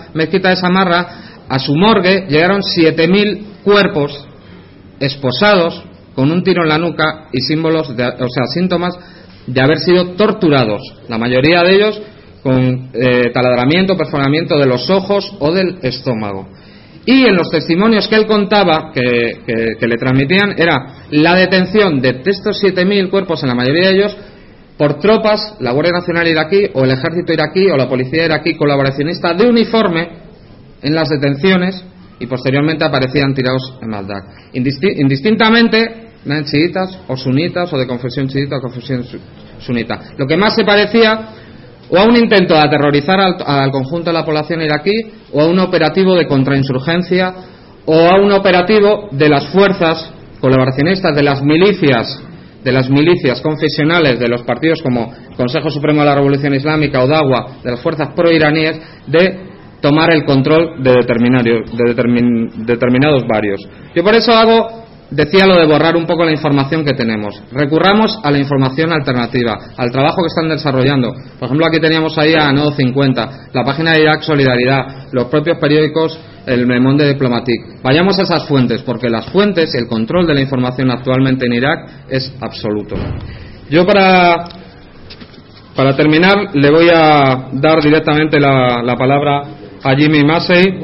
mezquita de Samarra, a su morgue llegaron 7.000 cuerpos esposados con un tiro en la nuca y síntomas de haber sido torturados, la mayoría de ellos con taladramiento, perforamiento de los ojos o del estómago. Y en los testimonios que él contaba, que le transmitían, era la detención de estos 7.000 cuerpos, en la mayoría de ellos, por tropas, la Guardia Nacional iraquí o el ejército iraquí o la policía iraquí colaboracionista de uniforme en las detenciones, y posteriormente aparecían tirados en Bagdad. Indistintamente, chiitas o sunitas, o de confesión chiita o confesión sunita. Lo que más se parecía o a un intento de aterrorizar al conjunto de la población iraquí, o a un operativo de contrainsurgencia, o a un operativo de las fuerzas colaboracionistas, de las milicias confesionales de los partidos como Consejo Supremo de la Revolución Islámica o DAWA, de las fuerzas pro-iraníes, de tomar el control de determinados barrios. Yo por eso decía lo de borrar un poco la información que tenemos. Recurramos a la información alternativa, al trabajo que están desarrollando. Por ejemplo, aquí teníamos ahí a Nodo 50, la página de Irak Solidaridad, los propios periódicos, el Le Monde Diplomatique. Vayamos a esas fuentes, porque las fuentes y el control de la información actualmente en Irak es absoluto. Yo para terminar le voy a dar directamente la palabra a Jimmy Massey.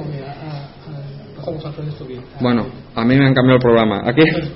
Bueno, a mí me han cambiado el programa. ¿A quién?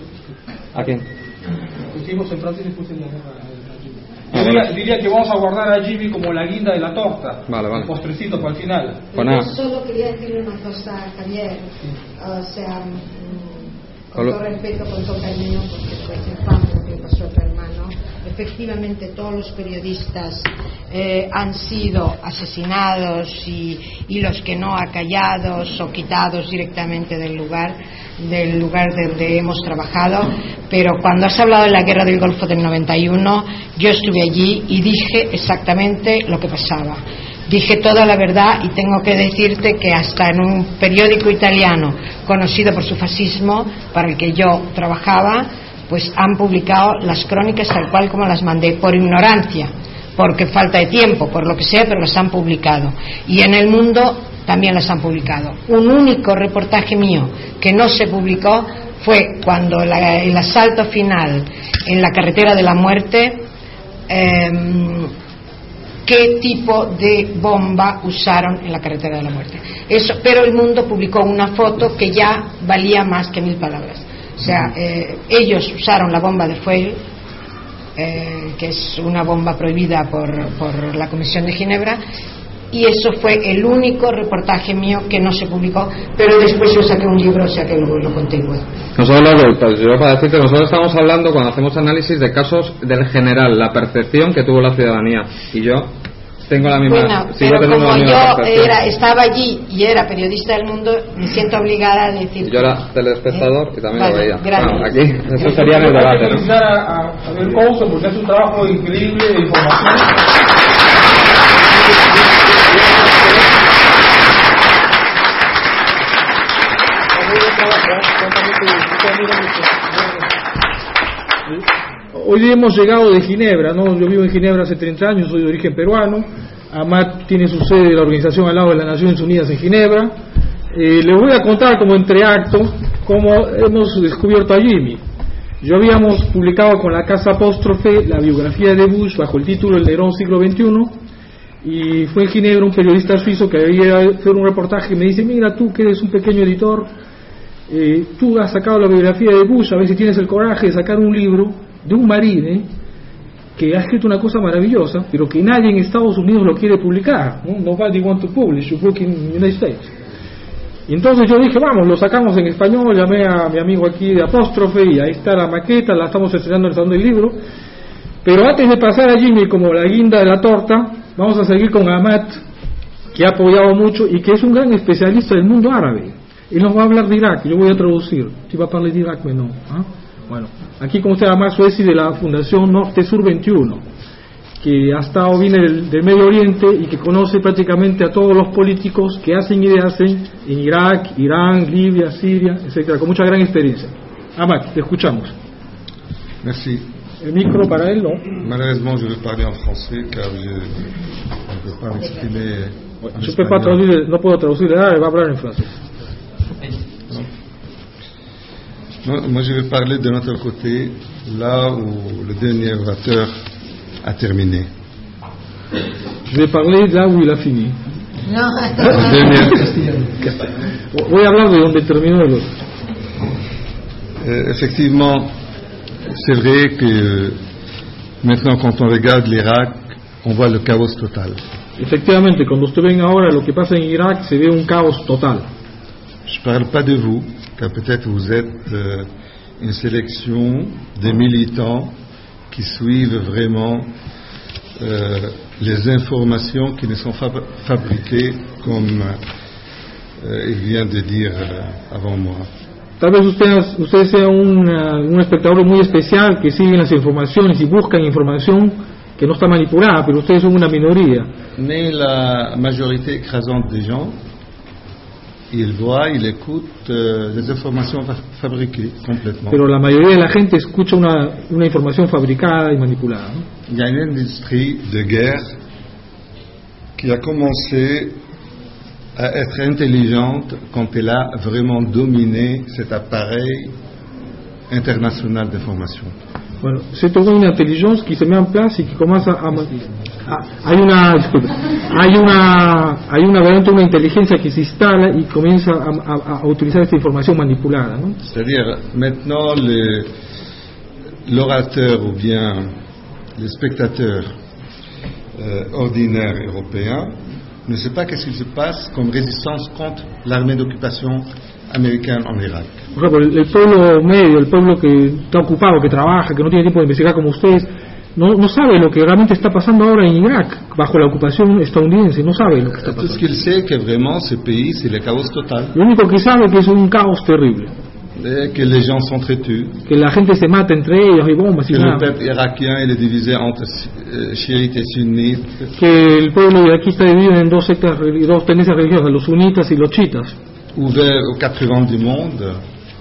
Pusimos en francés y puse en la guerra. Diría que vamos a guardar a Jimmy como la guinda de la torta. Vale. El postrecito para el final. Yo solo quería decirle una cosa a Javier. O sea, con todo respeto, con todo cariño, porque fue infame lo que pasó a tu hermano. Efectivamente, todos los periodistas han sido asesinados y los que no acallados o quitados directamente del lugar donde hemos trabajado. Pero cuando has hablado de la guerra del Golfo del 91, yo estuve allí y dije exactamente lo que pasaba. Dije toda la verdad, y tengo que decirte que hasta en un periódico italiano conocido por su fascismo, para el que yo trabajaba, pues han publicado las crónicas tal cual como las mandé, por ignorancia, porque falta de tiempo, por lo que sea, pero las han publicado. Y en El Mundo también las han publicado. Un único reportaje mío que no se publicó fue cuando el asalto final en la carretera de la muerte, qué tipo de bomba usaron en la carretera de la muerte. Eso, pero El Mundo publicó una foto que ya valía más que 1000 palabras. O sea, ellos usaron la bomba de fuel, que es una bomba prohibida por la Comisión de Ginebra, y eso fue el único reportaje mío que no se publicó, pero después yo saqué un libro, o sea que lo conté igual. Para decirte, nosotros estamos hablando, cuando hacemos análisis de casos del general, la percepción que tuvo la ciudadanía, y yo tengo la misma. Bueno, pero como yo estaba allí y era periodista del Mundo, me siento obligada a decir. Yo era telespectador y también lo veía. Bueno, aquí eso sería sería en el debate, ¿no? Felicitar a Javier Couso porque hace un trabajo increíble de información. Hoy hemos llegado de Ginebra, ¿no? Yo vivo en Ginebra hace 30 años, soy de origen peruano. Amat tiene su sede de la organización al lado de las Naciones Unidas en Ginebra. Les voy a contar como entreacto cómo hemos descubierto a Jimmy. Yo habíamos publicado con la Casa Apóstrofe la biografía de Bush bajo el título El Nerón siglo XXI, y fue en Ginebra un periodista suizo que había hecho un reportaje y me dice: mira, tú que eres un pequeño editor, tú has sacado la biografía de Bush, a ver si tienes el coraje de sacar un libro de un marine que ha escrito una cosa maravillosa, pero que nadie en Estados Unidos lo quiere publicar, ¿no? Nobody want to publish your book in the United States. Y entonces yo dije, vamos, lo sacamos en español, llamé a mi amigo aquí de Apóstrofe y ahí está la maqueta, la estamos estrenando en el Salón del Libro. Pero antes de pasar a Jimmy como la guinda de la torta, vamos a seguir con Amat, que ha apoyado mucho y que es un gran especialista del mundo árabe. Él nos va a hablar de Irak, yo voy a traducir. Si va a hablar de Irak, no. ¿Ah? Bueno, aquí como usted Amat Suezi de la Fundación Norte Sur 21, que ha estado, viene del Medio Oriente y que conoce prácticamente a todos los políticos que hacen y deshacen en Irak, Irán, Libia, Siria, etcétera, con mucha gran experiencia. Amat, te escuchamos. Merci. El micro para él, ¿no? Malheureusement, je vais parler en français car je ne peux pas m'exprimer Je peux pas traduire, no puedo traducir, va a hablar en francés. Non, moi, je vais parler de notre côté, là où le dernier orateur a terminé. Je vais parler là où il a fini. No, Le dernier- Voy a hablar de donde terminó el otro. Effectivement, c'est vrai que maintenant, quand on regarde l'Irak, on voit le chaos total. Efectivamente, cuando usted ven ahora lo que pasa en Irak, se ve un caos total. Je ne parle pas de vous, car peut-être vous êtes une sélection de militants qui suivent vraiment les informations qui ne sont fabriquées comme il vient de dire avant moi. Tal vez usted sea un espectador muy especial que sigue las informaciones y buscan información que no está manipulada, pero ustedes son una minoría. Mais la majorité écrasante des gens, ils voient, ils écoutent des informations fabriquées complètement. Pero la mayoría de la gente escucha una información fabricada y manipulada, ¿no? Il y a une industrie de guerre qui a commencé à être intelligente quand elle a vraiment dominé cet appareil international d'information. Bueno, c'est une intelligence qui se met en place y que comienza hay verdaderamente una inteligencia que se instala y comienza a utilizar esta información manipulada, ¿no? C'est-à-dire, maintenant, l'orateur ou bien les spectateurs ordinaires européens ne sait pas qu'est-ce qui se passe comme résistance contre l'armée d'occupation américaine en Irak. Por ejemplo, el pueblo medio, el pueblo que está ocupado, que trabaja, que no tiene tiempo de investigar como ustedes, no sabe lo que realmente está pasando ahora en Irak, bajo la ocupación estadounidense, no sabe lo que está Tout pasando. ce qu'il sait, que vraiment ce pays, c'est le chaos total, Lo único que sabe es que es un caos terrible, et que les gens s'entretuent, que la gente se mata entre ellos, hay bombas y que le nada, peuple irakien il est divisé entre chiites et sunnites, que el pueblo iraquí está dividido en dos sectas, dos tendencias religiosas, los sunitas y los chiitas, ouvert aux quatre vents du monde,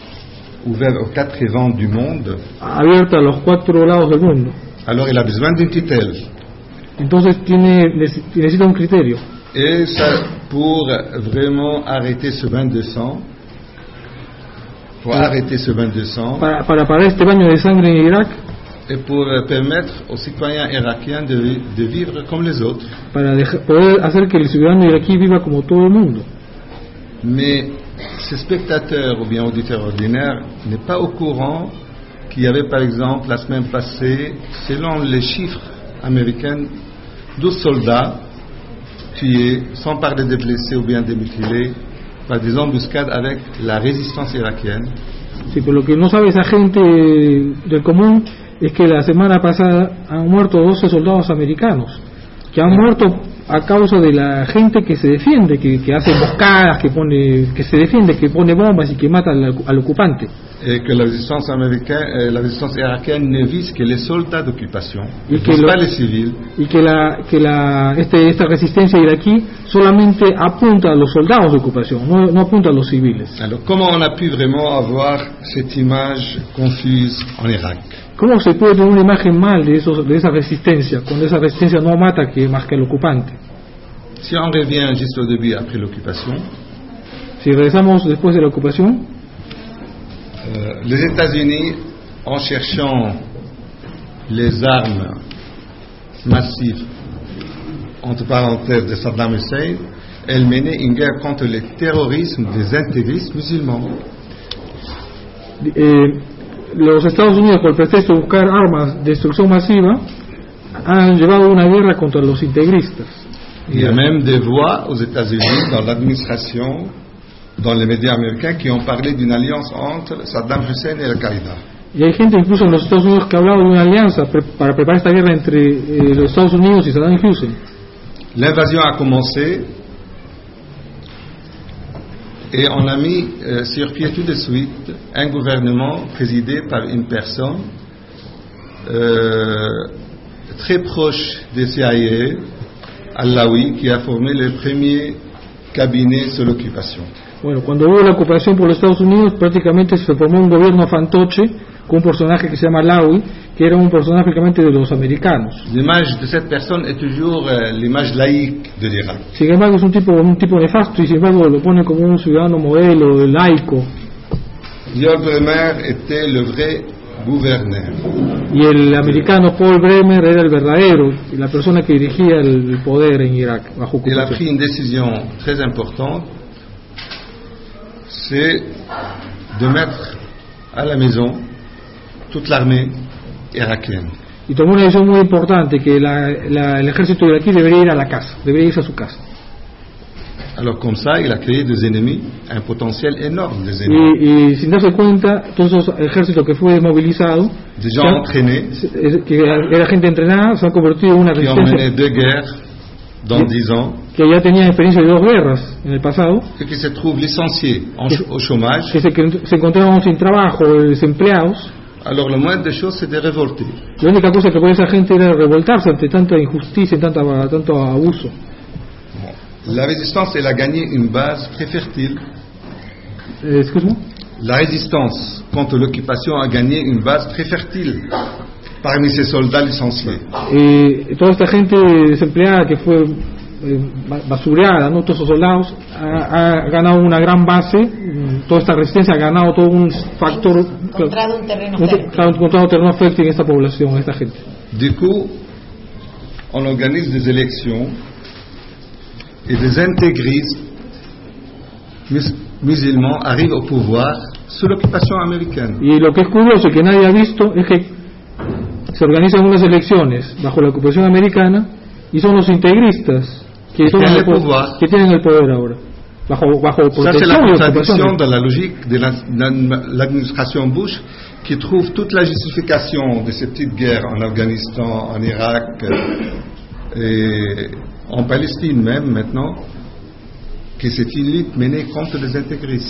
abierta a los cuatro lados del mundo. alors il a besoin d'une tutelle. Entonces necesita un criterio. Et ça, pour vraiment arrêter ce bain de sang, Para parar este baño de sangre en Irak, et pour permettre aux citoyens irakiens de vivre comme les autres. Para poder hacer que el ciudadano iraquí viva como todo el mundo. Mais ces spectateurs ou bien auditeurs ordinaires n'est pas au courant qu'il y avait par exemple la semaine passée, selon les chiffres américains, 12 soldats tués, sans parler des blessés ou bien des mutilés, par des embuscades avec la résistance irakienne. Sí, pero lo que no sabe esa gente del común es que la semana pasada han muerto 12 soldados americanos, que han muerto a causa de la gente que se defiende, que hace emboscadas, que se defiende, que pone bombas y que mata al ocupante. Et que la résistance américaine, la résistance irakienne ne vise que les soldats d'occupation, y que pas les civils. Y esta resistencia iraquí solamente apunta a los soldados de ocupación, no apunta a los civiles. Alors, comment on a pu vraiment avoir cette image confuse en Irak? ¿Cómo se puede tener una imagen mal de esa resistencia, cuando esa resistencia no mata más que al ocupante? Si on revient juste au début, après l'occupation, si regresamos después de la ocupación, les États-Unis, en cherchant les armes massives, entre parenthèses, de Saddam Hussein, elles menaient une guerre contre le terrorisme des intégristes musulmans. Los Estados Unidos, por el pretexto de buscar armas de destrucción masiva, han llevado una guerra contra los integristas. Il y a même des voix aux États-Unis, dans l'administration, dans les médias américains, qui ont parlé d'une alliance entre Saddam Hussein et Al-Qaïda. Y hay gente incluso en los Estados Unidos que ha hablado de una alianza para preparar esta guerra entre los Estados Unidos y Saddam Hussein. L'invasion a commencé et on a mis sur pied tout de suite un gouvernement présidé par une personne très proche des CIA, Allawi, qui a formé le premier cabinet sur l'occupation. Bueno, cuando hubo la ocupación por los Estados Unidos, prácticamente se formó un gobierno fantoche con un personaje que se llama Laui, que era un personaje prácticamente de los americanos. L'image de cette personne est toujours l'image laïque de l'Irak. Sin embargo, es un tipo nefasto y sin embargo lo pone como un ciudadano modelo, laico. Yul Brynner était le vrai gouverneur. Y el americano Paul Bremer era el verdadero, la persona que dirigía el poder en Irak bajo Il a ocupación. pris une décision très importante, c'est de mettre à la maison toute l'armée irakienne. Y tomó una decisión muy importante, que el ejército iraquí debería ir a la casa, debería irse a su casa. Alors comme ça, il a créé des ennemis, un potentiel énorme des ennemis. Y sin darse cuenta, todos esos ejércitos que fue movilizado, Des gens entraînés que era gente entrenada, se han convertido en una qui ont mené resistencia 2 guerres dans 10 ans que ya tenía experiencia de 2 guerras en el pasado, et qui se trouvent licenciés au chômage. que se encontraban sin trabajo, desempleados. Alors la moindre des choses, c'est de révolter. La única cosa que podía esa gente era revoltarse ante tanta injusticia y tanto abuso. La résistance, elle a gagné une base très fertile. Excuse-moi. La résistance contre l'occupation a gagné une base très fertile parmi ces soldats licenciés. Toda esta gente desempleada que fue basureada, ¿no? Todos esos soldados ha ganado una gran base. Toda esta resistencia ha ganado todo un factor, encontrado un terreno fértil. ha encontrado terreno fértil en esta población, en esta gente. Du coup, on organise des élections et des intégristes musulmans arrivent au pouvoir sous l'occupation américaine. Y lo que es curioso y que nadie ha visto es que se organizan unas elecciones bajo la ocupación americana y son los integristas que tienen el poder ahora, bajo Ça, c'est la protección y contradiction ocupación. dans la logique de l'administration Bush, qui trouve toute la justification de ces petites guerres en Afghanistan, en Irak et en Palestine même maintenant, que c'est une lutte menée contre les intégristes.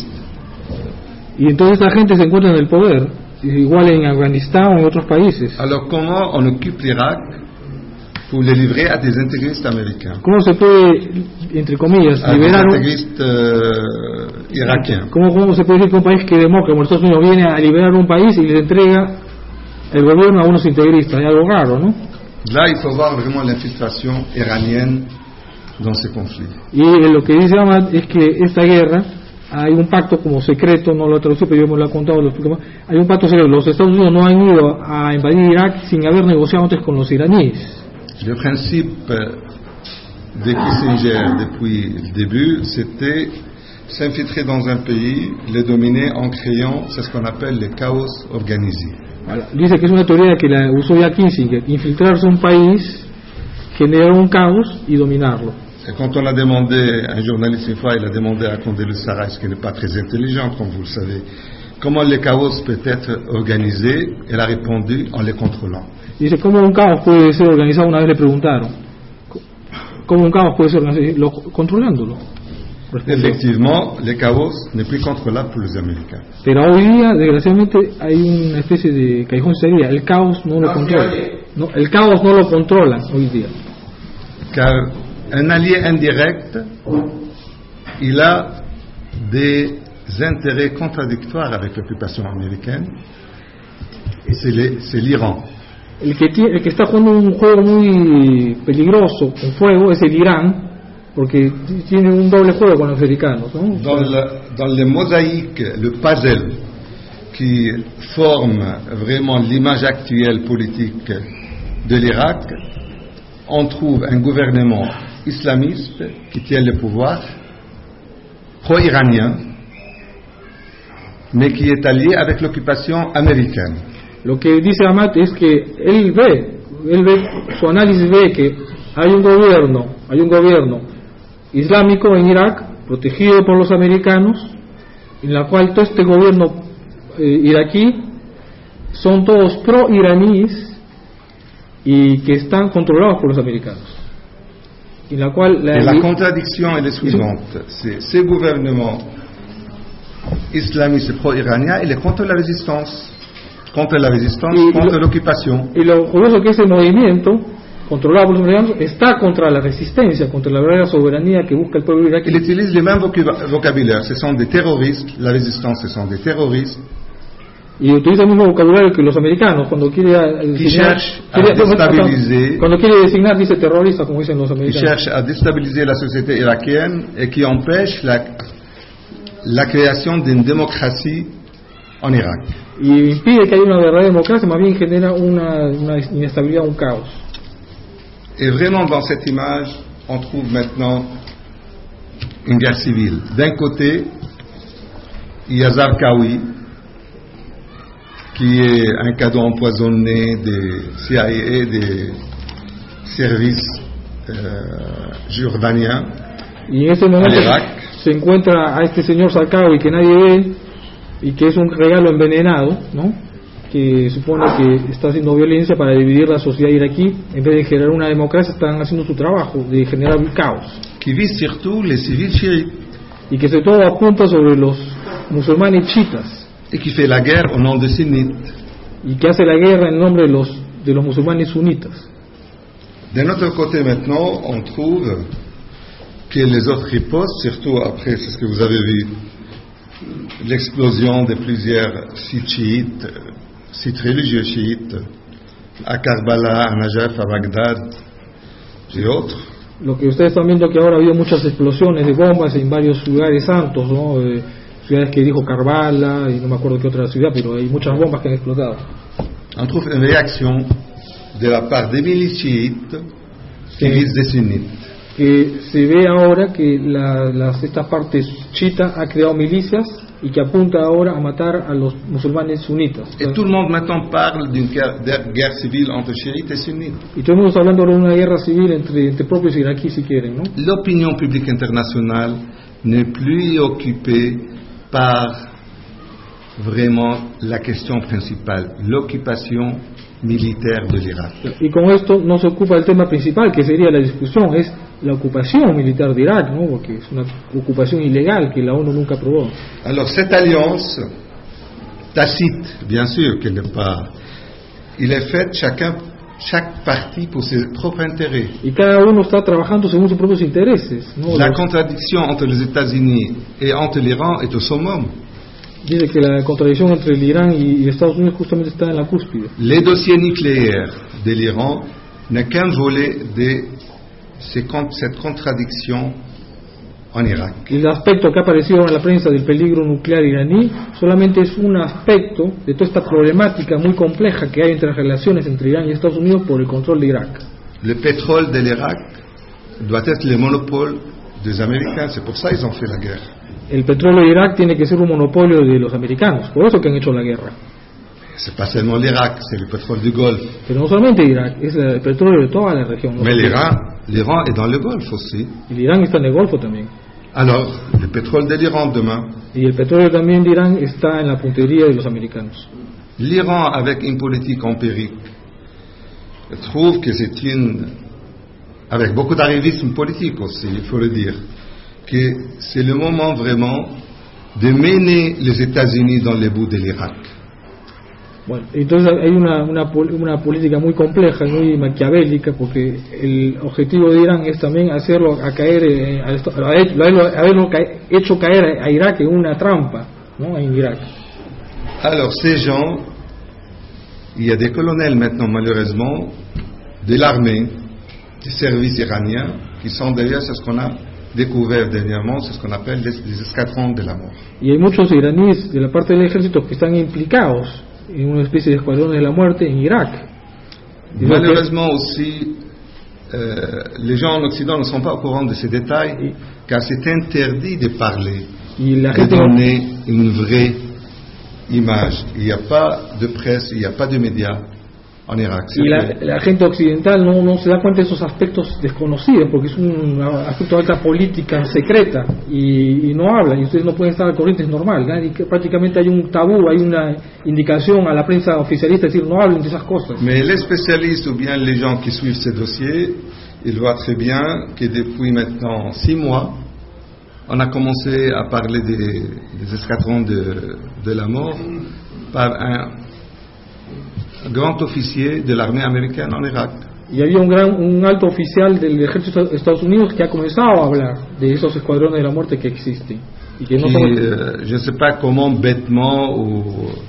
Y entonces la gente se encuentra en el poder, igual en Afganistán o en otros países. Alors comment on occupe l'Irak pour le livrer à des intégristes américains, ¿Cómo se puede, entre comillas, à des liberar intégristes irakiens? ¿Cómo se puede decir que un país que es demócrata como Estados Unidos viene a liberar un país y le entrega el gobierno a unos integristas? Hay algo raro, ¿no? Là, il faut voir vraiment l'infiltration iranienne dans ces conflits. Y lo que dice Ahmad es que esta guerra hay un pacto como secreto, no lo traducí, pero yo me lo he contado, lo explico más. Hay un pacto secreto. Los Estados Unidos no han ido a invadir Irak sin haber negociado antes con los iraníes. Le principe de Kissinger depuis le début, c'était s'infiltrer dans un pays, le dominer en créant, c'est ce qu'on appelle le chaos organisé. Dice que es una teoría que la usó ya Kissinger, infiltrarse en un país, generar un caos y dominarlo. Et quand on a demandé, un journaliste une fois, il a demandé à Condoleezza Rice, qui n'est pas très intelligente, comme vous le savez, comment le chaos peut être organisé, elle a répondu en le contrôlant. Dice, ¿cómo un caos puede ser organizado? Una vez le preguntaron, ¿cómo un caos puede ser organizado? Controlándolo. Effectivement, le chaos n'est plus contrôlable pour les Américains. Pero hoy día, desgraciadamente, hay una especie de callejón de salida. El caos no lo controla. No, el caos no lo controlan hoy día. Car un allié indirect, il a des intérêts contradictoires avec l'occupation américaine, et c'est l'Iran. El que está jugando un juego muy peligroso con fuego es el Irán, porque tiene un doble juego con los americanos, ¿no? Dans le mosaïque, le puzzle qui forme vraiment l'image actuelle politique de l'Irak, on trouve un gouvernement islamiste qui tient le pouvoir, pro-iranien, mais qui est allié avec l'occupation américaine. Lo que dice Ahmad es que él ve, su análisis ve que hay un gobierno islámico en Irak, protegido por los americanos, en la cual todo este gobierno iraquí son todos pro-iraníes y que están controlados por los americanos. En la cual la contradiction est la suivante, c'est ce gouvernement islamiste pro-iranien, il est contre la résistance, contre l'occupation. Y lo curioso que ese movimiento controlada por los americanos, está contra la resistencia, contra la verdadera soberanía que busca el pueblo iraquí. Il utilise les mêmes vocabulaires. Ce sont des terroristes. La résistance, ce sont des terroristes. Y utiliza el mismo vocabulario que los americanos cuando quiere designar, cuando quiere designar dice terrorista, como dicen los Qui americanos. cherchent à déstabiliser la société irakienne et qui empêchent la création d'une démocratie en Irak. Y impide que haya una verdadera democracia, más bien genera una inestabilidad, un caos. Et vraiment, dans cette image, on trouve maintenant une guerre civile. D'un côté, il y a Zarqawi, qui est un cadeau empoisonné des CIA et des services jordaniens Y en ese al momento Irak. se encuentra a este señor Zarqawi que nadie ve y que es un regalo envenenado, ¿no? Que supone que está haciendo violencia para dividir la sociedad iraquí. En vez de generar una democracia, están haciendo su trabajo de generar un caos. Qui vise surtout les civils chiites Y que sobre todo apunta sobre los musulmanes chiitas et qui fait la guerre au nom des sunnites. y que hace la guerra en nombre de los musulmanes sunitas. D'un autre côté maintenant, on trouve que les autres ripostent, surtout après, c'est ce que vous avez vu, l'explosion de plusieurs sites chiites, sites religieux chiites, à Karbala, à Najaf, à Bagdad et autres. Lo que ustedes están viendo que ahora ha habido muchas explosiones de bombas en varios lugares santos, ¿no? Ciudades que dijo Karbala y no me acuerdo qué otra ciudad, pero hay muchas bombas que han explotado. On trouve une réaction de la part des milices chiites qui visent des sunnites. Que se ve ahora que esta parte chiita ha creado milicias y que apunta ahora a matar a los musulmanes sunitas. Et tout le monde maintenant parle d'une guerre civile entre chiites et sunnites. Y todo el mundo está hablando ahora de una guerra civil entre propios iraquíes, si quieren, ¿no? L'opinion publique internationale n'est plus occupée par vraiment la question principale, l'occupation militaire de l'Irak. Y con esto no se ocupa el tema principal, que sería la discusión, es la ocupación militar de Irak, ¿no? Porque es una ocupación ilegal que la ONU nunca aprobó. Alors cette alliance tacite, bien sûr qu'elle n'est pas, il est fait chaque parti pour ses propres intérêts. Y cada uno está trabajando según sus propios intereses, ¿no? La contradiction entre les États-Unis et entre l'Iran est au summum. Dice que la contradicción entre el Irán y Estados Unidos justamente está en la cúspide. Les dossiers nucléaires de l'Iran n'est qu'un volet de cette contradiction en Irak. Y el aspecto que ha aparecido en la prensa del peligro nuclear iraní solamente es un aspecto de toda esta problemática muy compleja que hay entre las relaciones entre Irán y Estados Unidos por el control de Irak. Le pétrole de l'Irak doit être le monopole des Américains, c'est pour ça qu'ils ont fait la guerre. El petróleo de Irak tiene que ser un monopolio de los americanos, por eso que han hecho la guerra. C'est pas seulement l'Irak, c'est le pétrole du Golfe. Pero no solamente Irak, es el petróleo de toda la región. Mais l'Iran est dans le Golfe aussi. El Irán está en el Golfo también. Alors, le pétrole de l'Iran demain. Y el petróleo también de Irán está en la puntería de los americanos. L'Iran, avec une politique empirique, trouve que c'est avec beaucoup d'arrivisme politique aussi, il faut le dire, que c'est le moment vraiment de mener les États-Unis dans les bouts de l'Irak. Bueno, entonces hay una política muy compleja, muy maquiavélica, porque el objetivo de Irán es también hacerlo a caer, haberlo hecho caer a Irak en una trampa, ¿no? En Irak. Alors ces gens, il y a des colonels maintenant malheureusement de l'armée, des services iraniens, qui sont d'ailleurs ce qu'on a découvert dernièrement, c'est ce qu'on appelle les escadrons de la mort. Y hay muchos iraníes de la parte del ejército que están implicados en una especie de escuadrones de la muerte en Irak. Malheureusement aussi, les gens en Occident ne sont pas au courant de ces détails, car c'est interdit de parler, de donner une vraie image. Il n'y a pas de presse, il n'y a pas de médias en Irak. Y la gente occidental no se da cuenta de esos aspectos desconocidos, porque es un aspecto de alta política secreta, y no hablan, y ustedes no pueden estar al corriente, es normal, prácticamente hay un tabú, hay una indicación a la prensa oficialista, es decir, no hablen de esas cosas. Mais les spécialistes ou bien les gens qui suivent ces dossiers, ils voient très bien que depuis maintenant 6 mois, on a commencé à parler des escadrons de la mort par un grand officier de l'armée américaine en Irak. Y había un alto oficial del ejército de Estados Unidos que ha comenzado a hablar de esos escuadrones de la muerte que existen. Y que no je ne sais pas comment, bêtement, ou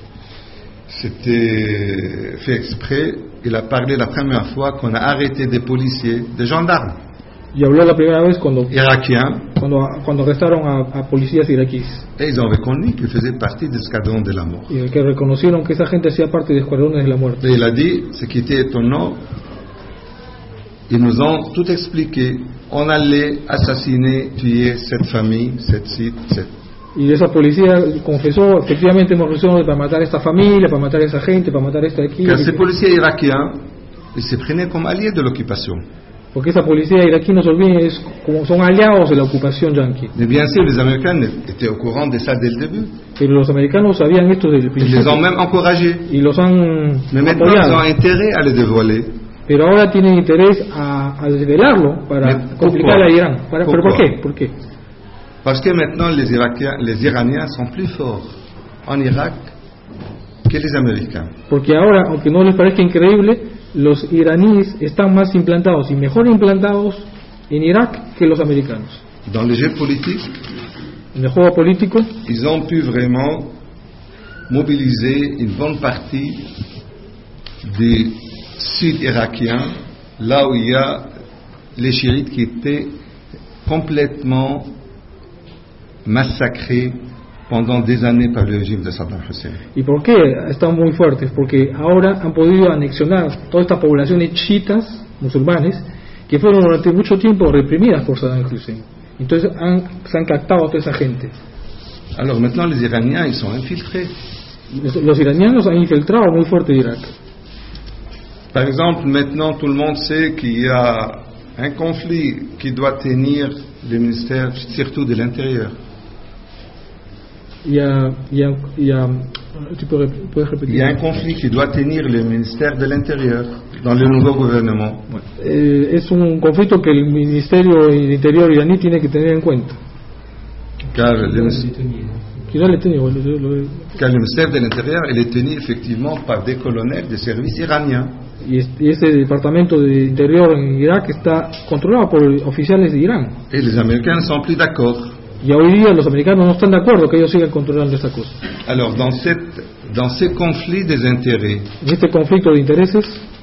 c'était fait exprès, il a parlé la première fois qu'on a arrêté des policiers, des gendarmes. Y habló la primera vez cuando arrestaron a policías iraquíes. Et ils ont reconnu qu'ils faisaient partie de l'escadron de la mort. Y que reconocieron que esa gente hacía parte de escuadrones de la muerte. Et il a dit, ce qui était étonnant, ils nous ont tout expliqué. On allait assassiner, tuer cette famille, cette site, cette... Y esa policía confesó, efectivamente hemos resuelto para matar a esta familia, para matar a esa gente, para matar a esta de aquí. Car ces policiers irakiens, ils se prenaient comme alliés de l'occupation. Porque esa policía iraquí, no se olviden, son aliados de la ocupación yanqui. Mais bien sûr, les Américains étaient au courant de ça dès le début. Pero los americanos sabían esto desde el principio. Ils les ont même encouragés. Y los han Mais maintenant, ils ont intérêt à les dévoiler. Pero ahora tienen interés a desvelarlo para complicar a Irán. ¿Pero por qué? ¿Por qué? Parce que maintenant les Iraniens sont plus forts en Irak que les Américains. Porque ahora, aunque no les parezca increíble, los iraníes están más implantados y mejor implantados en Irak que los americanos. Dans le jeu politique, en el juego político, ils ont pu vraiment mobiliser une bonne partie des Sud-Irakiens, là où il y a les chiites qui étaient complètement massacrés pendant des années par le régime de Saddam Hussein. ¿Y por qué están muy fuertes? Porque ahora han podido anexionar toda esta población de chiitas musulmanes que fueron durante mucho tiempo reprimidas por Saddam Hussein. Entonces se han captado a toda esa gente. Alors maintenant les Iraniens ils sont infiltrés. Los iranianos han infiltrado muy fuerte Irak. Par exemple, maintenant tout le monde sait qu'il y a un conflit qui doit tenir le ministère, surtout de l'Intérieur. Il y a un conflit qui doit tenir le ministère de l'Intérieur dans le nouveau gouvernement. Es un conflicto que el Ministerio del Interior iraní tiene que tener en cuenta. Car le ministère de l'Intérieur il est tenu effectivement par des colonels des services iraniens. Y ese departamento de Interior en Irak está controlado por oficiales de Irán. Et les Américains ne sont plus d'accord. Y hoy día los americanos no están de acuerdo que ellos sigan controlando esta cosa. Alors dans ces conflits des intérêts, en este conflicto de intereses,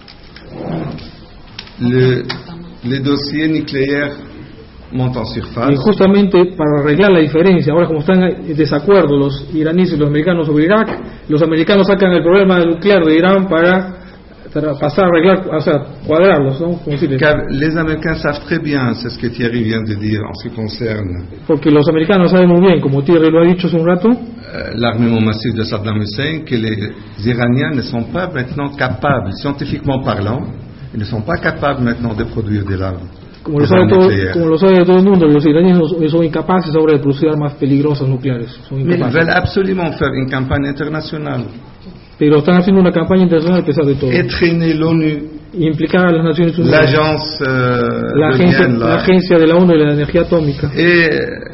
les dossiers nucléaires montent en surface. Y justamente para arreglar la diferencia, ahora como están en desacuerdo los iraníes y los americanos sobre Irak, los americanos sacan el problema nuclear de Irán para pasar a arreglar, o sea, cuadrarlos, ¿no? Car les Américains savent très bien, c'est ce que Thierry vient de dire en ce qui concerne. Porque los americanos saben muy bien, como Thierry lo ha dicho hace un rato, l'armement massif de Saddam Hussein, que les Iraniens ne sont pas maintenant capables, scientifiquement parlant, ils ne sont pas capables maintenant de produire des armes. Como lo sabe todo el mundo, los iraníes son incapaces ahora de producir armas peligrosas nucleares. Mais ils veulent absolument faire une campagne internationale. Pero están haciendo una campaña internacional a pesar de todo. Entraîner l'ONU, implicar a las Naciones Unidas, la agencia de la ONU de la energía atómica, et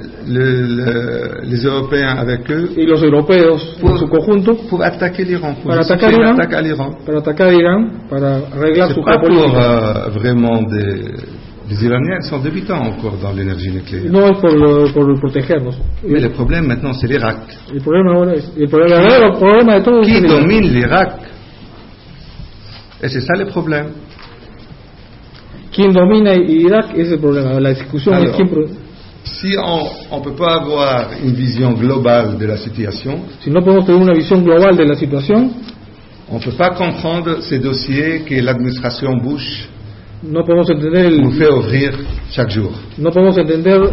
les Européens avec eux, y los europeos en su conjunto, pour attaquer l'Iran, para atacar a Irán, para arreglar su política. Vraiment les Iraniens sont débutants encore dans l'énergie nucléaire. No es por protegernos. Mais le problème maintenant c'est l'Irak. El problema de todo qui domine l'Irak. Et c'est ça le problème. ¿Quién domina Irak? Es el problema. La discusión es quién. Si on peut pas avoir une vision globale de la situation, si no podemos tener una visión global de la situación, on peut pas comprendre ces dossiers que l'administration Bush no podemos entender nous fait ouvrir chaque jour. No podemos entender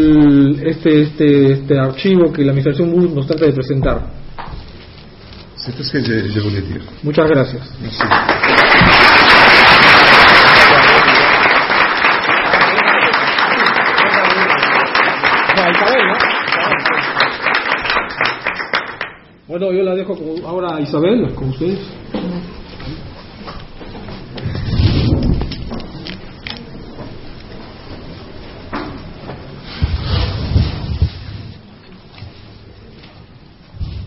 este archivo que la administración Bush nos trata de presentar. C'est tout ce que je voulais dire. Muchas gracias. Merci. Bueno, yo la dejo ahora a Isabel, con ustedes.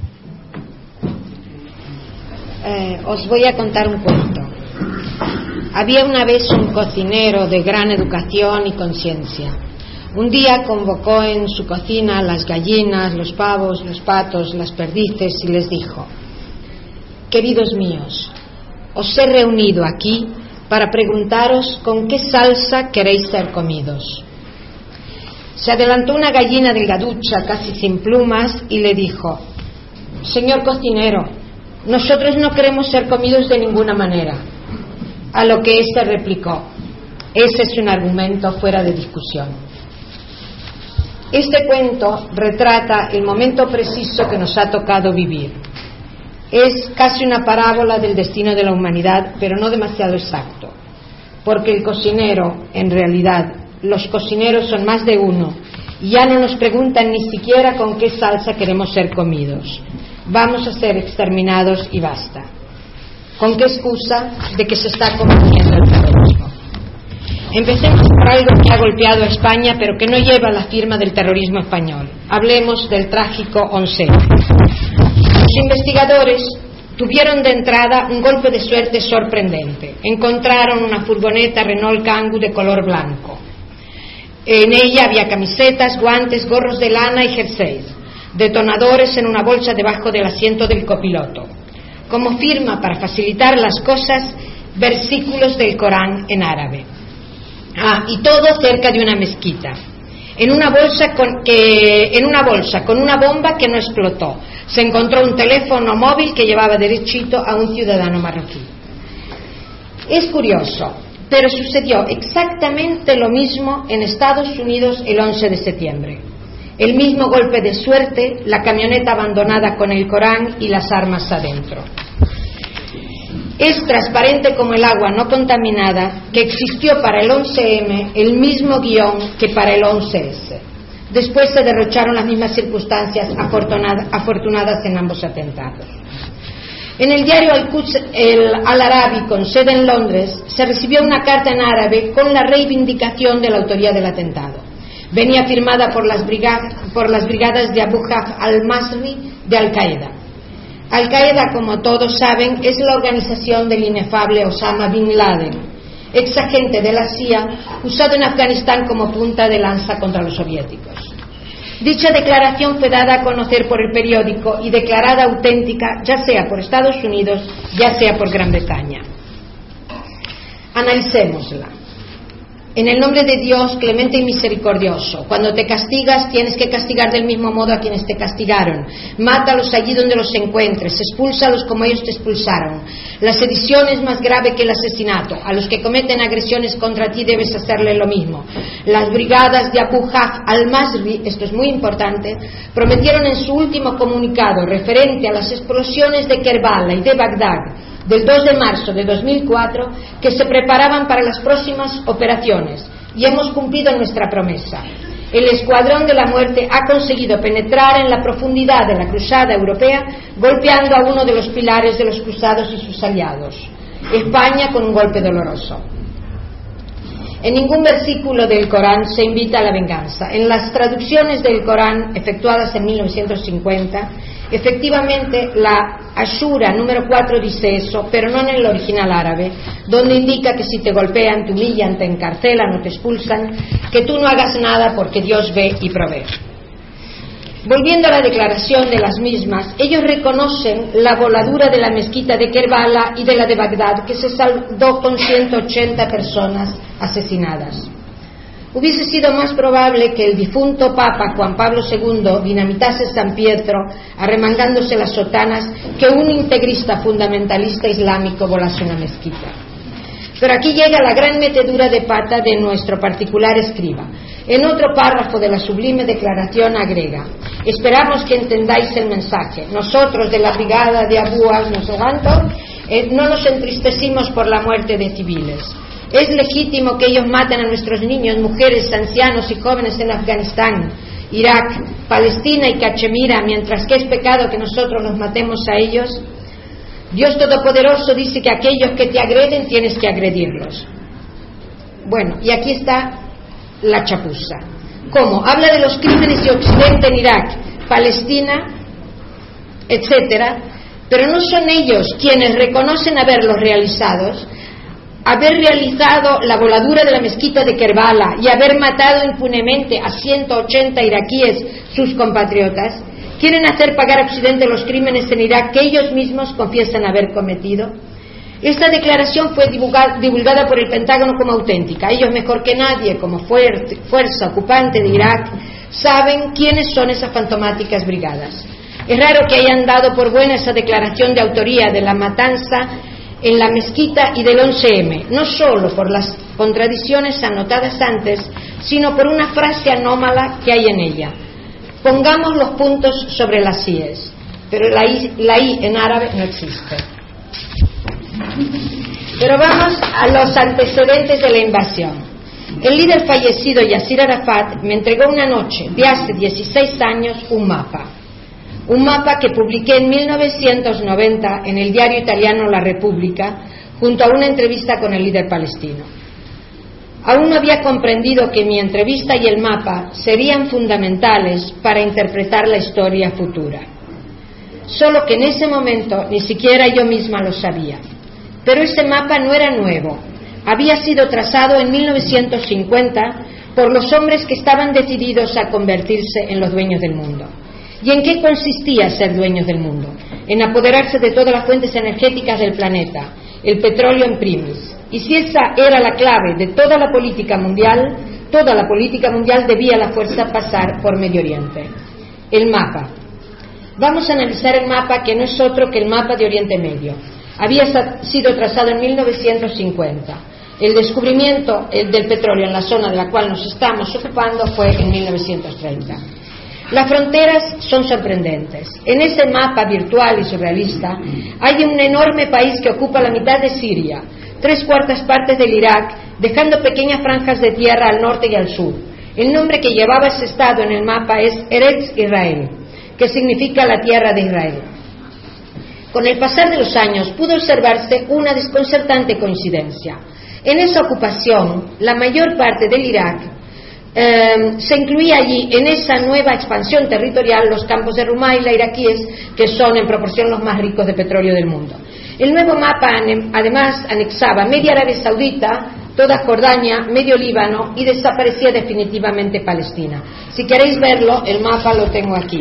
Os voy a contar un cuento. Había una vez un cocinero de gran educación y conciencia. Un día convocó en su cocina a las gallinas, los pavos, los patos, las perdices y les dijo: queridos míos, os he reunido aquí para preguntaros con qué salsa queréis ser comidos. Se adelantó una gallina delgaducha, casi sin plumas, y le dijo: señor cocinero, nosotros no queremos ser comidos de ninguna manera. A lo que éste replicó: ese es un argumento fuera de discusión. Este cuento retrata el momento preciso que nos ha tocado vivir. Es casi una parábola del destino de la humanidad, pero no demasiado exacto, porque el cocinero, en realidad, los cocineros son más de uno, y ya no nos preguntan ni siquiera con qué salsa queremos ser comidos. Vamos a ser exterminados y basta. ¿Con qué excusa? De que se está combatiendo el terrorismo. Empecemos por algo que ha golpeado a España, pero que no lleva la firma del terrorismo español. Hablemos del trágico 11. Los investigadores tuvieron de entrada un golpe de suerte sorprendente. Encontraron una furgoneta Renault Kangoo de color blanco. En ella había camisetas, guantes, gorros de lana y jerseys, detonadores en una bolsa debajo del asiento del copiloto. Como firma para facilitar las cosas, versículos del Corán en árabe. Y todo cerca de una mezquita. En una bolsa con una bomba que no explotó, se encontró un teléfono móvil que llevaba derechito a un ciudadano marroquí. Es curioso, pero sucedió exactamente lo mismo en Estados Unidos el 11 de septiembre. El mismo golpe de suerte, la camioneta abandonada con el Corán y las armas adentro. Es transparente como el agua no contaminada que existió para el 11M el mismo guión que para el 11S. Después se derrocharon las mismas circunstancias afortunadas en ambos atentados. En el diario Al-Arabi, con sede en Londres, se recibió una carta en árabe con la reivindicación de la autoría del atentado. Venía firmada por las brigadas de Abu Hafs al-Masri de Al-Qaeda. Al-Qaeda, como todos saben, es la organización del inefable Osama Bin Laden, ex agente de la CIA, usado en Afganistán como punta de lanza contra los soviéticos. Dicha declaración fue dada a conocer por el periódico y declarada auténtica, ya sea por Estados Unidos, ya sea por Gran Bretaña. Analicémosla. En el nombre de Dios, clemente y misericordioso, cuando te castigas, tienes que castigar del mismo modo a quienes te castigaron. Mátalos allí donde los encuentres, expúlsalos como ellos te expulsaron. La sedición es más grave que el asesinato. A los que cometen agresiones contra ti debes hacerle lo mismo. Las brigadas de Abu Hafs al-Masri, esto es muy importante, prometieron en su último comunicado referente a las explosiones de Kerbala y de Bagdad del 2 de marzo de 2004 que se preparaban para las próximas operaciones, y hemos cumplido nuestra promesa. El Escuadrón de la Muerte ha conseguido penetrar en la profundidad de la cruzada europea, golpeando a uno de los pilares de los cruzados y sus aliados, España, con un golpe doloroso. En ningún versículo del Corán se invita a la venganza. En las traducciones del Corán efectuadas en 1950, efectivamente la Ashura número 4 dice eso, pero no en el original árabe, donde indica que si te golpean, te humillan, te encarcelan o te expulsan, que tú no hagas nada porque Dios ve y provee. Volviendo a la declaración de las mismas, ellos reconocen la voladura de la mezquita de Kerbala y de la de Bagdad, que se saldó con 180 personas asesinadas. Hubiese sido más probable que el difunto Papa Juan Pablo II dinamitase San Pietro arremangándose las sotanas que un integrista fundamentalista islámico volase una mezquita. Pero aquí llega la gran metedura de pata de nuestro particular escriba. En otro párrafo de la sublime declaración agrega: esperamos que entendáis el mensaje. Nosotros de la brigada de Abu al-Musawanto no nos entristecimos por la muerte de civiles. Es legítimo que ellos maten a nuestros niños, mujeres, ancianos y jóvenes en Afganistán, Irak, Palestina y Cachemira, mientras que es pecado que nosotros los matemos a ellos. Dios Todopoderoso dice que aquellos que te agreden tienes que agredirlos. Bueno, y aquí está la chapuza. ¿Cómo? Habla de los crímenes de Occidente en Irak, Palestina, etcétera, pero no son ellos quienes reconocen haberlos realizados. haber realizado la voladura de la mezquita de Kerbala y haber matado impunemente a 180 iraquíes, sus compatriotas, quieren hacer pagar a Occidente los crímenes en Irak que ellos mismos confiesan haber cometido. Esta declaración fue divulgada por el Pentágono como auténtica. Ellos, mejor que nadie, como fuerza ocupante de Irak, saben quiénes son esas fantomáticas brigadas. Es raro que hayan dado por buena esa declaración de autoría de la matanza en la mezquita y del 11M, no solo por las contradicciones anotadas antes, sino por una frase anómala que hay en ella. Pongamos los puntos sobre las IES, pero la I en árabe no existe. Pero vamos a los antecedentes de la invasión. El líder fallecido Yasir Arafat me entregó una noche de hace 16 años un mapa que publiqué en 1990 en el diario italiano La Repubblica, junto a una entrevista con el líder palestino. Aún no había comprendido que mi entrevista y el mapa serían fundamentales para interpretar la historia futura. Solo que en ese momento ni siquiera yo misma lo sabía. Pero ese mapa no era nuevo. Había sido trazado en 1950 por los hombres que estaban decididos a convertirse en los dueños del mundo. ¿Y en qué consistía ser dueños del mundo? En apoderarse de todas las fuentes energéticas del planeta, el petróleo en primis. Y si esa era la clave de toda la política mundial debía a la fuerza pasar por Medio Oriente. El mapa. Vamos a analizar el mapa, que no es otro que el mapa de Oriente Medio. Había sido trazado en 1950. El descubrimiento del petróleo en la zona de la cual nos estamos ocupando fue en 1930. Las fronteras son sorprendentes. En ese mapa virtual y surrealista hay un enorme país que ocupa la mitad de Siria, 3/4 partes del Irak, dejando pequeñas franjas de tierra al norte y al sur. El nombre que llevaba ese estado en el mapa es Eretz Israel, que significa la tierra de Israel. Con el pasar de los años pudo observarse una desconcertante coincidencia. En esa ocupación, la mayor parte del Irak se incluía allí, en esa nueva expansión territorial, los campos de Rumaila iraquíes, que son en proporción los más ricos de petróleo del mundo. El nuevo mapa además anexaba media Arabia Saudita, toda Jordania, medio Líbano y desaparecía definitivamente Palestina. Si queréis verlo, el mapa lo tengo aquí.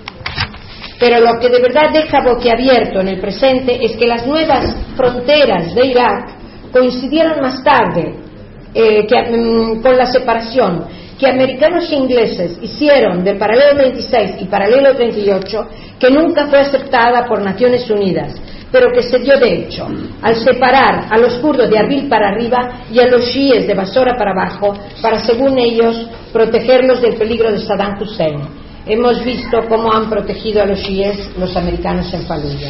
Pero lo que de verdad deja boquiabierto en el presente es que las nuevas fronteras de Irak coincidieron más tarde con la separación que americanos e ingleses hicieron del paralelo 26 y paralelo 38, que nunca fue aceptada por Naciones Unidas, pero que se dio de hecho al separar a los kurdos de Arbil para arriba y a los chiíes de Basora para abajo, para, según ellos, protegerlos del peligro de Saddam Hussein. Hemos visto cómo han protegido a los chiíes los americanos en Fallujah.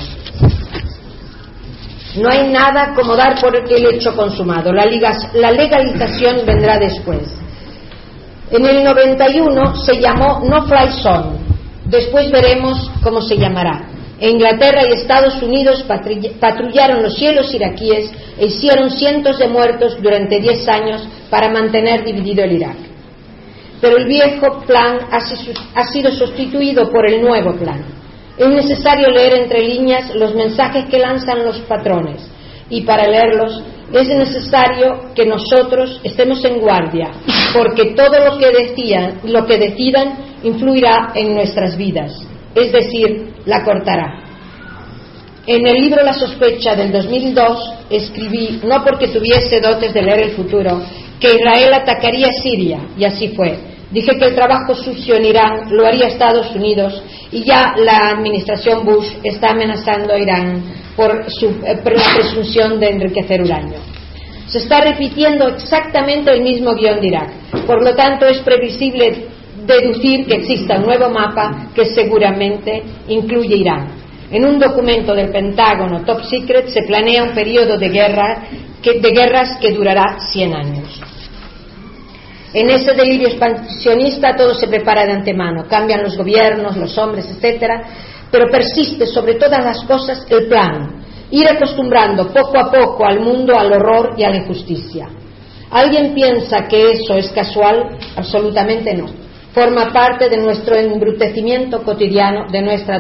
No hay nada como dar por el hecho consumado. La legalización vendrá después. En el 91 se llamó No Fly Zone. Después veremos cómo se llamará. Inglaterra y Estados Unidos patrullaron los cielos iraquíes e hicieron cientos de muertos durante 10 años para mantener dividido el Irak. Pero el viejo plan ha sido sustituido por el nuevo plan. Es necesario leer entre líneas los mensajes que lanzan los patrones, y para leerlos es necesario que nosotros estemos en guardia, porque todo lo que decidan influirá en nuestras vidas, es decir, la cortará. En el libro La sospecha del 2002 escribí, no porque tuviese dotes de leer el futuro, que Israel atacaría Siria, y así fue. Dije que el trabajo sucio en Irán lo haría Estados Unidos, y ya la administración Bush está amenazando a Irán por la presunción de enriquecer uranio. Se está repitiendo exactamente el mismo guión de Irak. Por lo tanto, es previsible deducir que exista un nuevo mapa que seguramente incluye Irán. En un documento del Pentágono Top Secret se planea un periodo de guerras que durará 100 años. En ese delirio expansionista todo se prepara de antemano, cambian los gobiernos, los hombres, etcétera, pero persiste sobre todas las cosas el plan, ir acostumbrando poco a poco al mundo al horror y a la injusticia. ¿Alguien piensa que eso es casual? Absolutamente no. Forma parte de nuestro embrutecimiento cotidiano, de nuestra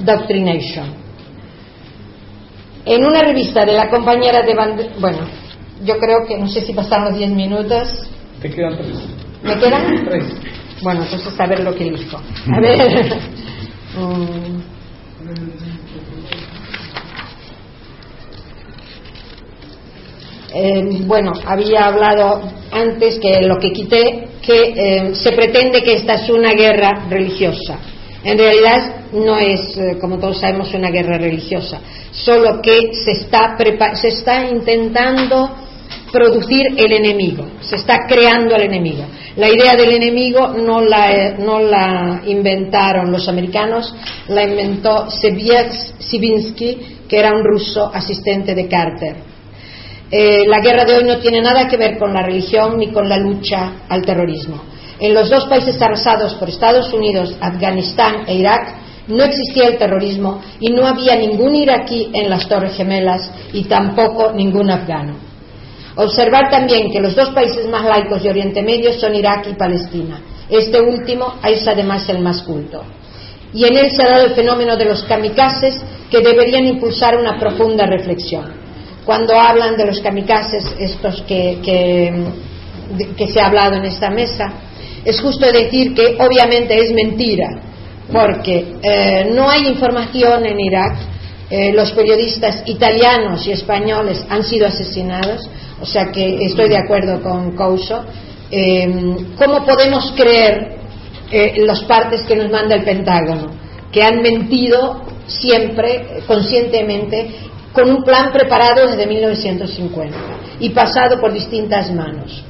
doctrination. En una revista de la compañera de yo creo que no sé si pasaron los 10 minutos. Te quedan 3. ¿Me quedan? 3. Bueno, entonces a ver lo que elijo. A ver. Bueno, había hablado antes que lo que quité, que se pretende que esta es una guerra religiosa. En realidad no es, como todos sabemos, una guerra religiosa, solo que se está intentando producir el enemigo, se está creando el enemigo. La idea del enemigo no la inventaron los americanos, la inventó Sivinsky, que era un ruso asistente de Carter. La guerra de hoy no tiene nada que ver con la religión ni con la lucha al terrorismo. En los dos países arrasados por Estados Unidos, Afganistán e Irak, no existía el terrorismo y no había ningún iraquí en las Torres Gemelas y tampoco ningún afgano. Observar también que los dos países más laicos de Oriente Medio son Irak y Palestina. Este último es además el más culto. Y en él se ha dado el fenómeno de los kamikazes, que deberían impulsar una profunda reflexión. Cuando hablan de los kamikazes, estos que se ha hablado en esta mesa, es justo decir que obviamente es mentira, porque no hay información en Irak. Los periodistas italianos y españoles han sido asesinados, o sea que estoy de acuerdo con Couso. ¿Cómo podemos creer las partes que nos manda el Pentágono? Que han mentido siempre, conscientemente, con un plan preparado desde 1950 y pasado por distintas manos.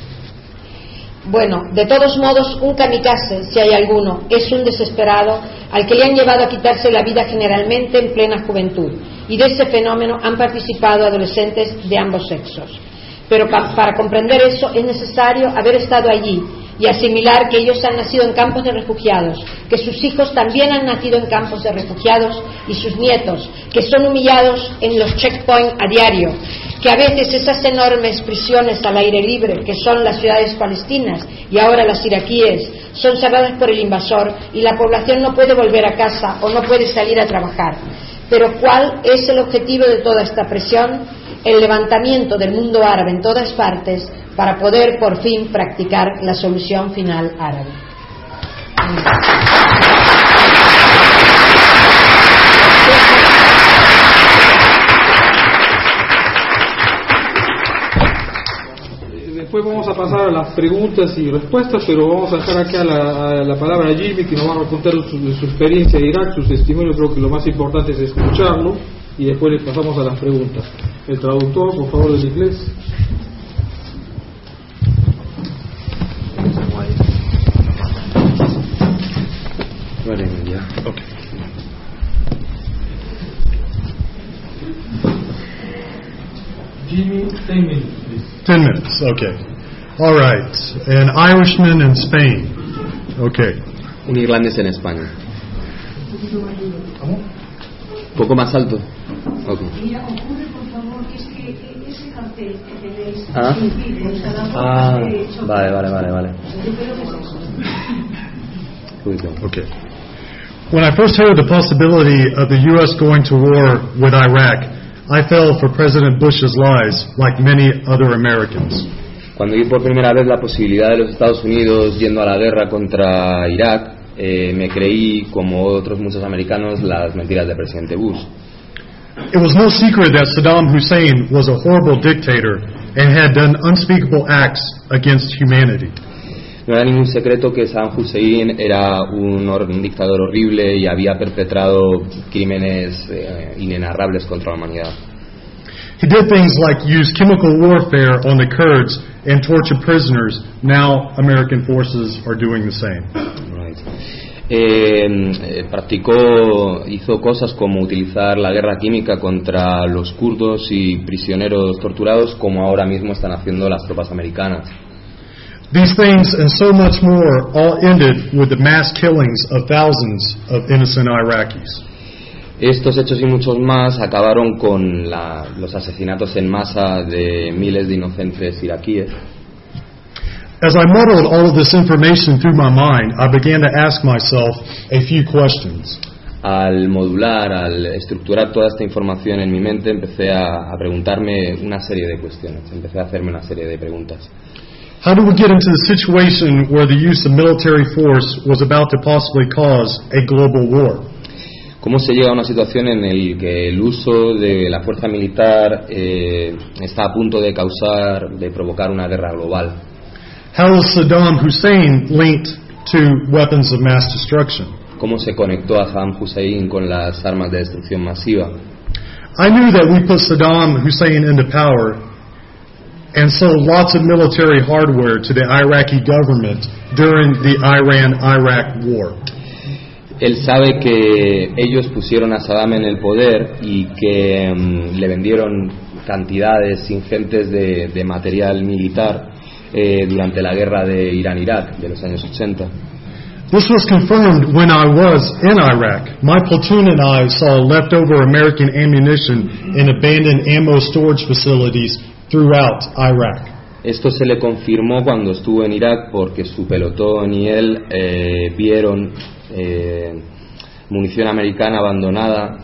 Bueno, de todos modos, un kamikaze, si hay alguno, es un desesperado al que le han llevado a quitarse la vida generalmente en plena juventud, y de ese fenómeno han participado adolescentes de ambos sexos. Pero para comprender eso es necesario haber estado allí y asimilar que ellos han nacido en campos de refugiados, que sus hijos también han nacido en campos de refugiados y sus nietos, que son humillados en los checkpoints a diario, que a veces esas enormes prisiones al aire libre, que son las ciudades palestinas y ahora las iraquíes, son cerradas por el invasor y la población no puede volver a casa o no puede salir a trabajar. Pero ¿cuál es el objetivo de toda esta presión? El levantamiento del mundo árabe en todas partes para poder por fin practicar la solución final árabe. Después vamos a pasar a las preguntas y respuestas, pero vamos a dejar acá la palabra a Jimmy, que nos va a contar su experiencia de Irak, su testimonio. Creo que lo más importante es escucharlo y después le pasamos a las preguntas. El traductor, por favor, del inglés. Okay. Jimmy, 10 minutes, please. 10 minutes, okay. All right. An Irishman in Spain. Okay. Un irlandés en España. ¿Cómo? Un poco más alto. Okay. Mira, ocurre, por favor, es que ese cartel que tenéis Vale. Okay. When I first heard the possibility of the U.S. going to war with Iraq, I fell for President Bush's lies, like many other Americans. Cuando vi por primera vez la posibilidad de los Estados Unidos yendo a la guerra contra Irak, me creí, como otros muchos americanos, las mentiras del presidente Bush. It was no secret that Saddam Hussein was a horrible dictator and had done unspeakable acts against humanity. No era ningún secreto que Saddam Hussein era un dictador horrible y había perpetrado crímenes inenarrables contra la humanidad. He did things like use chemical warfare on the Kurds and torture prisoners. Now American forces are doing the same. Right. Hizo cosas como utilizar la guerra química contra los kurdos y prisioneros torturados, como ahora mismo están haciendo las tropas americanas. These things and so much more all ended with the mass killings of thousands of innocent Iraqis. Estos hechos y muchos más acabaron con los asesinatos en masa de miles de inocentes iraquíes. As I muddled all of this information through my mind, I began to ask myself a few questions. al modular, al estructurar toda esta información en mi mente, empecé a preguntarme una serie de cuestiones, empecé a hacerme una serie de preguntas. How do we get into the situation where the use of military force was about to possibly cause a global war? ¿Cómo se llega a una situación en la que el uso de la fuerza militar está a punto de provocar una guerra global? How was Saddam Hussein linked to weapons of mass destruction? ¿Cómo se conectó a Saddam Hussein con las armas de destrucción masiva? I knew that we put Saddam Hussein into power and sold lots of military hardware to the Iraqi government during the Iran-Iraq war. Él sabe que ellos pusieron a Saddam en el poder y que le vendieron cantidades ingentes de material militar durante la guerra de Irán-Irak de los años 80. This was confirmed when I was in Iraq. My platoon and I saw leftover American ammunition in abandoned ammo storage facilities throughout Iraq. Esto se le confirmó cuando estuvo en Irak porque su pelotón y él vieron munición americana abandonada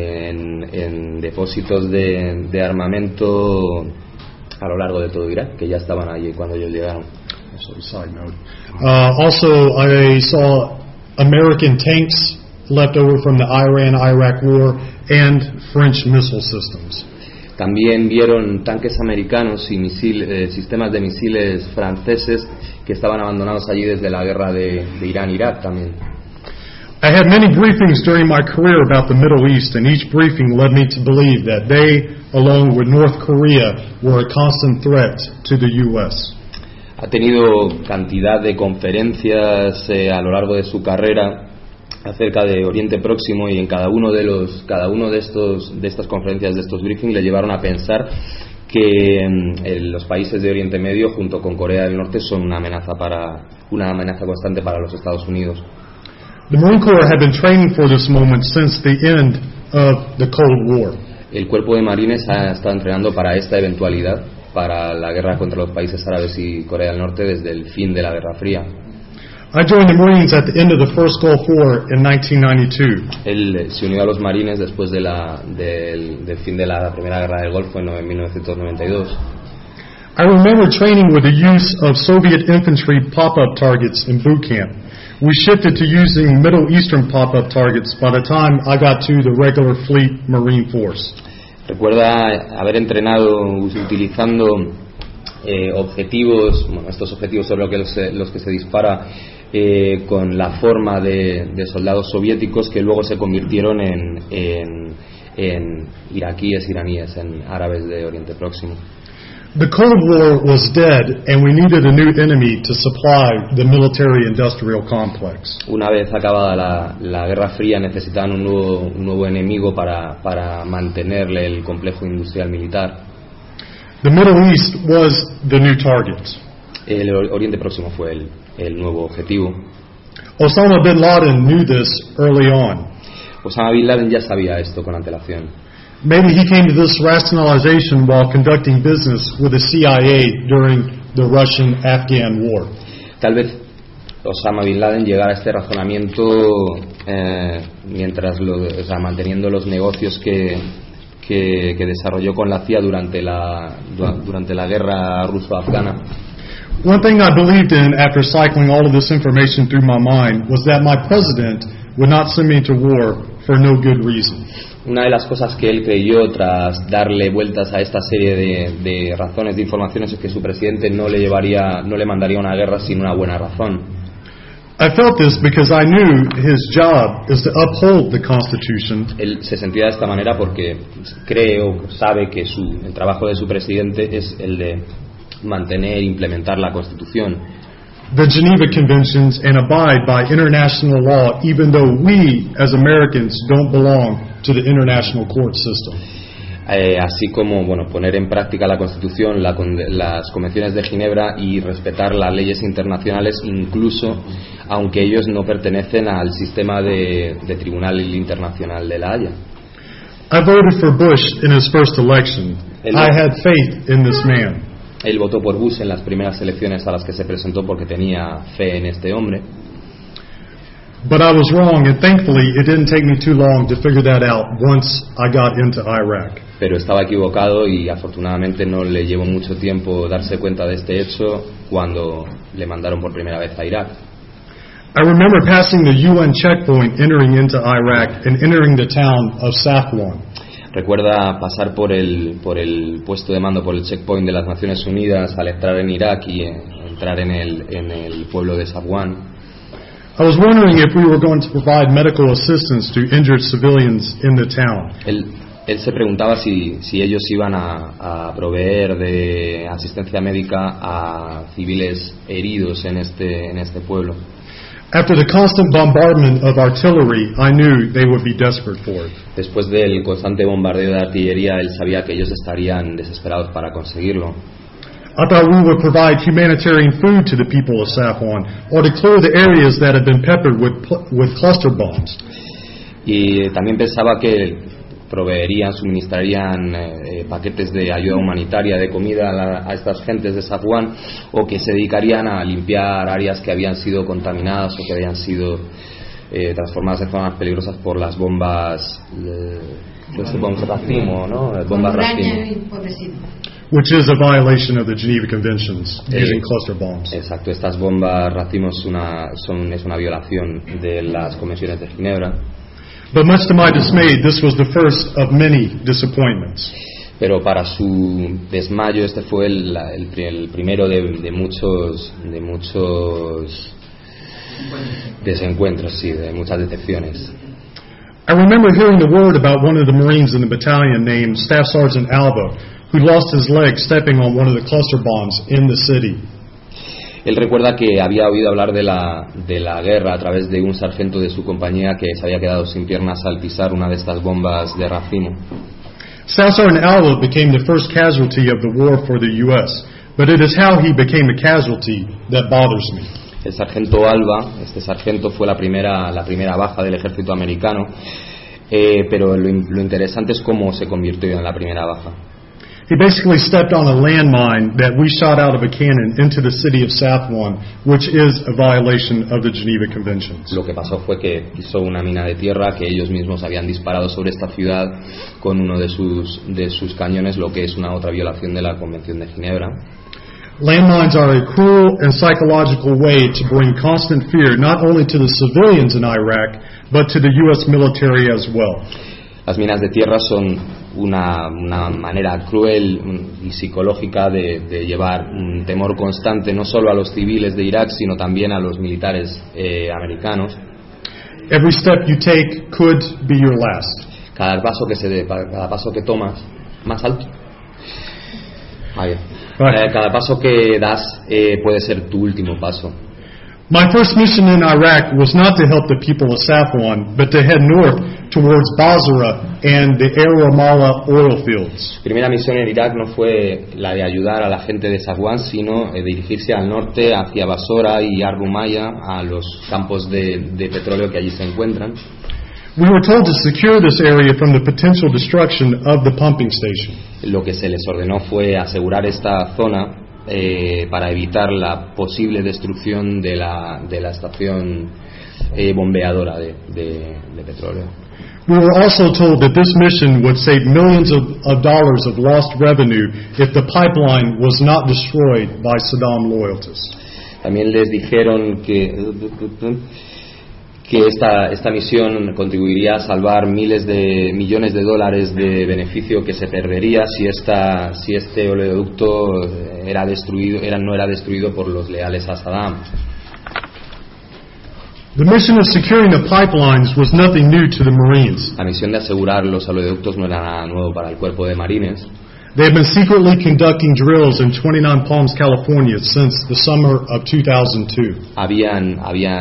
en depósitos de armamento a lo largo de todo Irak, que ya estaban allí cuando ellos llegaron. Side note. Also, I saw American tanks left over from the Iran-Iraq war and French missile systems. También vieron tanques americanos y sistemas de misiles franceses que estaban abandonados allí desde la guerra de Irán-Irak también. I had many briefings during my career about the Middle East, and each briefing led me to believe that they, along with North Korea, were a constant threat to the U.S. Ha tenido cantidad de conferencias a lo largo de su carrera acerca de Oriente Próximo, y en cada uno de estas conferencias, de estos briefings, le llevaron a pensar que los países de Oriente Medio junto con Corea del Norte son una amenaza constante para los Estados Unidos. The Marine Corps had been training for this moment since the end of the Cold War. El cuerpo de marines ha estado entrenando para esta eventualidad, para la guerra contra los países árabes y Corea del Norte, desde el fin de la Guerra Fría. I joined the Marines at the end of the first Gulf War in 1992. Él se unió a los marines después del fin de la Primera Guerra del Golfo en 1992. I remember training with the use of Soviet infantry pop-up targets in boot camp. We shifted to using Middle Eastern pop-up targets by the time I got to the regular fleet Marine Force. Recuerda haber entrenado utilizando estos objetivos son los que se dispara con la forma de soldados soviéticos que luego se convirtieron en iraquíes, iraníes, en árabes de Oriente Próximo. The Cold War was dead, and we needed a new enemy to supply the military-industrial complex. Una vez acabada la Guerra Fría, necesitaban un nuevo enemigo para mantenerle el complejo industrial militar. The Middle East was the new target. El Oriente Próximo fue el nuevo objetivo. Osama bin Laden knew this early on. Osama bin Laden ya sabía esto con antelación. Maybe he came to this rationalization while conducting business with the CIA during the Russian-Afghan War. Tal vez Osama bin Laden llegara a este razonamiento manteniendo los negocios que desarrolló con la CIA durante la guerra ruso-afgana. One thing I believed in after cycling all of this information through my mind was that my president would not send me to war for no good reason. Una de las cosas que él creyó tras darle vueltas a esta serie de razones, de informaciones, es que su presidente no le mandaría una guerra sin una buena razón. I felt this because I knew his job is to uphold the Constitution. Él se sentía de esta manera porque sabe que el trabajo de su presidente es el de mantener e implementar la Constitución, the Geneva Conventions, and abide by international law, even though we, as Americans, don't belong to the international court system. Así como poner en práctica la Constitución, las convenciones de Ginebra y respetar las leyes internacionales, incluso aunque ellos no pertenecen al sistema de Tribunal Internacional de La Haya. I voted for Bush in his first election. I had faith in this man. Él votó por Bush en las primeras elecciones a las que se presentó porque tenía fe en este hombre. But I was wrong, and thankfully it didn't take me too long to figure that out once I got into Iraq. Pero estaba equivocado y afortunadamente no le llevó mucho tiempo darse cuenta de este hecho cuando le mandaron por primera vez a Irak. I remember passing the UN checkpoint entering into Iraq and entering the town of Safwan. Recuerda pasar por el puesto de mando, por el checkpoint de las Naciones Unidas al entrar en Irak y entrar en el pueblo de Safwan. I was wondering if we were going to provide medical assistance to injured civilians in the town. Él se preguntaba si ellos iban a proveer de asistencia médica a civiles heridos en este pueblo. After the constant bombardment of artillery, I knew they would be desperate for it. Después del constante bombardeo de artillería, él sabía que ellos estarían desesperados para conseguirlo. I thought we would provide humanitarian food to the people of Safwan, or to clear the areas that had been peppered with cluster bombs. Y también pensaba que suministrarían paquetes de ayuda humanitaria, de comida a estas gentes de Safwan, o que se dedicarían a limpiar áreas que habían sido contaminadas o que habían sido transformadas de formas peligrosas por las bombas racimo, ¿no? Bombas racimo. Which is a violation of the Geneva Conventions, using cluster bombs. Exacto, estas bombas racimo es una violación de las convenciones de Ginebra. But much to my dismay, this was the first of many disappointments. Pero para su desmayo, este fue el primero de muchos desencuentros, sí, de muchas decepciones. I remember hearing the word about one of the Marines in the battalion named Staff Sergeant Alba, who lost his leg stepping on one of the cluster bombs in the city. Él recuerda que había oído hablar de la guerra a través de un sargento de su compañía que se había quedado sin piernas al pisar una de estas bombas de racimo. Staff Sergeant Alba became the first casualty of the war for the U.S., but it is how he became a casualty that bothers me. El sargento Alba, este sargento fue la primera baja del ejército americano, pero lo interesante es cómo se convirtió en la primera baja. He basically stepped on a landmine that we shot out of a cannon into the city of Safwan, which is a violation of the Geneva Conventions. Lo que pasó fue que pisó una mina de tierra que ellos mismos habían disparado sobre esta ciudad con uno de sus cañones, lo que es una otra violación de la Convención de Ginebra. Landmines are a cruel and psychological way to bring constant fear not only to the civilians in Iraq, but to the U.S. military as well. Las minas de tierra son una manera cruel y psicológica de llevar un temor constante no solo a los civiles de Irak, sino también a los militares americanos. Every step you take could be your last. Cada paso que tomas, más alto. Cada paso que das puede ser tu último paso. My first mission in Iraq was not to help the people of Safwan, but to head north towards Basra and the Air Ramallah oil fields. Primera misión en Irak no fue la de ayudar a la gente de Safwan, sino dirigirse al norte hacia Basora y Ar Rumayya, a los campos de petróleo que allí se encuentran. We were told to secure this area from the potential destruction of the pumping station. Lo que se les ordenó fue asegurar esta zona para evitar la posible destrucción de la estación bombeadora de petróleo. We were also told that this mission would save millions of dollars of lost revenue if the pipeline was not destroyed by Saddam loyalists. También les dijeron que esta misión contribuiría a salvar millones de dólares de beneficio que se perdería si este oleoducto no era destruido por los leales a Saddam. The mission of securing the pipelines was nothing new to the Marines. La misión de asegurar los oleoductos no era nada nuevo para el cuerpo de marines. They have been secretly conducting drills in 29 Palms, California since the summer of 2002. Habían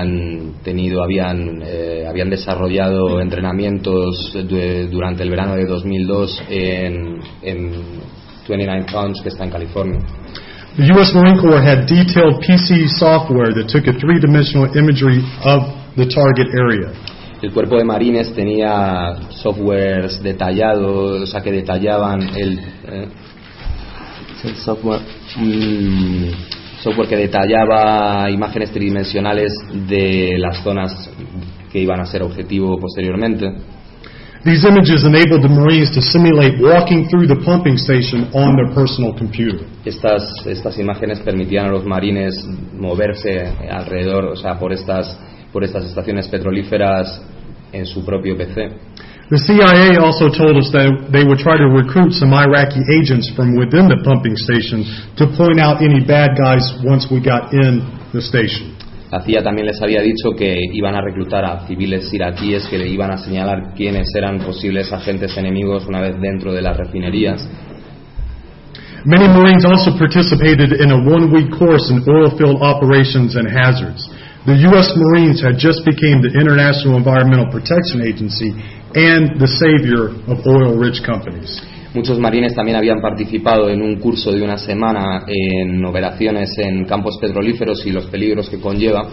desarrollado entrenamientos durante el verano de 2002 en 29 Palms, que está en California. The U.S. Marine Corps had detailed PC software that took a three-dimensional imagery of the target area. El cuerpo de marines tenía softwares detallados, o sea, que detallaban software que detallaba imágenes tridimensionales de las zonas que iban a ser objetivo posteriormente. These images enabled the Marines to simulate walking through the pumping station on their personal computer. Estas imágenes permitían a los marines moverse alrededor, o sea, por estas estaciones petrolíferas en su propio PC. The CIA also told us that they would try to recruit some Iraqi agents from within the pumping station to point out any bad guys once we got in the station. La CIA también les había dicho que iban a reclutar a civiles iraquíes que le iban a señalar quiénes eran posibles agentes enemigos una vez dentro de las refinerías. Many Marines also participated in a one-week course in oil field operations and hazards. The U.S. Marines had just become the International Environmental Protection Agency and the savior of oil-rich companies. Muchos marines también habían participado en un curso de una semana en operaciones en campos petrolíferos y los peligros que conlleva.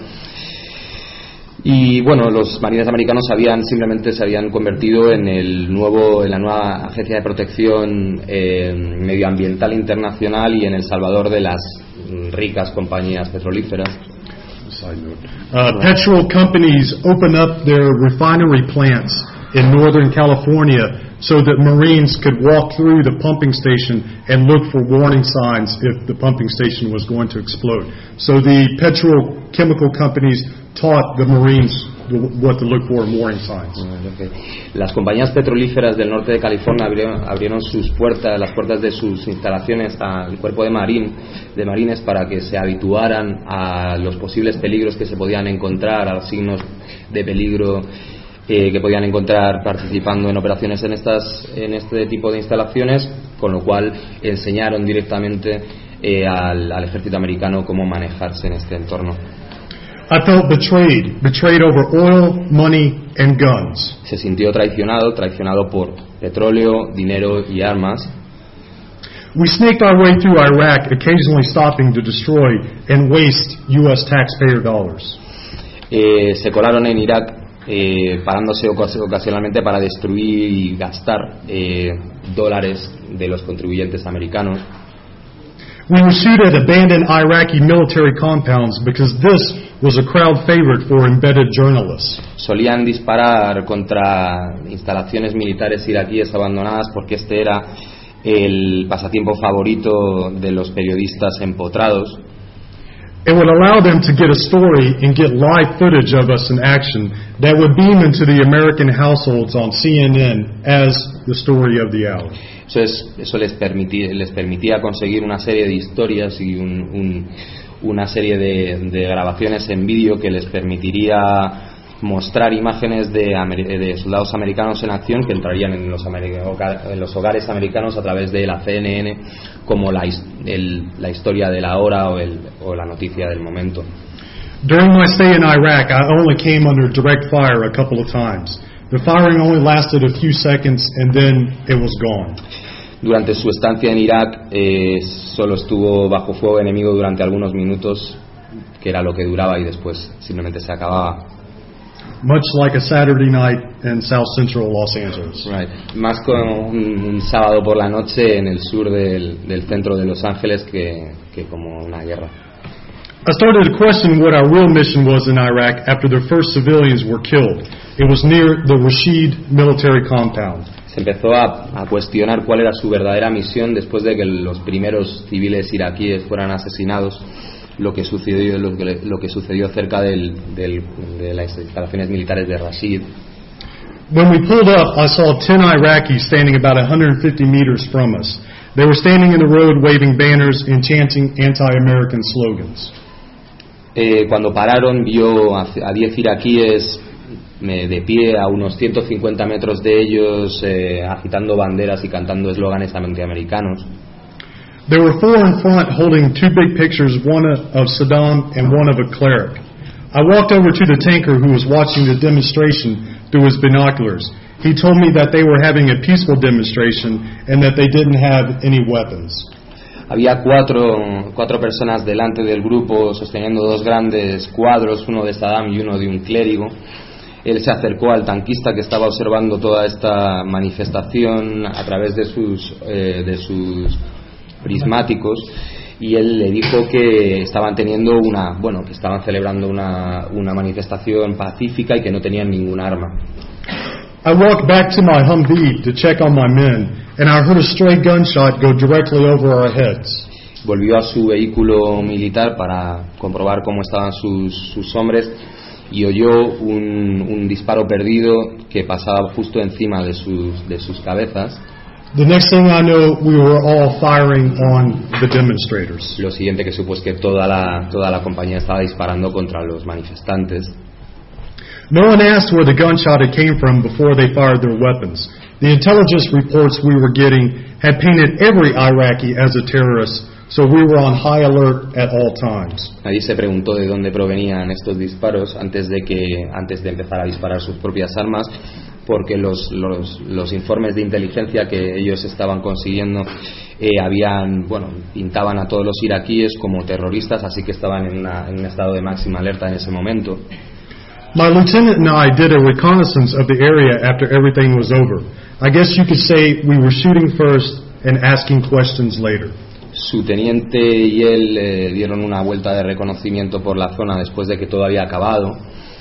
Y bueno, los marines americanos simplemente se habían convertido en la nueva agencia de protección medioambiental internacional y en el salvador de las ricas compañías petrolíferas. Petrol companies open up their refinery plants in Northern California so that Marines could walk through the pumping station and look for warning signs if the pumping station was going to explode. So the petrochemical companies taught the Marines what to look for in warning signs. Las compañías petrolíferas del norte de California abrieron las puertas de sus instalaciones al cuerpo de marines para que se habituaran a los posibles peligros que se podían encontrar, a los signos de peligro que podían encontrar participando en operaciones en este tipo de instalaciones, con lo cual enseñaron directamente al ejército americano cómo manejarse en este entorno. I felt betrayed over oil, money, and guns. Se sintió traicionado por petróleo, dinero y armas. We snaked our way through Iraq, occasionally stopping to destroy and waste U.S. taxpayer dollars. Se colaron en Irak, parándose ocasionalmente para destruir y gastar dólares de los contribuyentes americanos. We would shoot at abandoned Iraqi military compounds because this was a crowd favorite for embedded journalists. Solían disparar contra instalaciones militares iraquíes abandonadas porque este era el pasatiempo favorito de los periodistas empotrados. It would allow them to get a story and get live footage of us in action that would beam into the American households on CNN as the story of the hour. Eso les permitía conseguir una serie de historias y una serie de grabaciones en vídeo que les permitiría mostrar imágenes de soldados americanos en acción que entrarían en los hogares americanos a través de la CNN como la historia de la hora o la noticia del momento. During my stay in Iraq, I only came under direct fire a couple of times. The firing only lasted a few seconds and then it was gone. Durante su estancia en Irak solo estuvo bajo fuego enemigo durante algunos minutos, que era lo que duraba, y después simplemente se acababa. Much like a Saturday night in South Central Los Angeles. Right. Más como un sábado por la noche en el sur del centro de Los Ángeles que como una guerra. I started to question what our real mission was in Iraq after the first civilians were killed. It was near the Rashid military compound. Se empezó a cuestionar cuál era su verdadera misión después de que los primeros civiles iraquíes fueran asesinados. Lo que sucedió cerca de las instalaciones militares de Rashid. When we pulled up, I saw 10 Iraqis standing about 150 meters from us. They were standing in the road waving banners and chanting anti-American slogans. Cuando pararon, vio a 10 iraquíes de pie a unos 150 metros de ellos, agitando banderas y cantando eslóganes antiamericanos. There were 4 in front holding 2 big pictures, one of Saddam and one of a cleric. I walked over to the tanker who was watching the demonstration through his binoculars. He told me that they were having a peaceful demonstration and that they didn't have any weapons. Había cuatro personas delante del grupo sosteniendo 2 grandes cuadros, uno de Saddam y uno de un clérigo. Él se acercó al tanquista que estaba observando toda esta manifestación a través de sus prismáticos y él le dijo que estaban teniendo que estaban celebrando una manifestación pacífica y que no tenían ningún arma. I walked back to my Humvee to check on my men, and I heard a stray gunshot go directly over our heads. Volvió a su vehículo militar para comprobar cómo estaban sus hombres y oyó un disparo perdido que pasaba justo encima de sus cabezas. The next thing I know, we were all firing on the demonstrators. Lo siguiente que supo es que toda la compañía estaba disparando contra los manifestantes. No one asked where the gunshot had came from before they fired their weapons. The intelligence reports we were getting had painted every Iraqi as a terrorist, so we were on high alert at all times. Nadie se preguntó de dónde provenían estos disparos antes de empezar a disparar sus propias armas, porque los informes de inteligencia que ellos estaban consiguiendo pintaban a todos los iraquíes como terroristas, así que estaban en un estado de máxima alerta en ese momento. My lieutenant and I did a reconnaissance of the area after everything was over. I guess you could say we were shooting first and asking questions later. Su teniente y él dieron una vuelta de reconocimiento por la zona después de que todo había acabado.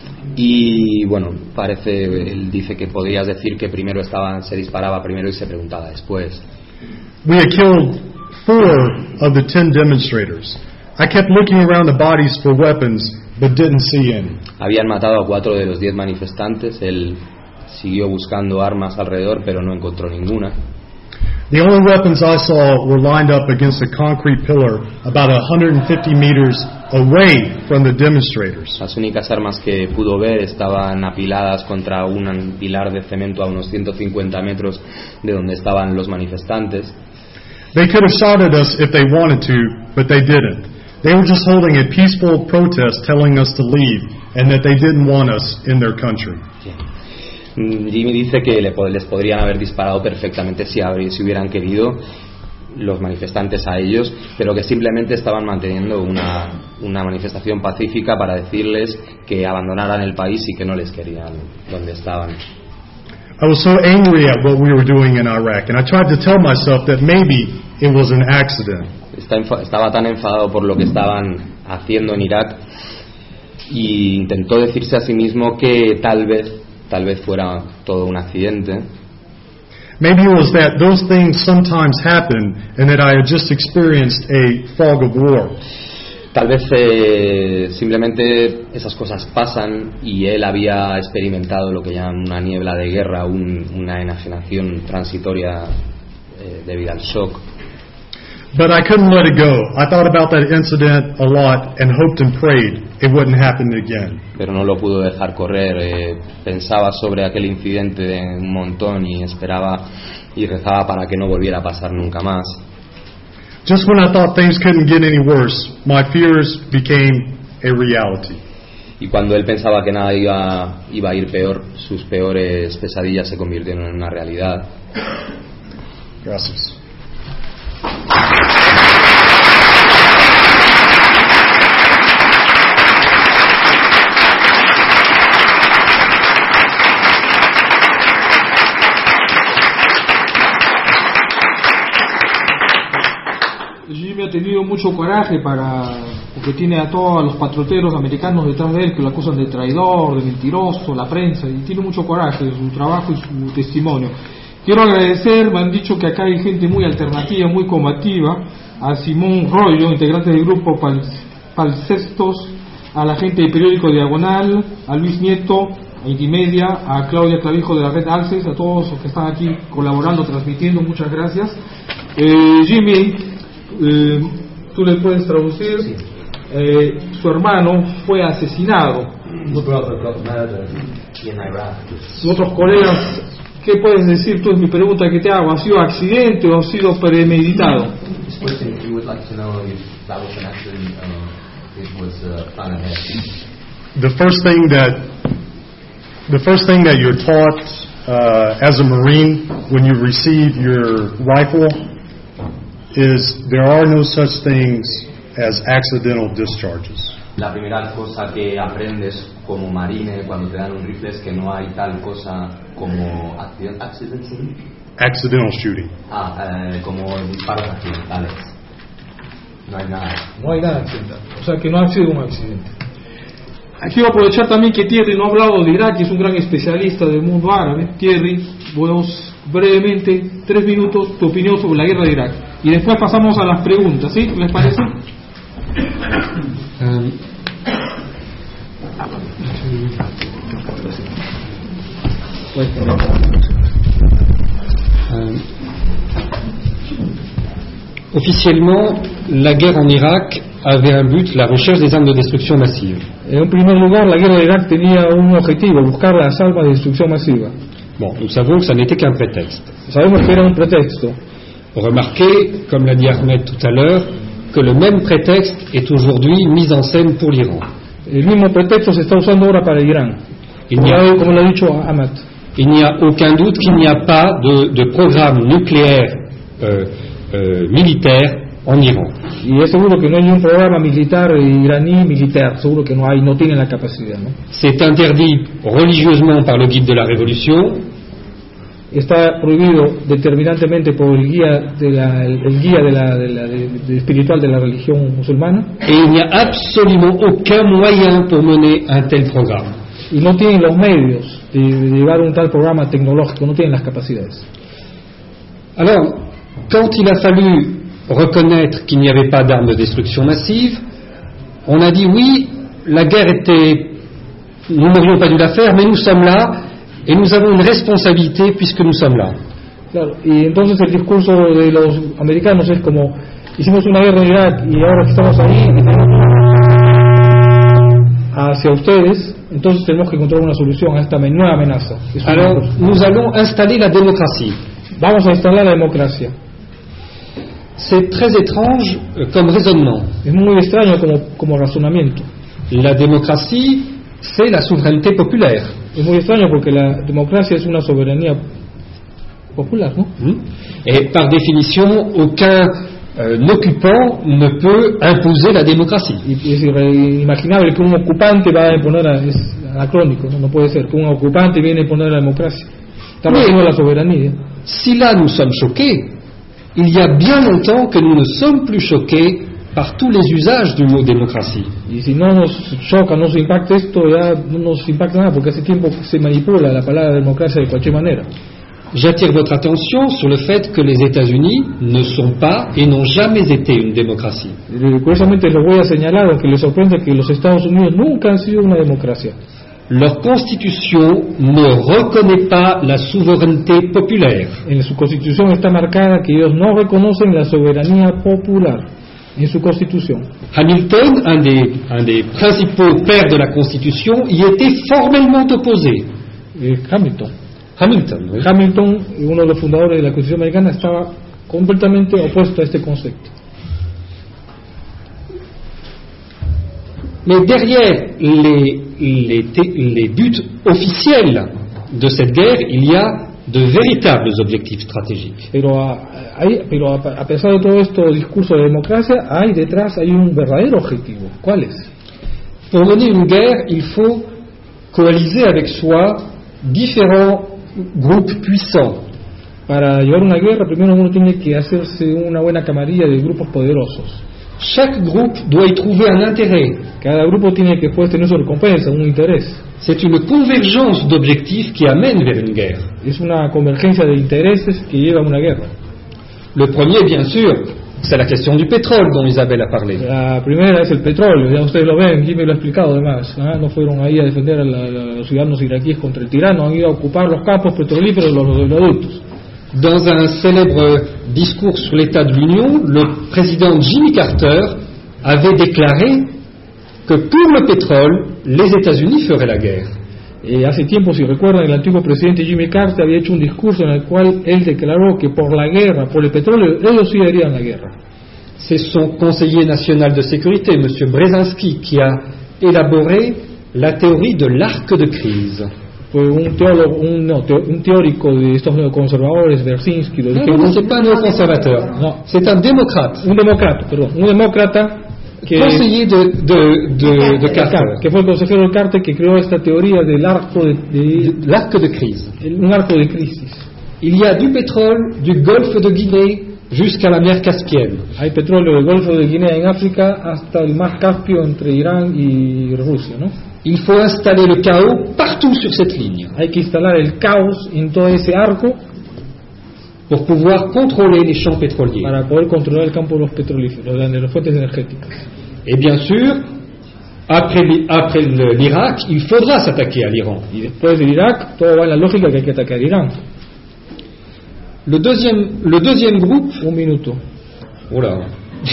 Y él dice que podrías decir que se disparaba primero y se preguntaba después. We had killed 4 of the 10 demonstrators. I kept looking around the bodies for weapons, but didn't see any. Habían matado a 4 de los 10 manifestantes. Él siguió buscando armas alrededor, pero no encontró ninguna. The only weapons I saw were lined up against a concrete pillar about 150 meters away from the demonstrators. Las únicas armas que pudo ver estaban apiladas contra un pilar de cemento a unos 150 metros de donde estaban los manifestantes. They could have shot at us if they wanted to, but they didn't. They were just holding a peaceful protest telling us to leave and that they didn't want us in their country. Jimmy dice que les podrían haber disparado perfectamente si hubieran querido los manifestantes a ellos, pero que simplemente estaban manteniendo una manifestación pacífica para decirles que abandonaran el país y que no les querían donde estaban. I was so angry at what we were doing in Iraq, and I tried to tell myself that maybe it was an accident. Estaba tan enfadado por lo que estaban haciendo en Irak y intentó decirse a sí mismo que tal vez fuera todo un accidente. Maybe it was that those things sometimes happen and that I had just experienced a fog of war. Tal vez simplemente esas cosas pasan y él había experimentado lo que llaman una niebla de guerra, una enajenación transitoria debido al shock. But I couldn't let it go. I thought about that incident a lot and hoped and prayed it wouldn't happen again. Pero no lo pudo dejar correr. Pensaba sobre aquel incidente un montón y esperaba y rezaba para que no volviera a pasar nunca más. Just when I thought things couldn't get any worse, my fears became a reality. Y cuando él pensaba que nada iba a ir peor, sus peores pesadillas se convirtieron en una realidad. Gracias. Jimmy ha tenido mucho coraje porque tiene a todos los patrioteros americanos detrás de él que lo acusan de traidor, de mentiroso, la prensa, y tiene mucho coraje de su trabajo y su testimonio. Quiero agradecer, me han dicho que acá hay gente muy alternativa, muy combativa, a Simón Rollo, integrante del grupo Palcestos, a la gente del periódico Diagonal, a Luis Nieto, a Intimedia, a Claudia Clavijo de la red Alces, a todos los que están aquí colaborando, transmitiendo, muchas gracias. Jimmy, tú le puedes traducir. Sí. Su hermano fue asesinado. His brother got murdered in Iraq. Otros colegas, ¿qué puedes decir tú? Es mi pregunta que te hago. ¿Ha sido accidente o ha sido premeditado? This question, you would like to know if that was an accident or it was planned ahead. The first thing that you're taught as a Marine when you receive your rifle is there are no such things as accidental discharges. La primera cosa que aprendes como marine cuando te dan un rifle es que no hay tal cosa como Accidental shooting. como disparos accidentales. No hay nada. No hay nada accidental. O sea que no ha sido un accidente. Quiero aprovechar también que Thierry no ha hablado de Irak, que es un gran especialista del mundo árabe. Thierry, vos brevemente, 3 minutos, tu opinión sobre la guerra de Irak. Y después pasamos a las preguntas, ¿sí? ¿Les parece? Officiellement, la guerre en Irak avait un but, la recherche des armes de destruction massive. En primer lugar, la guerra de Irak tenía un objetivo, buscar las armas de destrucción masiva. Bon, nous savons que ça n'était qu'un prétexte. Sabemos que era un pretexto. Remarquez, comme l'a dit Ahmed tout à l'heure, que le même prétexte est aujourd'hui mis en scène pour l'Iran. El mismo pretexto se está usando ahora para Irán. Como lo ha dicho Ahmed. Il n'y a aucun doute qu'il n'y a pas de programme nucléaire militaire en Iran. Y es seguro que no hay un programa militar iraní militar, seguro que no tienen la capacidad, ¿no? C'est interdit religieusement par le guide de la révolution. Está prohibido determinantemente por el guía espiritual de la religión musulmana. Et il n'y a absolument aucun moyen pour mener un tel programme. Y no tienen los medios de llevar un tal programa tecnológico, no tienen las capacidades. Alors, quand il a fallu reconnaître qu'il n'y avait pas d'armes de destruction massive, on a dit oui, la guerre était... Nous n'aurions pas dû la faire, mais nous sommes là, et nous avons une responsabilité puisque nous sommes là. Claro, y entonces el discurso de los americanos es como, hicimos una guerra en Irak y ahora que estamos ahí, hacia ustedes, entonces tenemos que encontrar una solución a esta nueva amenaza. Alors, nous allons installer la démocratie. Vamos a instalar la democracia. C'est très étrange comme raisonnement. Es muy extraño como razonamiento. La démocratie, c'est la souveraineté populaire. Es muy extraño porque la democracia es una soberanía popular, ¿no? Et par définition, aucun occupant ne peut imposer la démocratie. Y es inimaginable que un ocupante va a imponer, es anacrónico, no puede ser que un ocupante viene a imponer la democracia. Estamos haciendo la soberanía. Si là nous sommes choqués, il y a bien longtemps que nous ne sommes plus choqués par tous les usages du mot démocratie. Y si no nos choca, no nos impacta esto, ya no nos impacta nada, porque hace tiempo que se manipula la palabra democracia de cualquier manera. J'attire votre attention sur le fait que les États-Unis ne sont pas et n'ont jamais été une démocratie. Curiosamente les voy a señalar, aunque les sorprende, que los Estados Unidos nunca han sido una democracia. Leur constitution ne reconnaît pas la souveraineté populaire. En su constitución está marcada que ellos no reconocen la soberanía popular. En su constitución. Hamilton, un des principaux pères de la Constitution, y était formellement opposé. Hamilton, oui. Hamilton, uno de los fundadores de la Constitución americana, estaba completamente opuesto a este concepto. Mais derrière les buts officiels de cette guerre, il y a de véritables objectifs stratégiques. Pero a pesar de todo esto discurso de democracia, detrás hay un verdadero objetivo. ¿Cuál es? Pour mener une guerre, il faut coaliser avec soi différents groupes puissants. Para llevar una guerra, primero uno tiene que hacerse una buena camarilla de grupos poderosos. Chaque groupe doit y trouver un intérêt. Cada grupo tiene que tener su recompensa, un interés. C'est une convergence d'objectifs qui amène vers une guerre. Es una convergencia de intereses que lleva a una guerra. Le premier, bien sûr, c'est la question du pétrole dont Isabelle a parlé. La primera es el petróleo, ya ustedes lo ven, Jimmy lo ha explicado además. No fueron ahí a defender a los ciudadanos iraquíes contra el tirano, han ido a ocupar los campos petrolíferos de los oleoductos. Dans un célèbre discours sur l'état de l'Union, le président Jimmy Carter avait déclaré que pour le pétrole, les États-Unis feraient la guerre. Hace tiempo, si recuerdan, el antiguo presidente Jimmy Carter había hecho un discurso en el cual él declaró que por la guerra, por el petróleo, ellos sí harían la guerra. C'est son conseiller national de sécurité, M. Brzezinski, qui a élaboré la théorie de l'arc de crise. Fue un teórico de estos neoconservadores, Brzezinski. No, c'est pas un néoconservateur. No. C'est un démocrate. Un démocrata que conseiller de Carter. Que fue el consejero de Carter que creó esta teoría del arco l'arc de crise. Un arco de crisis. Il y a du pétrole, du golfe de Guinée jusqu'à la mer Caspienne. Hay petróleo del Golfo de Guinea en África hasta el mar Caspio entre Irán y Rusia, ¿no? Il faut installer le chaos partout sur cette ligne Hay que instalar el caos en todo ese arco pour pouvoir contrôler les champs pétroliers. para poder controlar el campo de los petrolíferos, de las fuentes energéticas. Et bien sûr, après l'Irak, il faudra s'attaquer à l'Iran. Y después del Irak, todo va en la lógica que hay que atacar a Irán. Le deuxième groupe, Un minuto. voilà.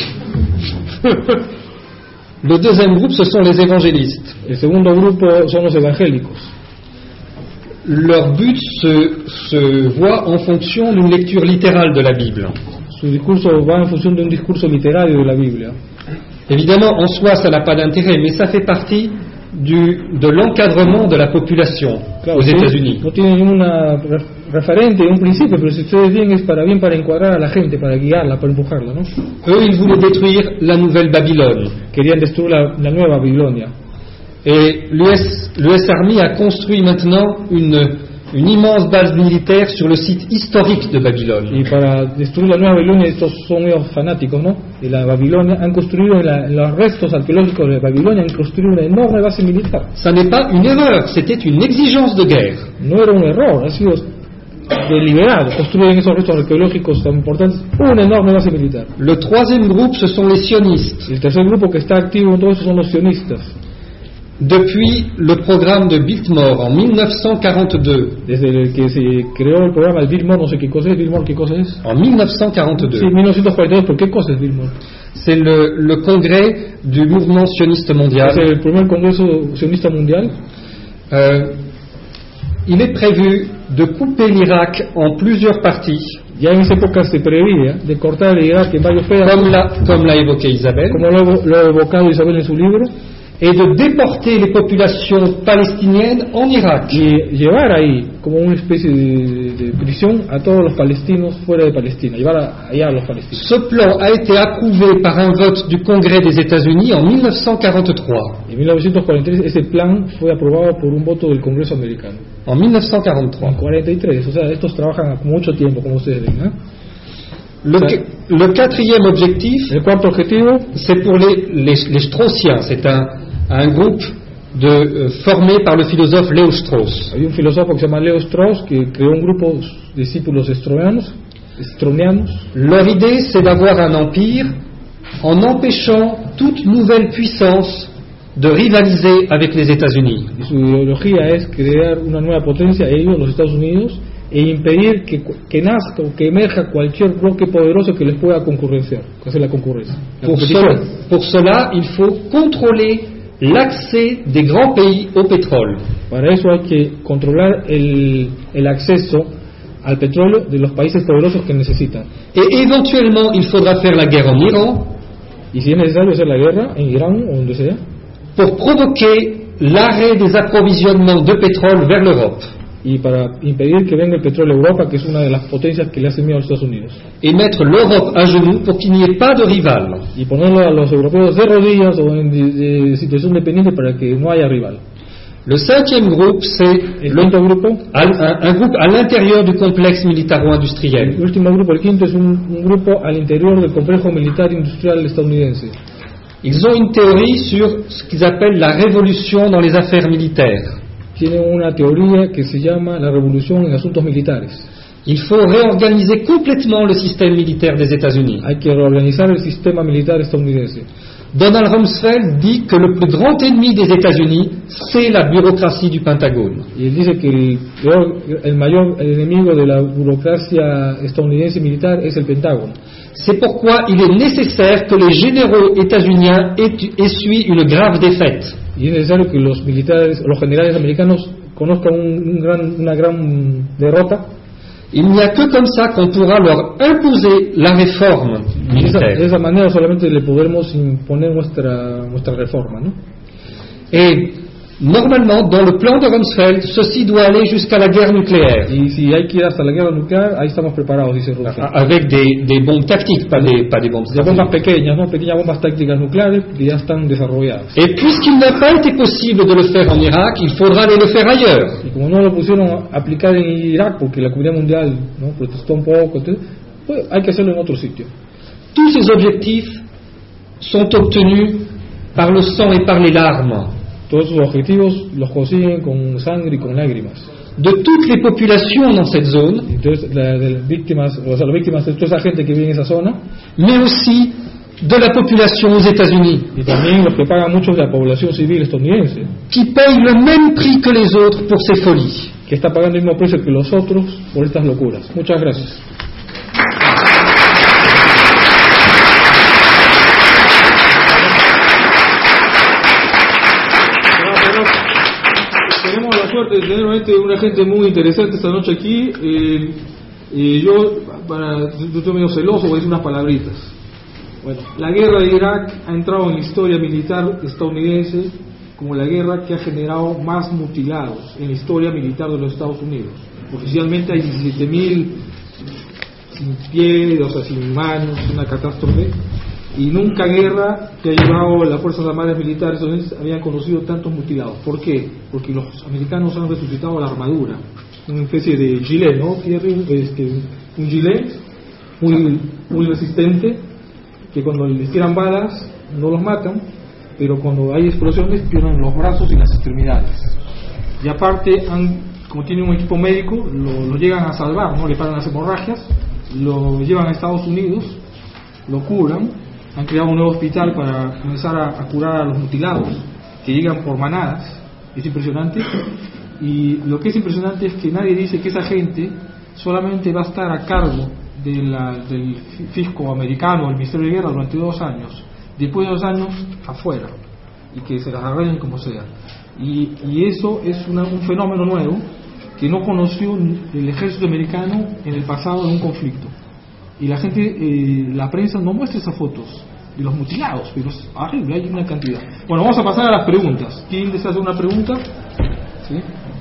Le deuxième groupe, ce sont les évangélistes. El segundo grupo son los evangélicos. Leur but se voit en fonction d'une lecture littérale de la Bible. Su discurso va en función de un discurso literario de la Biblia. Évidemment, en soi, ça n'a pas d'intérêt, mais ça fait partie de l'encadrement de la population aux États-Unis. No tiene ninguna referente, un principio, pero si ustedes ven es para encuadrar a la gente, para guiarla, para empujarla, ¿no? Eux, ils voulaient détruire la nouvelle Babylone. Querían destruir la nueva Babilonia. Et l'US Army a construit maintenant une immense base militaire sur le site historique de Babylone. Y para destruir la nueva Babilonia, estos son ellos fanáticos, ¿no? De la Babilonia, han construido en los restos arqueológicos de Babilonia, han construido una enorme base militar. Ça n'est pas une erreur, c'était une exigence de guerre. No era un error, ha sido deliberado. Construyen esos restos arqueológicos tan importantes una enorme base militar. Le troisième groupe, ce sont les sionistes. El tercer grupo que está activo en todo eso son los sionistas. Depuis le programme de Biltmore en 1942. Desde que se creó el programa de Biltmore, no sé qué cosa es. Biltmore, ¿qué cosa es? En 1942. Sí, 1942, ¿pero qué cosa es Biltmore? C'est le congrès du mouvement sioniste mondial. Es el primer congreso sionista mundial. Il est prévu de couper l'Irak en plusieurs parties. Ya en esa época se preveía de cortar el Irak en varios pedazos. Comme l'a évoqué Isabelle. Como lo ha evocado Isabel en su libro. Et de déporter les populations palestiniennes en Irak. Y llevar ahí como una especie de prisión a todos los palestinos fuera de Palestina, llevar allá a los palestinos. Ce plan a été approuvé par un vote du Congrès des États-Unis en 1943. En 1943 ese plan fue aprobado por un voto del Congreso americano. En 1943. En 43, o sea, estos trabajan con mucho tiempo, como ustedes ven, ¿eh? Le quatrième objectif, el cuarto objetivo, c'est pour les Straussiens. C'est un groupe formé par le philosophe Léo Strauss. Hay un filósofo que se llama Leo Strauss que creó un grupo de discípulos straussianos. Leur idée, c'est d'avoir un empire en empêchant toute nouvelle puissance de rivaliser avec les États-Unis. Y su ideología es crear una nueva potencia, ellos, los Estados Unidos, e impedir que nazca o que emerja cualquier bloque poderoso que les pueda concurrenciar, que hace la concurrencia. Pour cela, il faut contrôler l'accès des grands pays au pétrole. Para eso hay que controlar el acceso al petróleo de los países poderosos que necesitan. Et éventuellement, il faudra faire la guerre en Iran. Y si es necesario hacer la guerra en Irán o donde sea. Pour provoquer l'arrêt des approvisionnements de pétrole vers l'Europe. Y para impedir que venga el petróleo a Europa, que es una de las potencias que le hacen miedo a los Estados Unidos. Et mettre l'Europe à genoux pour qu'il n'y ait pas de rival. Y ponerlo a los europeos de rodillas o en situación dependiente para que no haya rival. Le cinquième groupe, c'est un groupe à l'intérieur du complexe militaro-industriel. El último grupo, el quinto, es un grupo al interior del complejo militar industrial estadounidense. Ils ont une théorie sur ce qu'ils appellent la révolution dans les affaires militaires. Tienen una teoría que se llama la revolución en asuntos militares. Il faut réorganiser complètement le système militaire des États-Unis. Hay que reorganizar el sistema militar estadounidense. Donald Rumsfeld dit que le plus grand ennemi des États-Unis, c'est la bureaucratie du Pentagone. Y él dice que el mayor enemigo de la burocracia estadounidense militar es el Pentágono. C'est pourquoi il est nécessaire que les généraux états-uniens essuient une grave défaite. Y es necesario que los generales americanos conozcan una gran derrota. Il n'y a que comme ça qu'on pourra leur imposer la réforme militaire. De esa manera solamente le podremos imponer nuestra reforma, ¿no? Et normalement, dans le plan de Rumsfeld, ceci doit aller jusqu'à la guerre nucléaire. Y si hay que ir hasta la guerra nuclear, ahí estamos preparados, dice Rumsfeld. Avec des bombes tactiques, pas des bombes stratégiques. Des bombas pequeñas, ¿no? Pequeñas bombas tácticas nucleares que ya están desarrolladas. Et puisqu'il n'a pas été possible de le faire en Irak, il faudra aller le faire ailleurs. Y como no lo pusieron a aplicar en Irak, porque la comunidad mundial, ¿no?, protestó un poco, entonces, pues hay que hacerlo en otro sitio. Tous ces objectifs sont obtenus par le sang et par les larmes Todos esos objetivos los consiguen con sangre y con lágrimas. de toutes les populations dans cette zone, Entonces, de las víctimas, o sea, las víctimas de toda esa gente que vive en esa zona, mais aussi de la population aux États-Unis, y también los que pagan mucho de la población civil estadounidense, qui paye le même prix que les autres pour ces folies. que está pagando el mismo precio que los otros por estas locuras. Muchas gracias. Tenemos la suerte de tener una gente muy interesante esta noche aquí. Yo estoy medio celoso, voy a decir unas palabritas. Bueno, la guerra de Irak ha entrado en la historia militar estadounidense como la guerra que ha generado más mutilados en la historia militar de los Estados Unidos. Oficialmente hay 17.000 sin pie, o sea, sin manos, una catástrofe. Y nunca guerra que ha llevado las Fuerzas Armadas Militares habían conocido tantos mutilados. ¿Por qué? Porque los americanos han resucitado la armadura, una especie de gilet, ¿no? Un gilet muy resistente, que cuando les tiran balas no los matan, pero cuando hay explosiones pierden los brazos y las extremidades. Y aparte, como tienen un equipo médico, lo llegan a salvar, ¿no? Le paran las hemorragias, lo llevan a Estados Unidos, lo curan. Han creado un nuevo hospital para comenzar a curar a los mutilados, que llegan por manadas. Es impresionante. Y lo que es impresionante es que nadie dice que esa gente solamente va a estar a cargo del fisco americano o el Ministerio de Guerra durante 2 años. Después de 2 años, afuera. Y que se las arreglen como sea. Y eso es un fenómeno nuevo que no conoció el ejército americano en el pasado en un conflicto. Y la gente, la prensa no muestra esas fotos de los mutilados, pero es horrible, hay una cantidad. Bueno, vamos a pasar a las preguntas. ¿Quién desea hacer una pregunta? ¿Sí?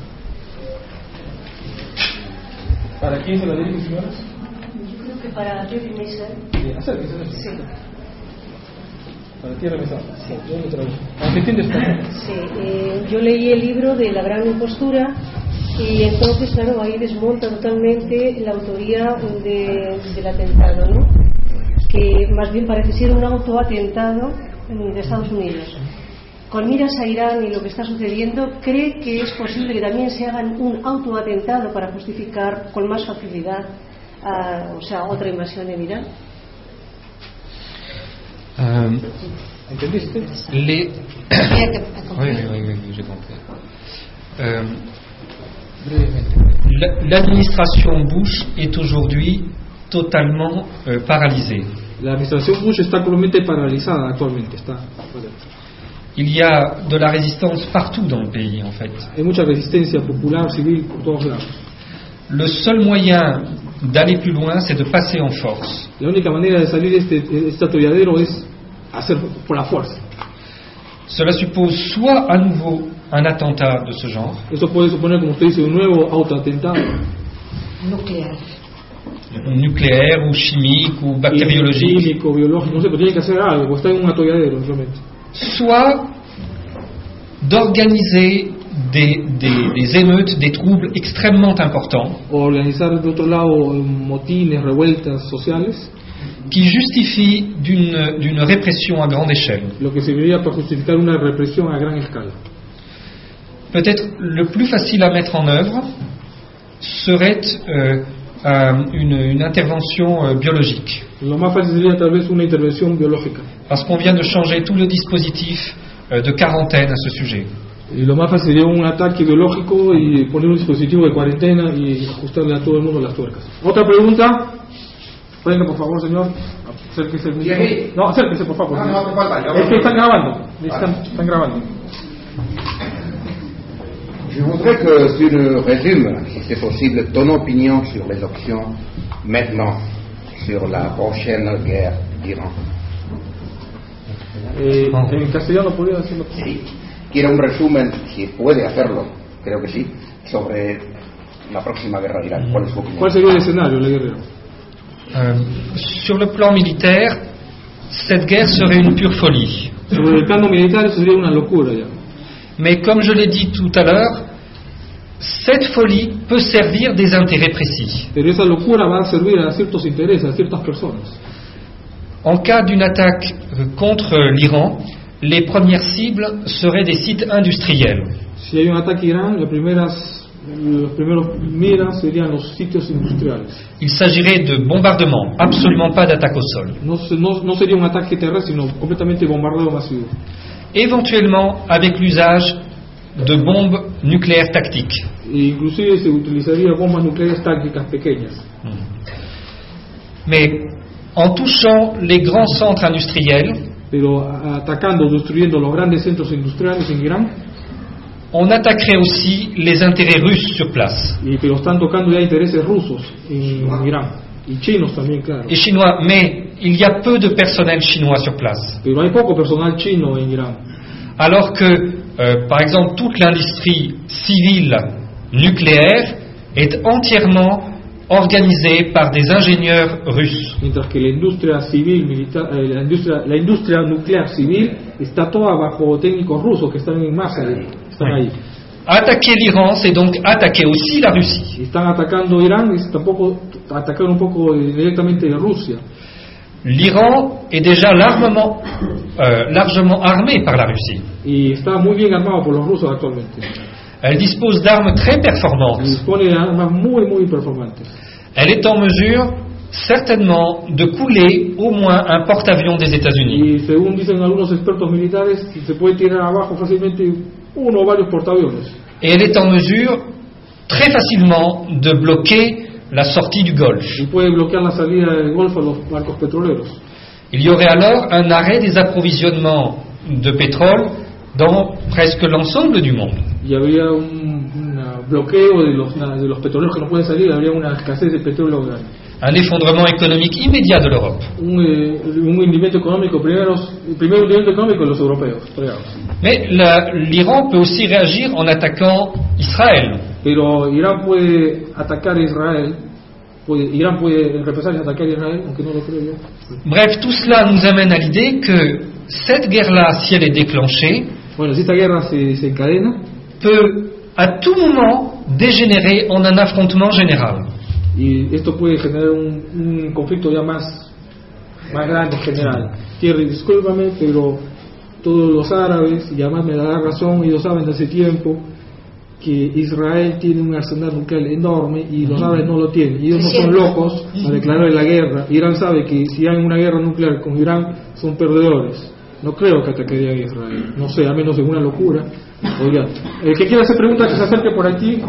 ¿Para quién se la dirige, señoras? Yo creo que para Jerry Mason. Bien, acérquese. Sí. Para ti, Remesa. Sí. Yo le traigo. Aunque entiendes español. Sí, yo leí el libro de La Gran Impostura y entonces, claro, ahí desmonta totalmente la autoría del atentado, ¿no? Que más bien parece ser un autoatentado de Estados Unidos. Con miras a Irán y lo que está sucediendo, ¿cree que es posible que también se hagan un autoatentado para justificar con más facilidad otra invasión en Irán? ¿Entendiste? Oui, j'ai compris. L'administration Bush est aujourd'hui totalement paralysée. La administración Bush está completamente paralizada actualmente. Il y a de la résistance partout dans le pays, en fait. Hay mucha resistencia popular, civil, por todos lados. Le seul moyen d'aller plus loin, c'est de passer en force. La única manera de salir de este atolladero es hacer por la fuerza. Cela suppose soit à nouveau un attentat de ce genre. Eso puede suponer, como usted dice, un nuevo autoatentado. Nucléaire ou chimique ou bactériologique. Químico, biológico, no sé, pero tiene que hacer algo, está en un atolladero realmente. Soit d'organiser des émeutes, des troubles extrêmement importants. O organizar de otro lado motines, revueltas sociales. Qui justifie d'une répression à grande échelle. Lo que serviría para justificar una represión a gran escala. Peut-être le plus facile à mettre en œuvre serait une intervention biologique. Lo más fácil sería tal vez una intervención biológica. Parce qu'on vient de changer tout le dispositif de quarantaine à ce sujet. Y lo más fácil sería un ataque biológico y poner un dispositivo de cuarentena y ajustarle a todo el mundo las tuercas. ¿Otra pregunta? Venga, por favor, señor. Acérquese. No, acérquese, por favor. No, falta. Es que están grabando. Están grabando. Je voudrais que tu nous résumes, si c'est possible, ton opinion sur les options maintenant, sur la prochaine guerre d'Iran. En castellano podría decirlo. Sí. Quiero un resumen, si puede hacerlo, creo que sí, sobre la próxima guerra de Irán. ¿Cuál es su opinión? ¿Cuál sería el escenario, la guerra? Sur le plan militaire, cette guerre serait une pure folie. Sobre el plano militar, eso sería una locura ya. Mais comme je l'ai dit tout à l'heure, cette folie peut servir des intérêts précis. Pero esa locura va a servir a ciertos intereses, a ciertas personas. En cas d'une attaque contre l'Iran, les premières cibles seraient des sites industriels. Si hay un ataque a Irán, los primeros miras serían los sitios industriales. Il s'agirait de bombardements, absolument pas d'attaque au sol. No sería un ataque terrestre, sino completamente bombardeo masivo. Éventuellement avec l'usage de bombes nucléaires tactiques. E inclusive se utilizaría bombas nucleares tácticas pequeñas. Mais en touchant les grands centres industriels, pero atacando, destruyendo los grandes centros industriales en Irán, on attaquerait aussi les intérêts russes sur place. Pero están tocando ya intereses rusos en Irán y chinos también, claro. Et chinois, mais il y a peu de personnel chinois sur place. Pero hay poco personal chino en Irán. Alors que, par exemple, toute l'industrie civile nucléaire est entièrement organisée par des ingénieurs russes. Mientras que la industria civil militar, la industria nuclear civil está toda bajo técnicos rusos que están en masa, están ahí. Attaquer l'Iran, c'est donc attaquer aussi la Russie. Están atacando Irán y tampoco atacar un poco directamente Rusia. L'Iran est déjà largement armé par la Russie. Y está muy bien armado por los rusos actualmente. Elle dispose d'armes très performantes. Dispone de armas muy performantes. Elle est en mesure, certainement, de couler au moins un porte-avions des États-Unis. Y según dicen algunos expertos militares, se puede tirar abajo fácilmente uno o varios portaaviones. Et elle est en mesure, très facilement, de bloquer la sortie du Golfe. Y puede bloquear la salida del Golfo a los barcos petroleros. Il y aurait alors un arrêt des approvisionnements de pétrole dans presque l'ensemble du monde. Y habría un bloqueo de los petroleros que no pueden salir, habría una escasez de petróleo grande. Un effondrement économique immédiat de l'Europe. Un hundimiento económico, primero hundimiento económico de los europeos. Mais l'Iran peut aussi réagir en attaquant Israël. Pero Irán puede atacar a Israel. Irán puede en represalia atacar a Israel, aunque no lo creo yo. Bref, tout cela nous amène à l'idée que cette guerre-là, si elle est déclenchée, bueno, si esta guerra se encadena, peut à tout moment dégénérer en un affrontement général. Y esto puede generar un conflicto ya más grande en general. Thierry, discúlpame, pero todos los árabes, y además me da razón, ellos saben desde hace tiempo que Israel tiene un arsenal nuclear enorme y los árabes no lo tienen. Y ellos no son locos a declarar la guerra. Irán sabe que si hay una guerra nuclear con Irán son perdedores. No creo que atacarían a Israel. No sé, a menos de una locura. Oiga, el que quiera hacer preguntas que se acerque por aquí.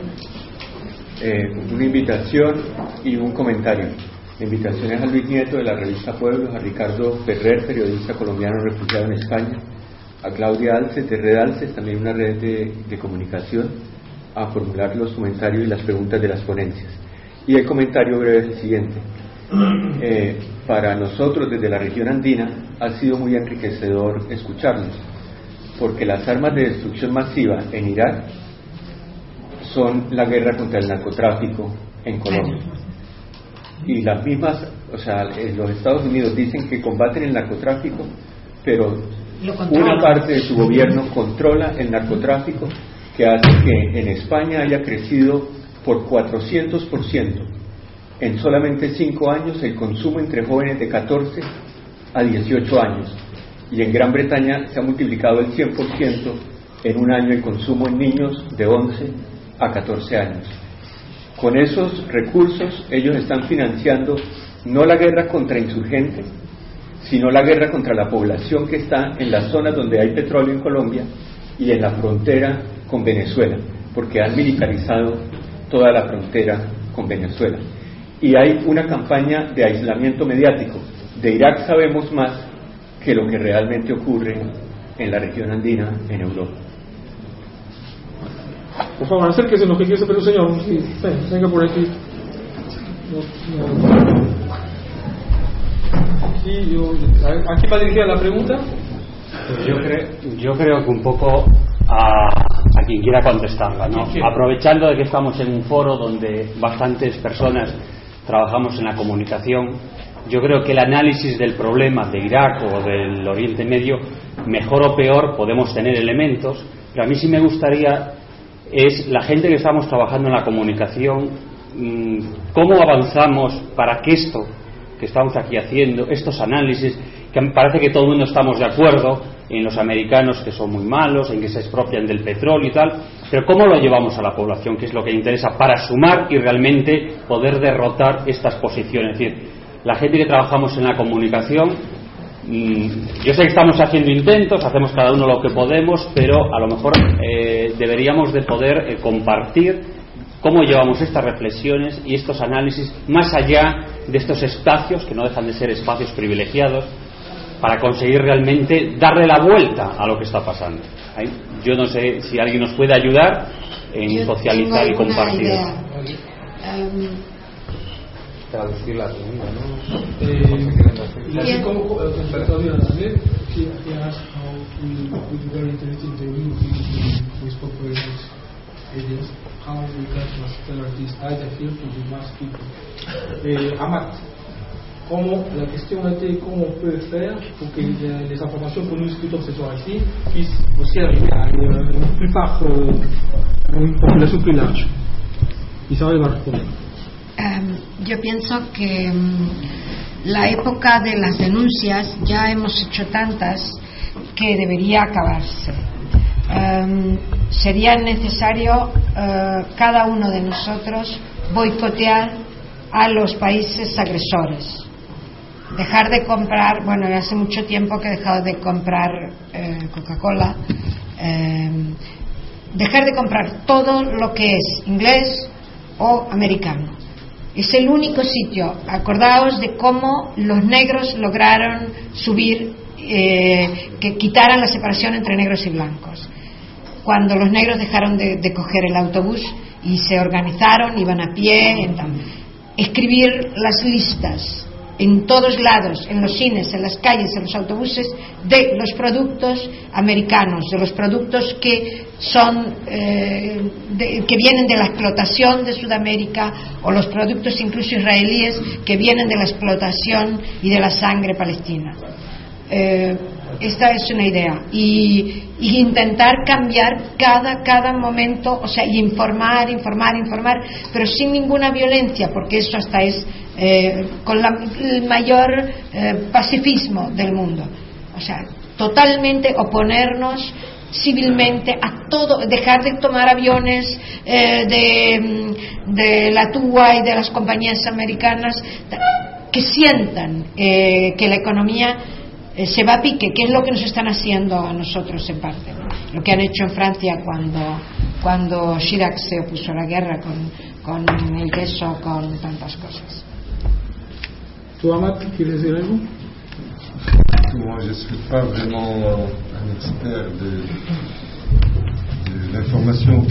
Una invitación y un comentario. La invitación es a Luis Nieto de la revista Pueblos, a Ricardo Ferrer, periodista colombiano refugiado en España, a Claudia Alces de Red Alces, también una red de comunicación, a formular los comentarios y las preguntas de las ponencias. Y el comentario breve es el siguiente. Para nosotros desde la región andina ha sido muy enriquecedor escucharlos, porque las armas de destrucción masiva en Irak son la guerra contra el narcotráfico en Colombia. Y las mismas, o sea, los Estados Unidos dicen que combaten el narcotráfico, pero una parte de su gobierno controla el narcotráfico, que hace que en España haya crecido por 400% en solamente 5 años el consumo entre jóvenes de 14 a 18 años, y en Gran Bretaña se ha multiplicado el 100% en un año el consumo en niños de 11 a 14 años. Con esos recursos ellos están financiando no la guerra contra insurgentes, sino la guerra contra la población que está en las zonas donde hay petróleo en Colombia y en la frontera con Venezuela, porque han militarizado toda la frontera con Venezuela. Y hay una campaña de aislamiento mediático. De Irak sabemos más que lo que realmente ocurre en la región andina, en Europa. Por favor, acérquese lo que quiere saber el señor. Sí, venga por aquí. Sí, aquí va dirigida la pregunta. Yo creo que un poco a quien quiera contestarla, ¿no? Aprovechando de que estamos en un foro donde bastantes personas trabajamos en la comunicación, yo creo que el análisis del problema de Irak o del Oriente Medio, mejor o peor, podemos tener elementos, pero a mí sí me gustaría es la gente que estamos trabajando en la comunicación, cómo avanzamos para que esto que estamos aquí haciendo, estos análisis, que parece que todo el mundo estamos de acuerdo en los americanos que son muy malos, en que se expropian del petróleo y tal, pero cómo lo llevamos a la población, que es lo que interesa para sumar y realmente poder derrotar estas posiciones. Es decir, la gente que trabajamos en la comunicación, yo sé que estamos haciendo intentos, hacemos cada uno lo que podemos, pero a lo mejor deberíamos de poder compartir cómo llevamos estas reflexiones y estos análisis más allá de estos espacios, que no dejan de ser espacios privilegiados, para conseguir realmente darle la vuelta a lo que está pasando. Yo no sé si alguien nos puede ayudar en socializar y compartir. Traducir la pregunta, ¿no? Así como todavía también, sí, very interesting the meeting we spoke very much. How we can transfer this idea to the mass people. Amat, como la question était comment on peut faire pour que les informations que nous discutons ce soir ici puissent aussi arriver à une plupart une population plus large. Isabel va a responder. Yo pienso que la época de las denuncias ya hemos hecho tantas que debería acabarse. Sería necesario cada uno de nosotros boicotear a los países agresores, dejar de comprar, bueno, hace mucho tiempo que he dejado de comprar Coca-Cola, dejar de comprar todo lo que es inglés o americano. Es el único sitio. Acordaos de cómo los negros lograron subir, que quitaran la separación entre negros y blancos. Cuando los negros dejaron de coger el autobús y se organizaron, iban a pie, escribir las listas en todos lados, en los cines, en las calles, en los autobuses, de los productos americanos, de los productos que son que vienen de la explotación de Sudamérica, o los productos incluso israelíes que vienen de la explotación y de la sangre palestina. Esta es una idea, y intentar cambiar cada momento, o sea, y informar, pero sin ninguna violencia, porque eso hasta es con el mayor pacifismo del mundo. O sea, totalmente oponernos civilmente a todo, dejar de tomar aviones de la TUA y de las compañías americanas, que sientan que la economía se va a pique, que es lo que nos están haciendo a nosotros en parte, ¿no? Lo que han hecho en Francia cuando Chirac se opuso a la guerra con el queso, con tantas cosas. ¿Tú, Amat, quieres decir algo? Moi, je ne suis pas vraiment un expert de l'information,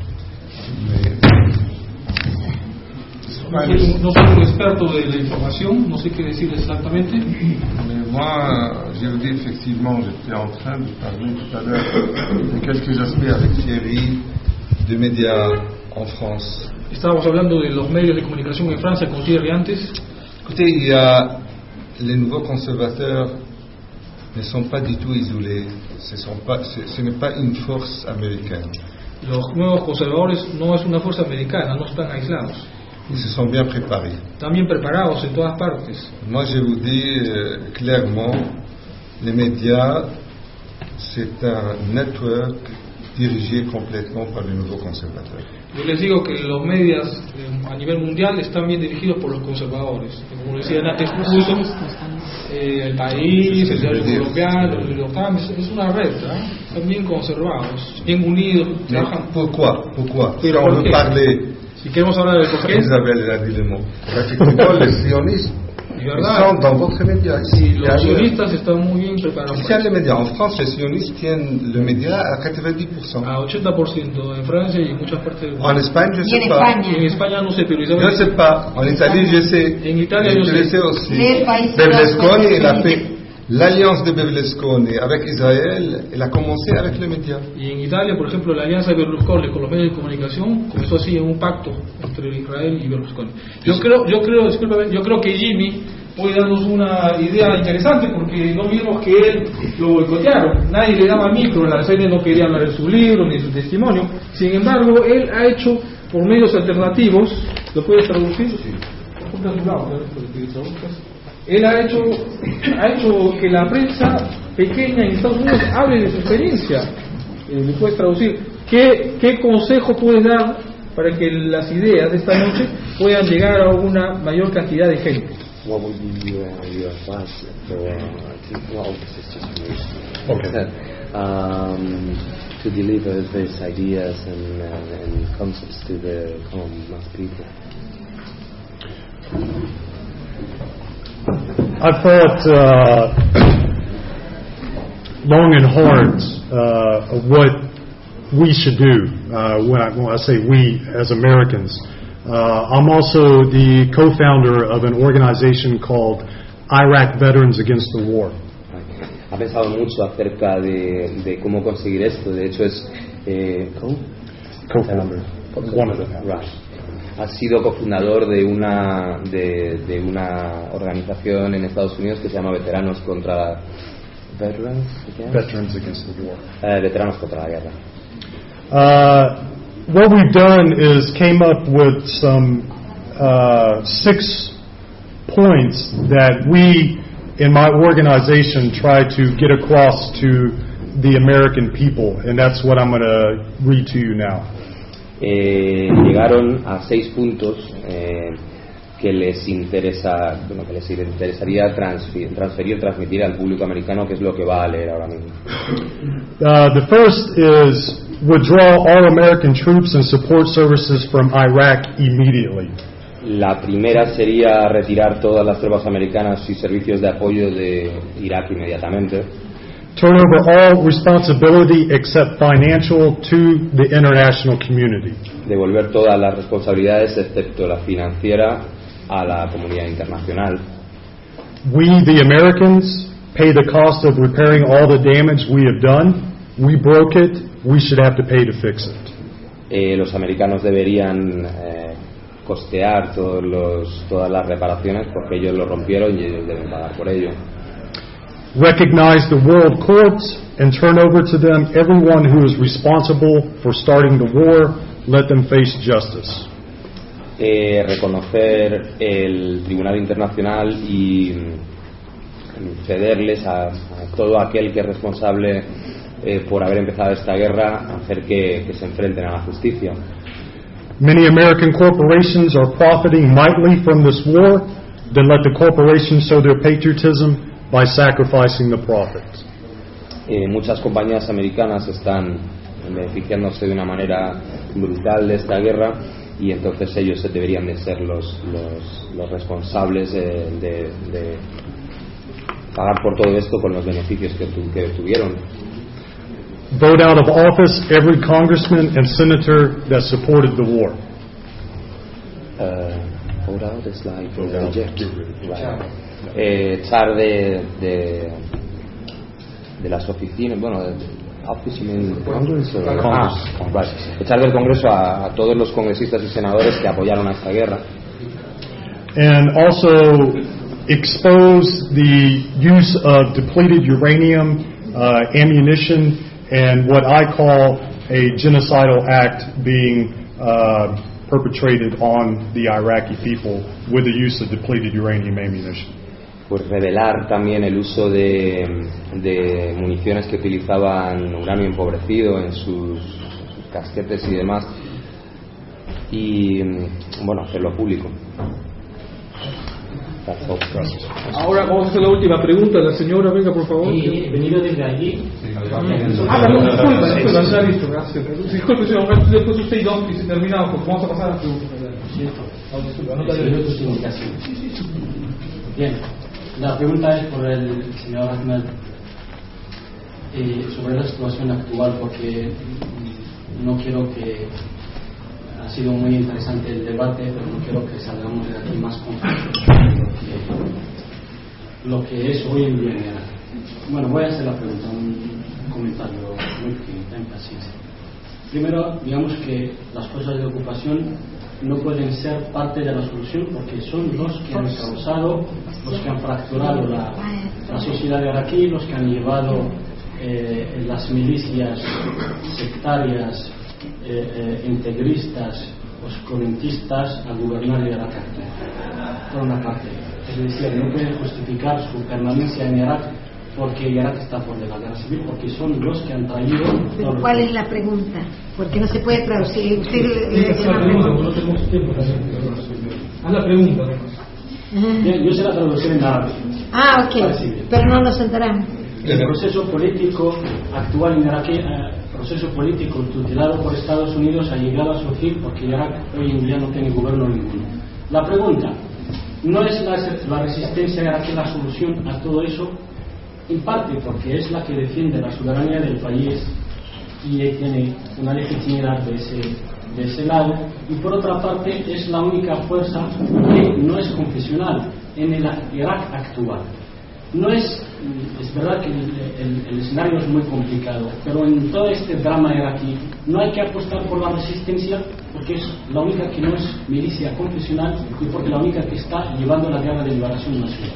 no soy un experto de la información, no sé qué decir exactamente. Mais moi, je vous dis effectivement, j'étais en train de parler tout à l'heure de quelques aspects avec Thierry des médias en France. Estábamos hablando de los medios de comunicación en Francia con Thierry antes. Écoutez, il y a les nouveaux conservateurs ne sont pas du tout isolés. Ce n'est pas une force américaine. Los nuevos conservadores no es una fuerza americana, no están aislados. Ils se sont bien préparés. Están bien preparados en todas partes. Moi, je vous dis clairement, les médias, c'est un network dirigé complètement par les nouveaux conservateurs. Yo les digo que los medios a nivel mundial están bien dirigidos por los conservadores. Como decían antes, el país, el diario colombiano, el local, es una red, ¿eh? Están bien conservados, bien unidos, trabajan. Pourquoi? Si on veut parler. Si queremos hablar del porqué. Isabelle a dit le mot. Pratiquement, les sionistes sont dans votre média ici. Los sionistas están muy bien preparados. Ici, les médias. En France, les sionistes tiennent le média à 90%. A 80% en Francia y en muchas partes del mundo. En Espagne, je sais pas. En España no sé, pero Isabel. Je sais pas. En Italie, je sais. En Italia, je sais aussi. Berlusconi, il a fait l'alliance de Berlusconi avec Israël, elle a commencé avec les médias. Y en Italia, por ejemplo, la alianza de Berlusconi con los medios de comunicación comenzó así en un pacto entre Israel y Berlusconi. Yo creo que Jimmy puede darnos una idea interesante, porque no vimos que él lo boicotearon, nadie le daba micro, la CNN no quería hablar de su libro ni de su testimonio. Sin embargo, él ha hecho por medios alternativos, ¿lo puedes traducir? Sí. Él ha hecho que la prensa pequeña en Estados Unidos hable de su experiencia. ¿Me puedes traducir? ¿Qué consejo puedes dar para que las ideas de esta noche puedan llegar a una mayor cantidad de gente? What would be your advice for to deliver these ideas and concepts to the common mass people? I thought long and hard of what we should do. When I say we as Americans, I'm also the co-founder of an organization called Iraq Veterans Against the War. Ha pensado mucho acerca de cómo conseguir esto. De hecho es co-founder. One of them. Right. Ha sido cofundador de una organización en Estados Unidos que se llama Veteranos contra Veterans Against the War. Veteranos contra la guerra. What we've done is came up with some 6 points that we in my organization try to get across to the American people, and that's what I'm going to read to you now. Llegaron a 6 puntos que les interesaría transmitir al público americano, que es lo que va a leer ahora mismo. The first is withdraw all American troops and support services from Iraq immediately. La primera sería retirar todas las tropas americanas y servicios de apoyo de Irak inmediatamente. Turn over all responsibility except financial to the international community. Devolver todas las responsabilidades excepto la financiera a la comunidad internacional. We, the Americans, pay the cost of repairing all the damage we have done. We broke it. We should have to pay to fix it. Los americanos deberían costear todas las reparaciones porque ellos lo rompieron y ellos deben pagar por ello. Recognize the world courts and turn over to them everyone who is responsible for starting the war. Let them face justice. Reconocer el Tribunal Internacional y cederles a todo aquel que es responsable por haber empezado esta guerra, hacer que se enfrenten a la justicia. Many American corporations are profiting mightily from this war. Then let the corporations show their patriotism by sacrificing the profits. Muchas compañías americanas están beneficiándose de una manera brutal de esta guerra, y entonces ellos deberían de ser los responsables de pagar por todo esto con los beneficios que tuvieron. Vote out of office every congressman and senator that supported the war. Vote out is like reject. Right. Echar de las oficinas, office you mean Congress or right. Echar del Congreso a todos los congresistas y senadores que apoyaron a esta guerra. And also expose the use of depleted uranium, ammunition, and what I call a genocidal act being perpetrated on the Iraqi people with the use of depleted uranium ammunition. Pues revelar también el uso de municiones que utilizaban uranio empobrecido en sus casquetes y demás, y hacerlo público. Ahora vamos a hacer la última pregunta. La señora, venga por favor. He venido desde allí. Disculpe, señor, después usted y Don, y se terminado, porque vamos a pasar a las preguntas. Bien, la pregunta es por el señor Ahmed sobre la situación actual, porque no quiero que... Ha sido muy interesante el debate, pero no quiero que salgamos de aquí más confusos lo que es hoy en día. Bueno, voy a hacer la pregunta, un comentario muy en paciencia. Primero, digamos que las fuerzas de ocupación no pueden ser parte de la solución porque son los que han causado, los que han fracturado la sociedad iraquí, los que han llevado las milicias sectarias, integristas, oscurantistas a gobernar Irak. Por una parte, es decir, no pueden justificar su permanencia en Irak porque Irak está por de la guerra civil, porque son los que han traído. Pero ¿cuál es la pregunta? Porque no se puede traducir. Usted la pregunta, no tenemos tiempo. Haz la pregunta. Bien, yo sé la traducción en árabe. Ah, ok, pero no nos enteramos. El proceso político actual en Irak, proceso político tutelado por Estados Unidos, ha llegado a su fin porque Irak hoy en día no tiene gobierno ninguno. La pregunta, ¿no es la resistencia iraquí la solución a todo eso? En parte porque es la que defiende la soberanía del país y tiene una legitimidad de ese lado, y por otra parte es la única fuerza que no es confesional en el Irak actual. No es verdad que el escenario es muy complicado, pero en todo este drama iraquí no hay que apostar por la resistencia porque es la única que no es milicia confesional y porque la única que está llevando la guerra de liberación nacional.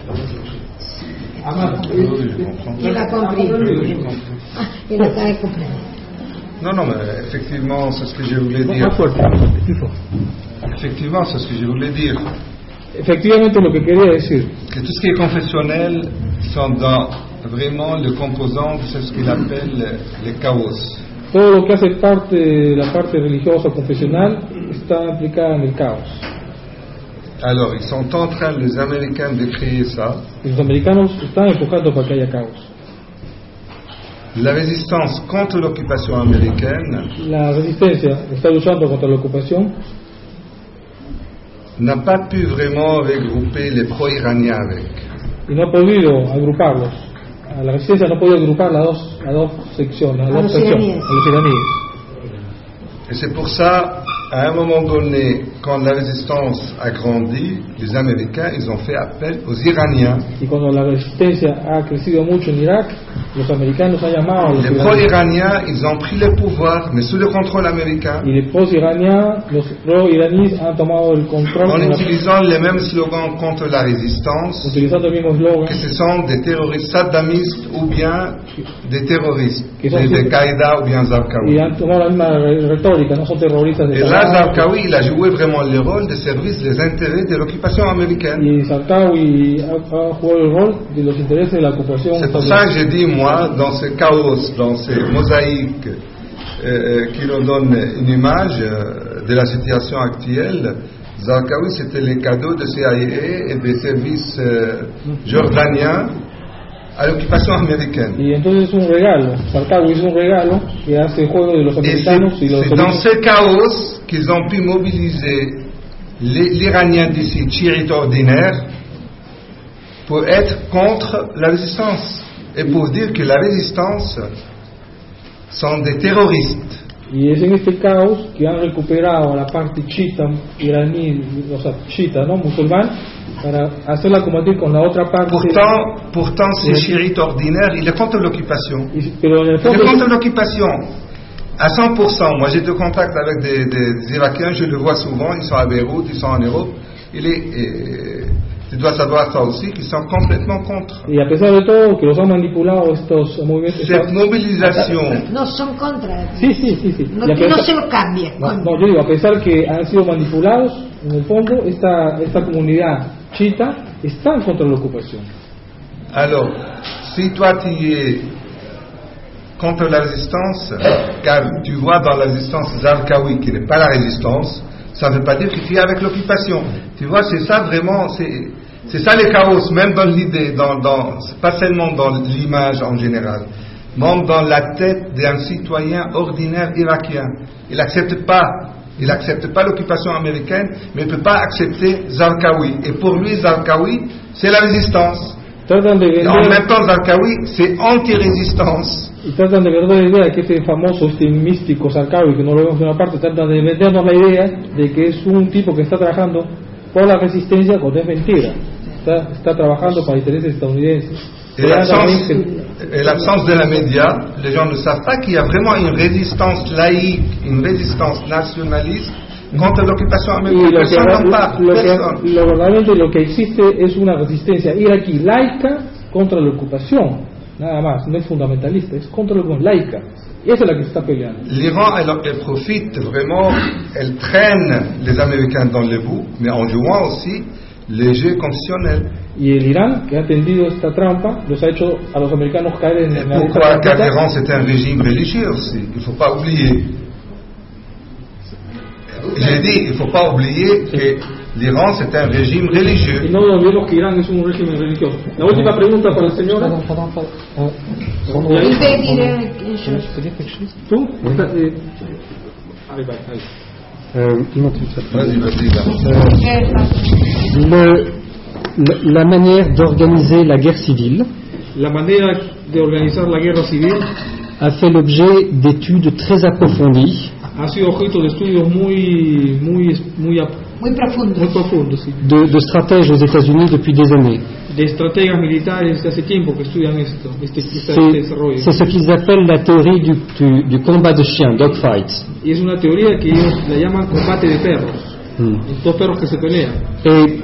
Non, mais effectivement, c'est ce que je voulais dire. Effectivement, c'est ce que je voulais dire. Efectivamente, lo que quería decir. Que tout ce qui est confessionnel sont dans vraiment le composant de ce qu'il appelle le chaos. Todo lo que hace parte de la parte religiosa confesional está implicada en el caos. Alors, ils sont en train, les Américains, de créer ça. Los americanos están empujando para que haya caos. La résistance contre l'occupation américaine, la resistencia está luchando contra la ocupación, n'a pas pu vraiment regrouper les pro-iraniens avec. Y no ha podido agruparlos. La resistencia no ha podido agrupar las dos secciones, a los iraníes. Et c'est pour ça, à un moment donné, quand la résistance a grandi, les Américains, ils ont fait appel aux Iraniens. Y cuando la resistencia ha crecido mucho en Irak, los americanos han llamado a los les pro-iraniens, ils ont pris le pouvoir, mais sous le contrôle américain. Y los pro-iraníes han tomado el control. En utilisant les mêmes slogans contre la résistance, utilizando el mismo slogan, que ce sont des terroristes saddamistes ou bien des terroristes, de Qaïda ou bien Zarqawi. Y han tomado la misma retórica, no son terroristas de Qaïda. Et là, Zarqawi, il a joué vraiment le rôle de service des intérêts de l'occupation américaine. Y Zarqawi ha jugado el rol de los intereses de la ocupación. C'est pour ça que j'ai dit, moi, dans ce chaos, dans ces mosaïques qui nous donnent une image de la situation actuelle, Zarqawi, c'était les cadeaux de CIA et des services jordaniens a l'occupation américaine. Y entonces es un regalo, Zarqawi es un regalo que hace juego de los americanos y los. C'est dans ce chaos qu'ils ont pu mobiliser l'Iranien d'ici, chiite ordinaire, pour être contre la résistance et pour dire que la résistance sont des terroristes. Y es en este caos que han recuperado a la parte chiita iraní, o sea, chiita, ¿no? Musulmán, para hacerla combatir con la otra parte. Pourtant ces chiites ordinaires, il est contre l'occupation. Pero en el fondo, il est contre l'occupation à 100%. Moi, j'ai de contact avec des Irakiens, je le vois souvent, ils sont à Beyrouth, ils sont en Europe. Tu dois savoir ça aussi, qu'ils sont complètement contre. Y a pesar de todo, que los han manipulado estos movimientos. Cette mobilisation. No son contra. Sí. No, no se lo cambia. No, yo digo, a pesar que han sido manipulados, en el fondo, esta comunidad chiita está contra la ocupación. Alors, si toi tu es contre la résistance, car tu vois dans la résistance Zarqawi qui n'est pas la résistance, ça ne veut pas dire que tu es avec l'occupation. Tu vois, c'est ça vraiment, c'est ça le chaos, même dans l'idée, pas seulement dans l'image en général, même dans la tête d'un citoyen ordinaire irakien. Il n'accepte pas l'occupation américaine, mais il ne peut pas accepter Zarqawi. Et pour lui, Zarqawi, c'est la résistance. En même temps, Zarqawi, c'est anti-résistance. Y tratan de vender la idea que este famoso, místico Zarqawi, que no lo vemos en una parte, tratan de vendernos la idea de que es un tipo que está trabajando por la resistencia, cuando es mentira. Está trabajando para intereses estadounidenses. et l'absence de la média, les gens ne savent pas qu'il y a vraiment une résistance laïque, une résistance nationaliste contra l'ocupación americana. Verdaderamente lo que existe es una resistencia iraquí laica contra la ocupación, nada más, no es fundamentalista, es contra la ocupación laica. Y esa es la que se está peleando. L'Iran, elle profite vraiment, elle traîne les Américains dans les bouts, mais en jouant aussi les jeux constitutionnels. Y el Irán, que ha tendido esta trampa, los ha hecho a los americanos caer en la Pourquoi? Car l'Iran c'est un régime religieux aussi, il ne faut pas oublier. J'ai dit, il ne faut pas oublier que l'Iran c'est un régime religieux. Y no olvidemos que Irán es un régimen religioso. La última pregunta para el señor. ¿Tú? La manière d'organiser la guerre civile la manera de organizar la guerra civil a fait l'objet d'études très approfondies ha sido objeto de estudios muy profundos, sí. de stratèges aux États-Unis depuis des années. De estrategas militares de hace tiempo que estudian este desarrollo. C'est ce qu'ils appellent la théorie du combat de chiens, dogfight. Y es una teoría que ellos la llaman combate de perros. Dos perros que se pelean. Et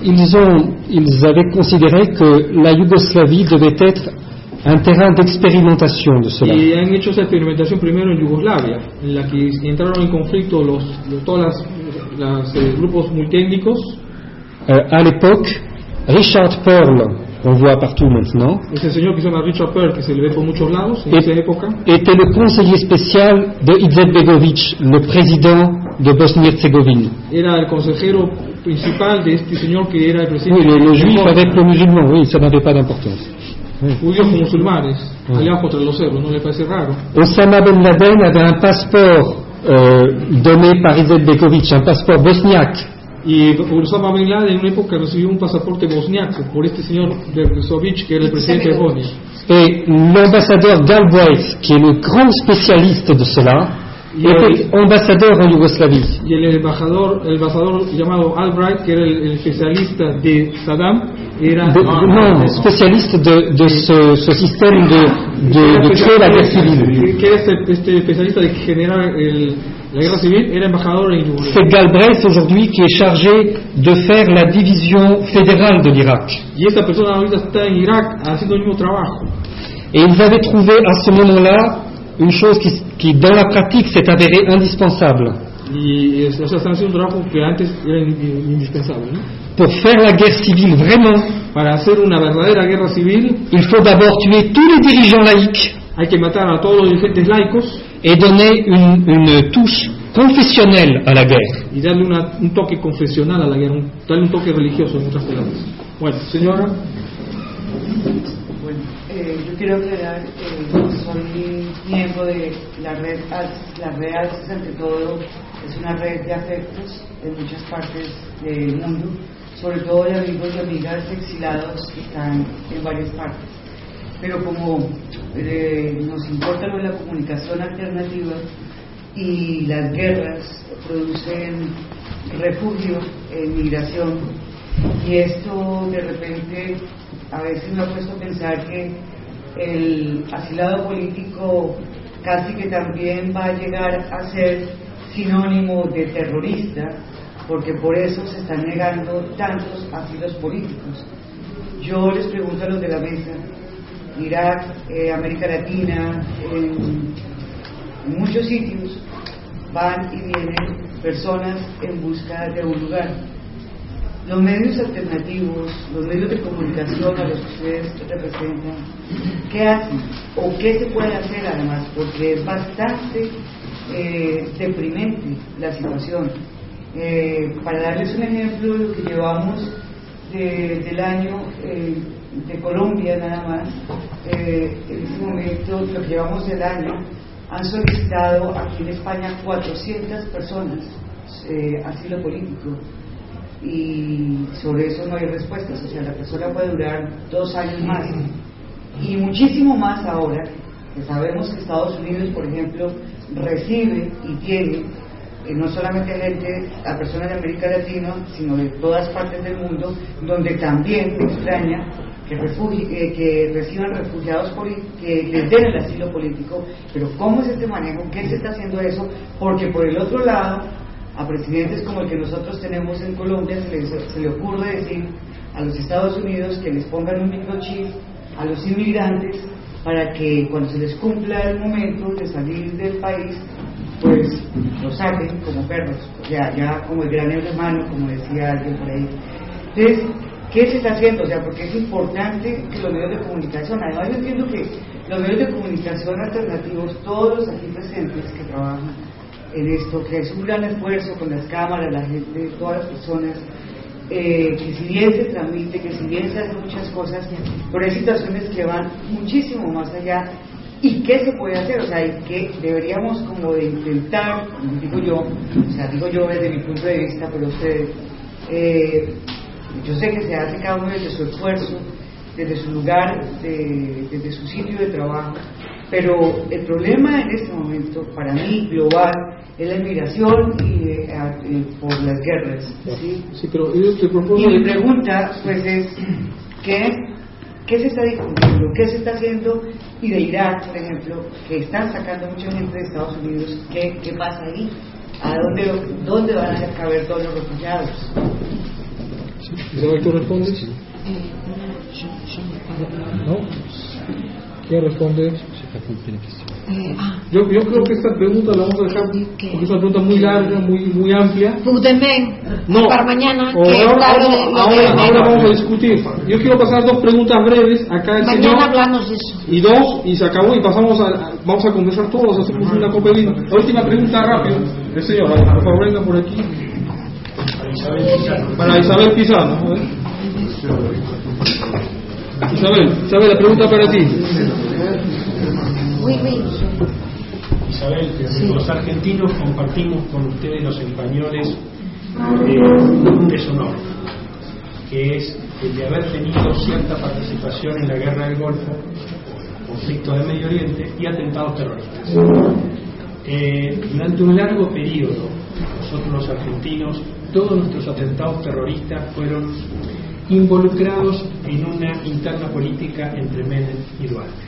ils avaient considéré que la Yougoslavie devait être un terrain d'expérimentation de cela. Y han hecho esa experimentación primero en Yugoslavia, en la que entraron en conflicto todos los grupos multiétnicos. À l'époque, Richard Pearl, on voit partout maintenant, ese señor que se llama Richard Pearl, que se le ve por muchos lados en esa época, était le conseiller spécial de Izetbegovic, le président de Bosnie-Herzégovine. Era el consejero principal de este señor que era el presidente. Oui, le juif avec le musulman, oui, ça n'avait pas d'importance. Judíos con musulmanes, aliados contra los serbos, ¿no le parece raro? Osama Ben Laden avait un passeport donné par Izetbegovic, un passeport bosniaque. Y Osama Bin Laden en una época recibió un pasaporte bosniaco por este señor Berzovic, que era el presidente de Bosnia. Et l'ambassadeur Galbraith, qui est le grand spécialiste de cela, était ambassadeur en Yougoslavie. Y el embajador llamado Albright, que era el especialista de Saddam, era spécialiste de ce système de créer la guerre civile. Que es este especialista de generar la guerra civil, era embajador en Yugoslavia. C'est Galbraith aujourd'hui qui est chargé de faire la division fédérale de l'Irak. Y esta persona ahorita está en Irak haciendo el mismo trabajo. Et ils avaient trouvé à ce moment-là une chose qui dans la pratique s'est avérée indispensable. Y o sea, están haciendo un trabajo que antes era indispensable, ¿no? Pour faire la guerre civile vraiment, para hacer una verdadera guerra civil, il faut d'abord tuer tous les dirigeants laïcs. Hay que matar a todos los dirigentes laicos et donner une touche confessionnelle à la guerre. Y darle un toque confesional a la guerra, darle un toque religioso en otras palabras. Bueno, señora. Bueno, yo quiero aclarar que soy miembro de la red ALCES. La red ALCES, ante todo, es una red de afectos en muchas partes del mundo, sobre todo de amigos y amigas exilados que están en varias partes. Pero como nos importa lo de la comunicación alternativa y las guerras producen refugio, migración, y esto de repente a veces me ha puesto a pensar que el asilado político casi que también va a llegar a ser sinónimo de terrorista, porque por eso se están negando tantos asilos políticos. Yo les pregunto a los de la mesa, Irak, América Latina, en muchos sitios van y vienen personas en busca de un lugar. Los medios alternativos, los medios de comunicación a los que ustedes representan, ¿qué hacen? ¿O qué se puede hacer además? Porque es bastante deprimente la situación. Para darles un ejemplo de lo que llevamos del año de Colombia nada más, en este momento lo que llevamos del año, han solicitado aquí en España 400 personas asilo político, y sobre eso no hay respuestas. O sea, la persona puede durar 2 años más y muchísimo más ahora que sabemos que Estados Unidos, por ejemplo, recibe y tiene no solamente gente, a personas de América Latina, sino de todas partes del mundo, donde también, me extraña, que reciban refugiados, que les den el asilo político, pero ¿cómo es este manejo? ¿Qué se está haciendo eso? Porque por el otro lado, a presidentes como el que nosotros tenemos en Colombia se le ocurre decir a los Estados Unidos que les pongan un microchip a los inmigrantes para que cuando se les cumpla el momento de salir del país, pues los saquen como perros, o sea, ya como el gran hermano, como decía alguien por ahí. Entonces, ¿qué se está haciendo? O sea, porque es importante que los medios de comunicación, además yo entiendo que los medios de comunicación alternativos, todos los aquí presentes que trabajan en esto, que es un gran esfuerzo con las cámaras, la gente, todas las personas, que si bien se transmite, que si bien se hacen muchas cosas, pero hay situaciones que van muchísimo más allá. ¿Y qué se puede hacer? O sea, que deberíamos como de intentar, digo yo desde mi punto de vista, pero ustedes, yo sé que se hace cada uno desde su esfuerzo, desde su lugar, desde su sitio de trabajo, pero el problema en este momento, para mí, global, es la inmigración y por las guerras, ¿sí? Sí, pero yo te propongo... Y mi pregunta, pues, es ¿qué se está difundiendo? ¿Qué se está haciendo? Y de Irak, por ejemplo, que están sacando mucha gente de Estados Unidos, ¿qué pasa ahí? ¿A dónde van a caber todos los refugiados? ¿Isabel, tú respondes? ¿No? ¿Quién responde? Yo creo que esta pregunta la vamos a dejar porque es una pregunta muy larga, muy amplia. No, para mañana. Ahora vamos a discutir. Yo quiero pasar dos preguntas breves acá el mañana señor. Hablamos de eso. Y se acabó y vamos a conversar todos, hacemos una copa de vino. La última pregunta rápido. El señor, por favor, venga por aquí. Para Isabel Pizano. Isabel, la pregunta para ti. Isabel, los argentinos compartimos con ustedes, los españoles, un deshonor, que es el de haber tenido cierta participación en la guerra del Golfo, conflicto de Medio Oriente y atentados terroristas. Durante un largo periodo, nosotros los argentinos, todos nuestros atentados terroristas fueron involucrados en una interna política entre Menem y Duarte.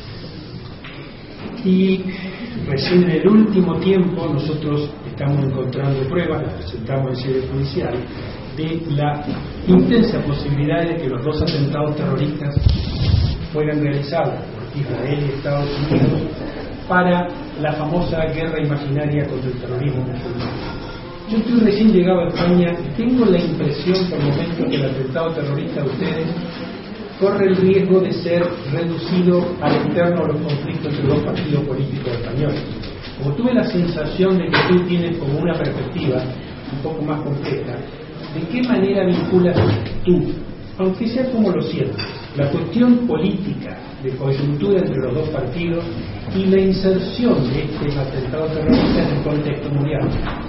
Y recién en el último tiempo nosotros estamos encontrando pruebas, las presentamos en sede judicial, de la intensa posibilidad de que los dos atentados terroristas fueran realizados por Israel y Estados Unidos para la famosa guerra imaginaria contra el terrorismo musulmán. Yo estoy recién llegado a España y tengo la impresión por momento que el atentado terrorista de ustedes corre el riesgo de ser reducido al externo a los conflictos entre dos partidos políticos españoles. Como tuve la sensación de que tú tienes como una perspectiva un poco más completa, ¿de qué manera vinculas tú, aunque sea como lo sientes, la cuestión política de coyuntura entre los dos partidos y la inserción de este atentado terrorista en el contexto mundial?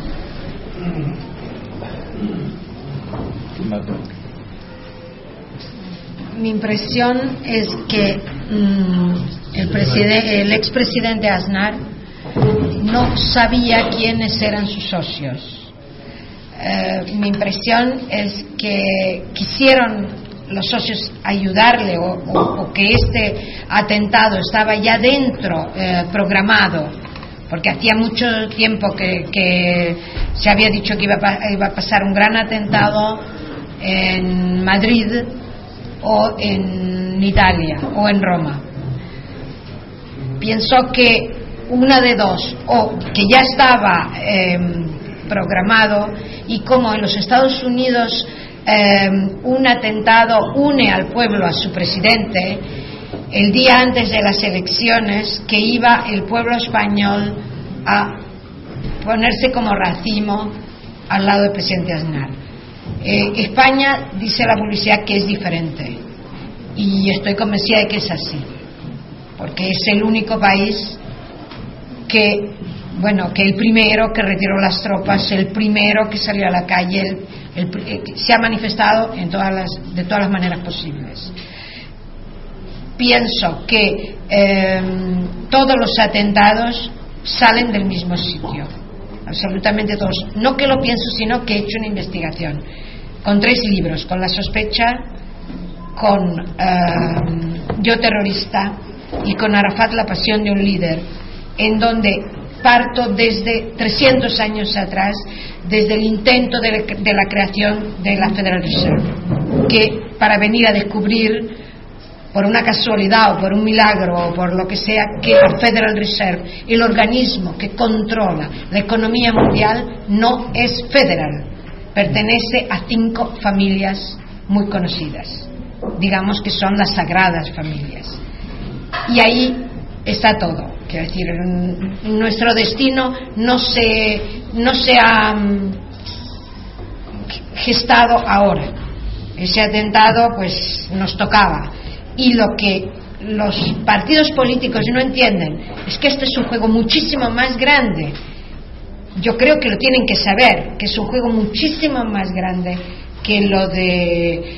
Mi impresión es que el expresidente Aznar no sabía quiénes eran sus socios. Mi impresión es que quisieron los socios ayudarle o que este atentado estaba ya dentro, programado, porque hacía mucho tiempo que se había dicho que iba a pasar un gran atentado en Madrid o en Italia o en Roma. Pienso que una de dos, o que ya estaba programado, y como en los Estados Unidos un atentado une al pueblo, a su presidente, el día antes de las elecciones, que iba el pueblo español a ponerse como racimo al lado del presidente Aznar. España, dice la publicidad, que es diferente, y estoy convencida de que es así, porque es el único país que el primero que retiró las tropas, el primero que salió a la calle, se ha manifestado de todas las maneras posibles. Pienso que todos los atentados salen del mismo sitio, absolutamente todos. No que lo pienso, sino que he hecho una investigación con 3 libros, con la sospecha, con Yo terrorista y con Arafat la pasión de un líder, en donde parto desde 300 años atrás, desde el intento de la creación de la Federal Reserve, que para venir a descubrir, por una casualidad o por un milagro o por lo que sea, que la Federal Reserve, el organismo que controla la economía mundial, no es federal, pertenece a 5 familias muy conocidas, digamos que son las sagradas familias, y ahí está todo. Quiero decir, nuestro destino no se ha gestado ahora. Ese atentado pues nos tocaba, y lo que los partidos políticos no entienden es que este es un juego muchísimo más grande. Yo creo que lo tienen que saber, que es un juego muchísimo más grande que lo de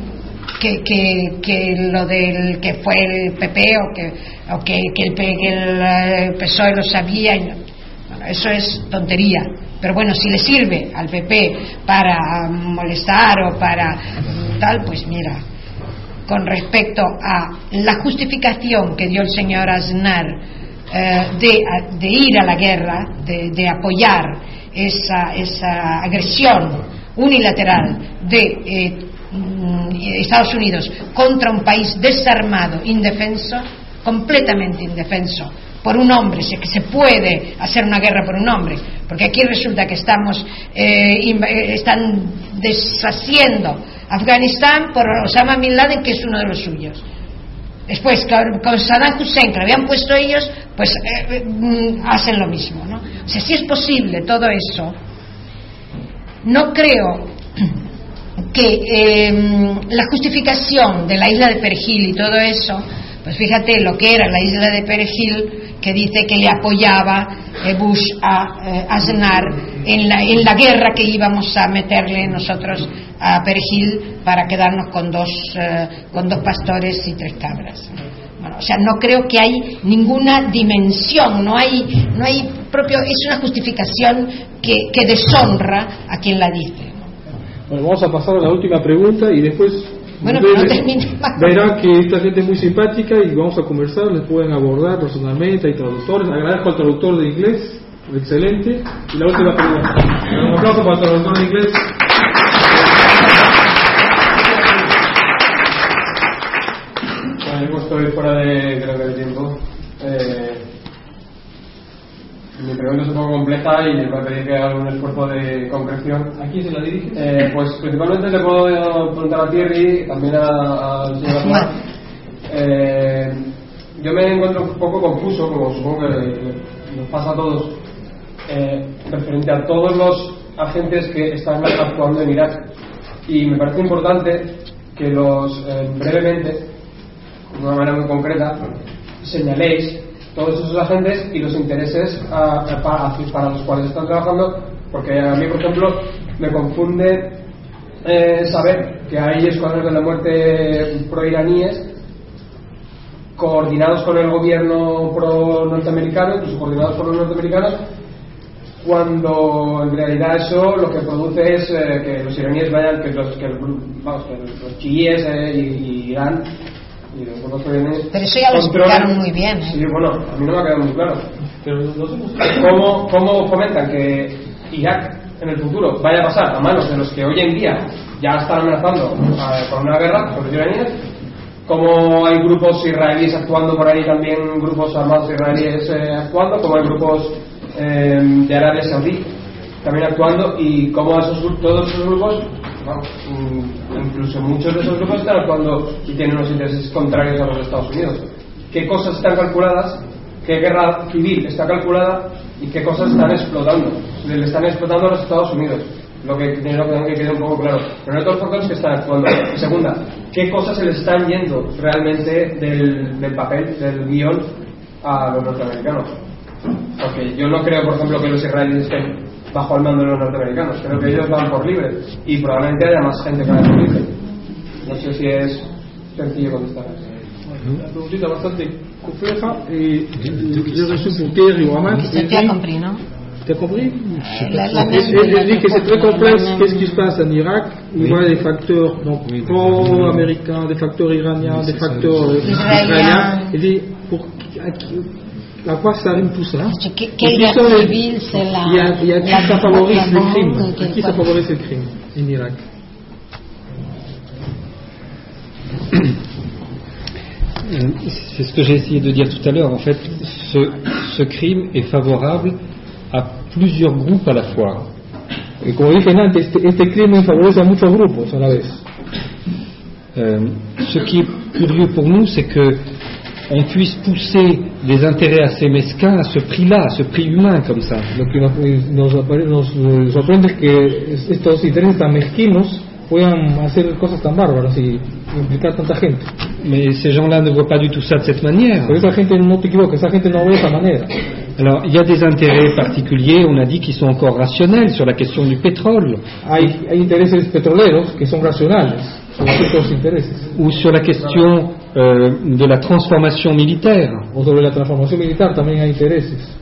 que lo del que fue el PP o que el PSOE lo sabía. Bueno, eso es tontería, pero bueno, si le sirve al PP para molestar o para tal, pues mira. Con respecto a la justificación que dio el señor Aznar de ir a la guerra, de apoyar esa agresión unilateral de Estados Unidos contra un país desarmado, indefenso, completamente indefenso, por un hombre, si es que se puede hacer una guerra por un hombre, porque aquí resulta que están deshaciendo Afganistán por Osama Bin Laden, que es uno de los suyos. Después con Saddam Hussein, que lo habían puesto ellos, pues hacen lo mismo, ¿no? O sea, si es posible todo eso, no creo que la justificación de la isla de Perejil y todo eso, pues fíjate lo que era la isla de Perejil, que dice que le apoyaba Bush a Aznar en la guerra que íbamos a meterle nosotros a Perejil para quedarnos con dos pastores y 3 cabras. Bueno, o sea, no creo que hay ninguna dimensión, no hay propio, es una justificación que deshonra a quien la dice. Bueno, vamos a pasar a la última pregunta y después verán que esta gente es muy simpática y vamos a conversar, les pueden abordar personalmente, hay traductores. Agradezco al traductor de inglés, excelente. Y la última pregunta, un aplauso para el traductor de inglés. Bueno, estoy fuera de creo que de tiempo. Mi pregunta es un poco compleja y les voy a pedir que haga un esfuerzo de concreción. ¿A quién se la dirige? Pues principalmente le puedo preguntar a Thierry, también al señor Aznar. Yo me encuentro un poco confuso, como supongo que nos pasa a todos, referente a todos los agentes que están actuando en Irak. Y me parece importante que brevemente, de una manera muy concreta, señaléis todos esos agentes y los intereses para los cuales están trabajando, porque a mí, por ejemplo, me confunde saber que hay escuadrones de la muerte pro-iraníes coordinados con el gobierno pro-norteamericano, incluso coordinados por los norteamericanos, cuando en realidad eso lo que produce es que los iraníes vayan, que los chiíes y Irán y los grupos iraníes. Pero eso ya lo explicaron muy bien, ¿eh? Sí, bueno, a mí no me ha quedado muy claro. ¿Cómo fomentan que Irak en el futuro vaya a pasar a manos de los que hoy en día ya están amenazando con una guerra con los iraníes? ¿Cómo hay grupos israelíes actuando por ahí también, grupos armados israelíes actuando? ¿Cómo hay grupos de Arabia Saudí también actuando? Y cómo todos esos grupos, bueno, incluso muchos de esos grupos están actuando y tienen unos intereses contrarios a los de Estados Unidos. ¿Qué cosas están calculadas? ¿Qué guerra civil está calculada? ¿Y qué cosas están explotando? Le están explotando a los Estados Unidos. Lo que tengo que quede un poco claro. Pero no todos los factores que están actuando. Segunda, ¿qué cosas se le están yendo realmente del papel, del guión a los norteamericanos? Porque yo no creo, por ejemplo, que los israelíes estén bajo el mando de los norteamericanos. Creo que ellos van por libre y probablemente haya más gente que vaya por libre. No sé si es sencillo contestar. Una preguntita bastante compleja. Yo resumo pour Thierry ou Aman. T'as compris? Elle dit que c'est très complexe. Qu'est-ce qui se passe en Irak? Il y a des facteurs pro-américains, des facteurs iraniens, des facteurs israéliens. Il dit à quoi ça arrive tout ça? Quelle guerre civile c'est la... Il y a qui ça favorise le crime? Qui ça favorise le crime en Irak? C'est ce que j'ai essayé de dire tout à l'heure. En fait, ce crime est favorable à plusieurs groupes à la fois. Y como dije antes, este crimen favorece a muchos grupos a la vez. Ce qui est curieux pour nous, c'est que on puisse pousser des intérêts assez mesquins à ce prix-là, à ce prix humain comme ça. Lo que nos sorprende es que estos intereses tan mezquinos puedan hacer cosas tan bárbaras y implicar tanta gente. Mais ces gens-là ne voient pas du tout ça de cette manière. Pero esa gente no te equivoques, esa gente no ve de esa manera. Alors, il y a des intérêts particuliers, on a dit, qui sont encore rationnels sur la question du pétrole. Hay intereses petroleros que son racionales sobre estos intereses. Ou sur la question de la transformation militaire. O sobre la transformación militar también hay intereses.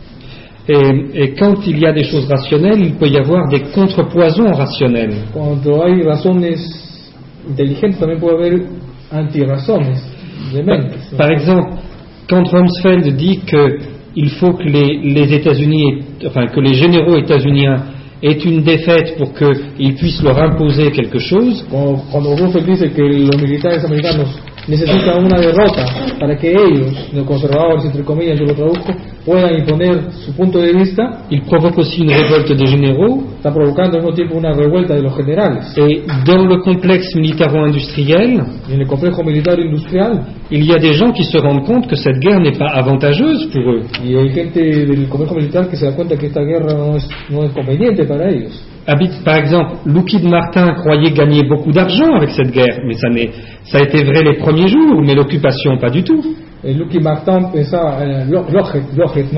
Et quand il y a des choses rationnelles, il peut y avoir des contrepoisons rationnels. Cuando hay razones inteligentes, también puede haber antirazones dementes. Par exemple, quand Rumsfeld dit qu'il faut que les États-Unis, enfin que les généraux états-uniens aient une défaite pour qu'ils puissent leur imposer quelque chose. Cuando Rumsfeld dice que los militares americanos necesitan una derrota para que ellos, los conservadores entre comillas, yo lo traduzco, puedan imponer su punto de vista. Il provoque aussi une révolte des généraux. Está provocando al mismo tiempo una revuelta de los generales. Et dans le complexe militaro-industriel, en el complejo militar industrial, il y a des gens qui se rendent compte que cette guerre n'est pas avantageuse pour eux. Y hay gente del complejo militar que se da cuenta que esta guerra no es conveniente para ellos. Par exemple, Lockheed Martin croyait gagner beaucoup d'argent avec cette guerre, mais ça a été vrai les premiers jours, mais l'occupation pas du tout. Lockheed Martin pensaba, Lockheed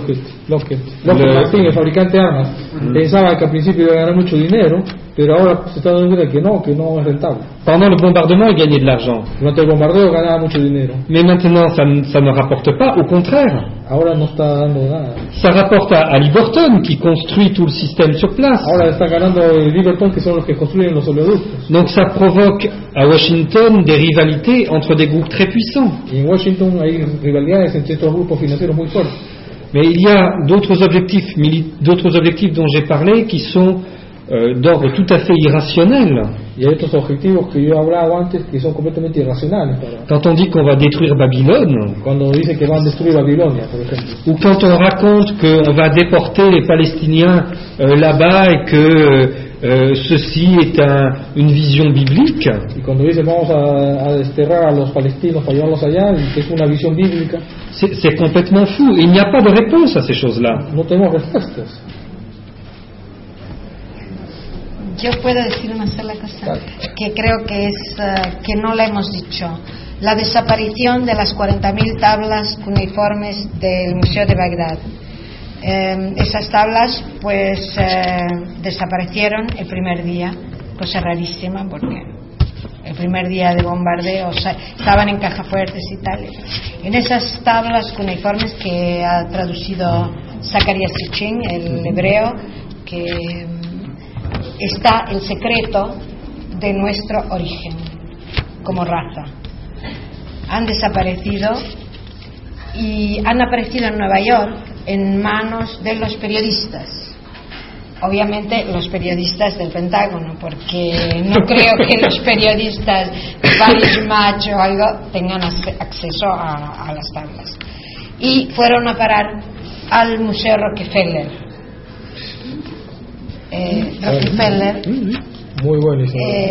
Martin, el fabricante de armas, pensaba que al principio iba a ganar mucho dinero, pero ahora se está dando cuenta que no es rentable. Pendant le bombardement, il gagnait de l'argent. Durante el bombardeo ganaba mucho dinero. Mais maintenant, ça ne rapporte pas, au contraire. Ahora no está dando nada. Ça rapporte à Liberton qui construit tout le système sur place. Ahora está ganando Liberton, que son los que construyen los oleoductos. Donc ça provoque à Washington des rivalités entre des groupes très puissants. Y en Washington hay rivalidades entre estos grupos financieros muy fuertes. Mais il y a d'autres objectifs dont j'ai parlé qui sont d'ordre tout à fait irrationnel. Y hay otros objetivos que yo he hablado antes que son completamente irracionales. Quand on dit qu'on va détruire Babylone, cuando dice que van a destruir Babilonia, por ejemplo, ou quand on raconte qu'on va déporter les Palestiniens là-bas et que ceci est une vision biblique. Y cuando dice vamos a desterrar a los palestinos para llevarlos allá, y que es una visión bíblica. C'est complètement fou. Il n'y a pas de réponse à ces choses-là. No tenemos respuestas. Yo puedo decir una sola cosa que creo que es que no la hemos dicho: la desaparición de las 40.000 tablas cuneiformes del Museo de Bagdad. Esas tablas pues desaparecieron el primer día, cosa rarísima porque el primer día de bombardeo estaban en cajafuertes y tal. En esas tablas cuneiformes que ha traducido Zacarías Sitchin, el hebreo, que está el secreto de nuestro origen como raza. Han desaparecido y han aparecido en Nueva York en manos de los periodistas. Obviamente los periodistas del Pentágono, porque no creo que los periodistas de Paris Match o algo tengan acceso a las tablas. Y fueron a parar al Museo Rockefeller. Rockefeller, muy bueno,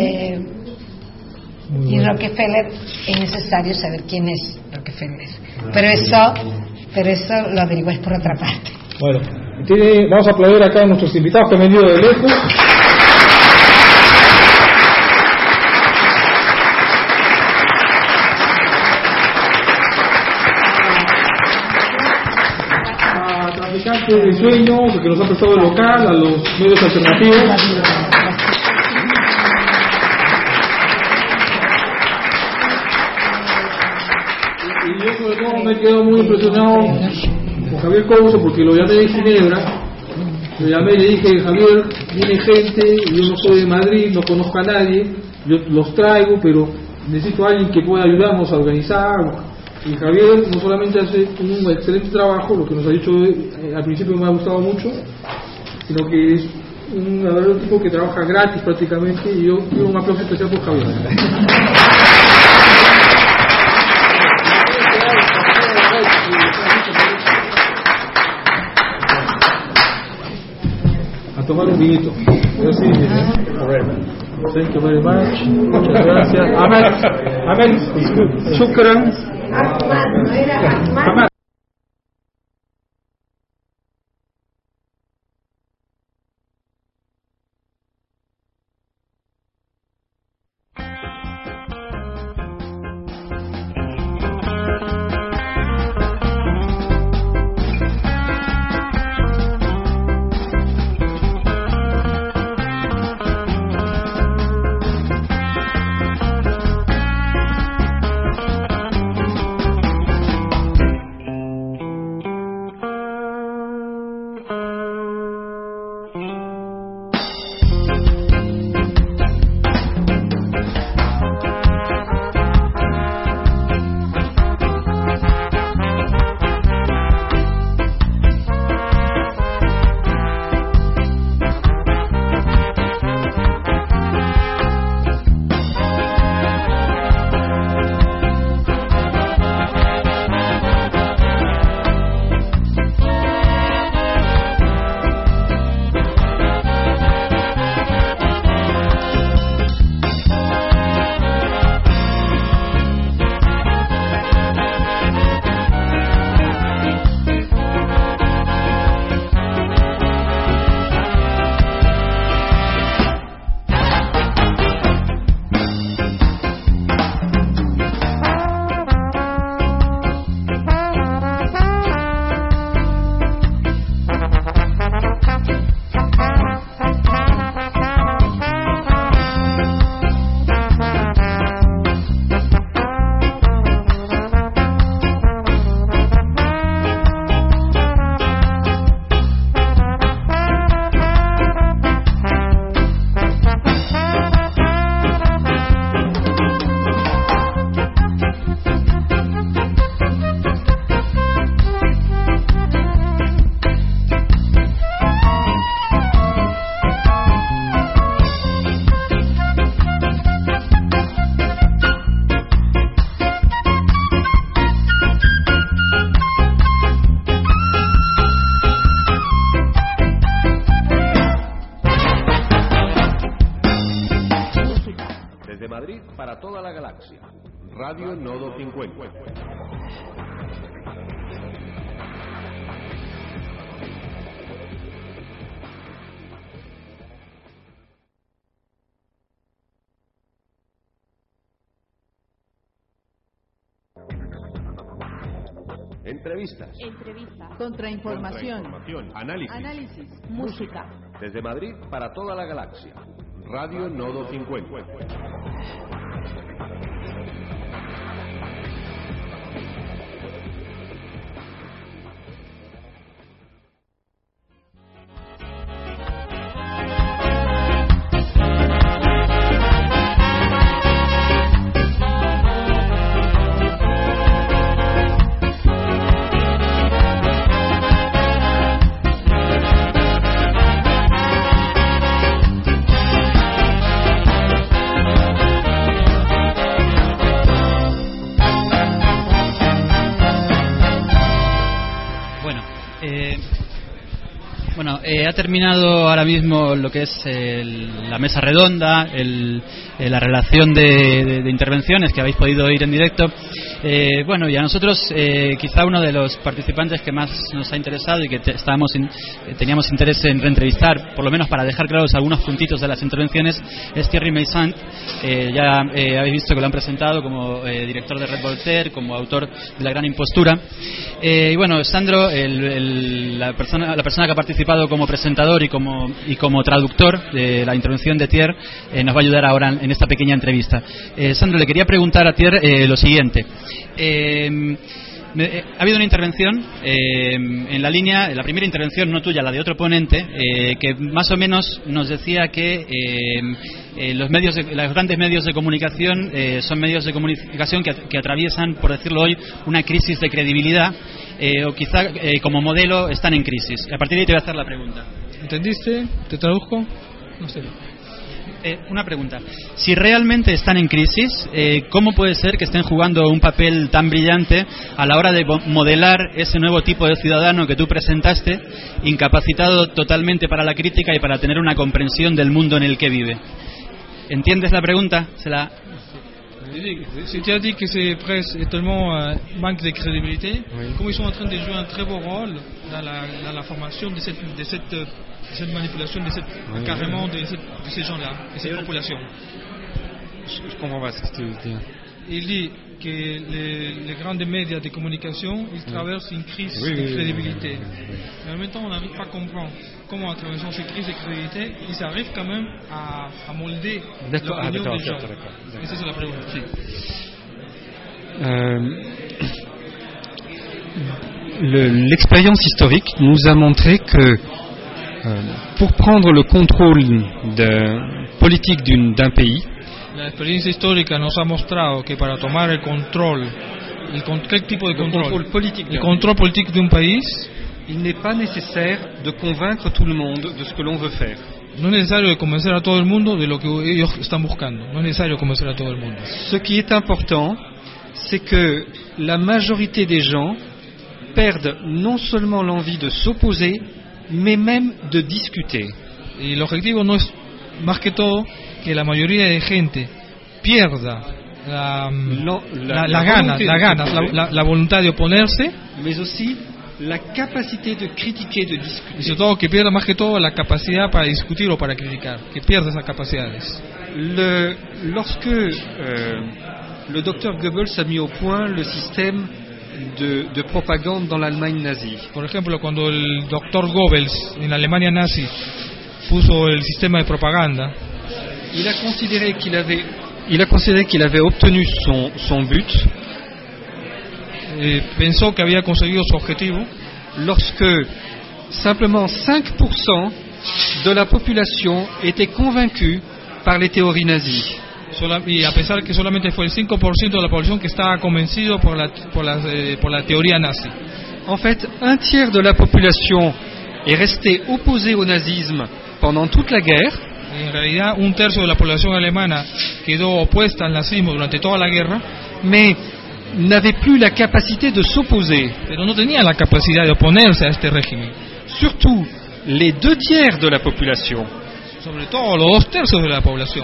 y Rockefeller es necesario saber quién es Rockefeller, pero eso lo averiguáis por otra parte. Bueno, vamos a aplaudir acá a nuestros invitados que han venido de lejos. De sueños, que nos ha prestado el local, a los medios alternativos. Y yo sobre todo me he quedado muy impresionado con Javier Couso, porque lo llamé de Ginebra Lo llamé y le dije, Javier, viene gente, yo no soy de Madrid, no conozco a nadie, yo los traigo, pero necesito a alguien que pueda ayudarnos a organizar. Y Javier no solamente hace un excelente trabajo, lo que nos ha dicho al principio me ha gustado mucho, sino que es un verdadero tipo que trabaja gratis prácticamente, y yo quiero un aplauso especial por Javier. A tomar un vinito. Thank you very much. Muchas gracias. Amén. Shukran. Ahmad. Radio Nodo 50. Entrevistas. Contrainformación. Análisis. Música. Desde Madrid para toda la galaxia. Radio Nodo 50. Ha terminado ahora mismo lo que es la mesa redonda, la relación de intervenciones que habéis podido oír en directo. Y a nosotros quizá uno de los participantes que más nos ha interesado y que teníamos interés en reentrevistar, por lo menos para dejar claros algunos puntitos de las intervenciones, es Thierry Meyssan. Ya habéis visto que lo han presentado como director de Red Voltaire, como autor de La Gran Impostura. Sandro, la persona que ha participado como presentador y como traductor de la intervención de Thierry, nos va a ayudar ahora en esta pequeña entrevista. Sandro, le quería preguntar a Thierry lo siguiente. Ha habido una intervención en la línea, la primera intervención, no tuya, la de otro ponente, que más o menos nos decía que los grandes medios de comunicación son medios de comunicación que atraviesan, por decirlo hoy, una crisis de credibilidad, o quizá como modelo están en crisis. A partir de ahí te voy a hacer la pregunta. ¿Entendiste? ¿Te traduzco? No sé. Una pregunta. Si realmente están en crisis, ¿cómo puede ser que estén jugando un papel tan brillante a la hora de modelar ese nuevo tipo de ciudadano que tú presentaste, incapacitado totalmente para la crítica y para tener una comprensión del mundo en el que vive? ¿Entiendes la pregunta? C'est-à-dire que ces presses est tellement manque de crédibilité, comme ils sont en train de jouer un très beau rôle dans la formation de cette manipulation, carrément de ces gens-là, de cette population. Je comprends pas ce que tu veux dire. Il dit que les grandes médias de communication, ils traversent une crise de crédibilité. Mais en même temps, on n'arrive pas à comprendre comment, en traversant ces crises de crédibilité, ils arrivent quand même à molder l'opinion des gens. Et ça, c'est la prégunta. Sí. L'expérience historique nous a montré que pour prendre le contrôle politique d'un pays, la experiencia histórica nos ha mostrado que para tomar el control, ¿qué tipo de control? El control político de un país, il n'est pas nécessaire de convaincre tout le monde de ce que l'on veut faire. No es necesario convencer a todo el mundo de lo que ellos están buscando. No es necesario convencer a todo el mundo. Ce qui est important, c'est que la majorité des gens perdent non seulement l'envie de s'opposer, mais même de discuter. Y el objetivo no es más que todo que la mayoría de gente pierda la voluntad de oponerse, mais aussi la capacité de critiquer, de discuter. Y sobre todo que pierda más que todo la capacidad para discutir o para criticar, que pierda esas capacidades. Lorsque le docteur Goebbels a mis au point le système de propagande dans l'Allemagne nazie. Por ejemplo, cuando el doctor Goebbels en la Alemania nazi puso el sistema de propaganda, il a considéré qu'il avait obtenu son but. Pensó que había conseguido su objetivo lorsque simplement 5% de la population était convaincue par les théories nazies. Y a pesar que solamente fue el 5% de la población que estaba convencido por la teoría nazi. En fait, un tiers de la population est resté opposé au nazisme pendant toute la guerre. En realidad, un tercio de la población alemana quedó opuesta al nazismo durante toda la guerra, mais n'avait plus la capacité de s'opposer. Pero no tenía la capacidad de oponerse a este régimen. Surtout, les 2 tiers de la population, sobre todo los 2 tercios de la población,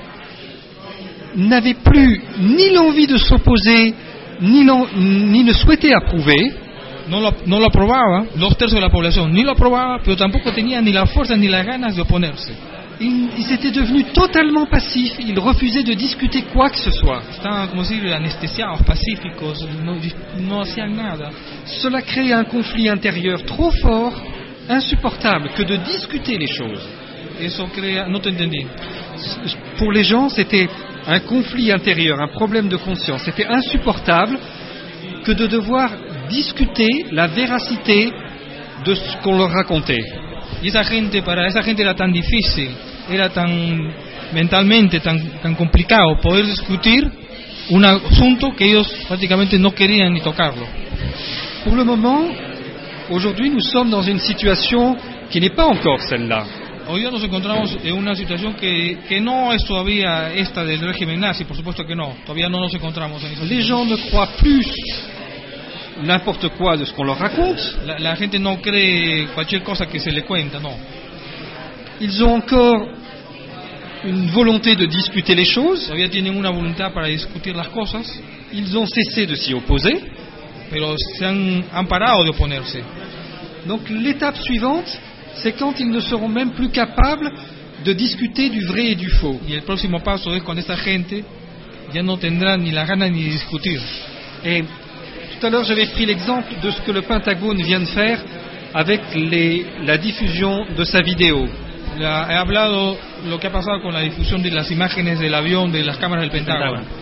n'avaient plus ni l'envie de s'opposer, ni ne souhaitait approuver. No lo aprobaba, 2 tercios de la población ni lo aprobaba, pero tampoco tenía ni la fuerza ni las ganas de oponerse. Ils étaient devenus totalement passifs, ils refusaient de discuter quoi que ce soit. Estaban como si anestesiados, pacíficos, no hacían nada. Cela créait un conflit intérieur trop fort, insupportable, que de discuter les choses. Eso crea, no te entendí. Pour les gens, c'était un conflit intérieur, un problème de conscience. C'était insupportable que de devoir discuter la véracité de ce qu'on leur racontait. Y para esa gente era tan difícil, era tan mentalmente tan complicado poder discutir un asunto que ellos prácticamente no querían ni tocarlo. Pour le moment, aujourd'hui, nous sommes dans une situation qui n'est pas encore celle-là. Hoy día nos encontramos en una situación que no es todavía esta del régimen nazi, por supuesto que no. Todavía no nos encontramos en esa situación. Les gens ne croient plus n'importe quoi de ce qu'on leur raconte. La gente no cree cualquier cosa que se le cuenta, no. Ils ont encore une volonté de discuter les choses. Todavía tienen una voluntad para discutir las cosas. Ils ont cessé de s'y opposer. Pero se han parado de oponerse. Donc l'étape suivante, c'est quand ils ne seront même plus capables de discuter du vrai et du faux. Y el próximo paso es cuando esta gente ya no tendrá ni la gana ni de discutir. Et tout à l'heure, j'avais pris l'exemple de ce que le Pentagone vient de faire avec la diffusion de sa vidéo. He hablado lo que ha pasado con la difusión de las imágenes del avión de las cámaras del Pentágono.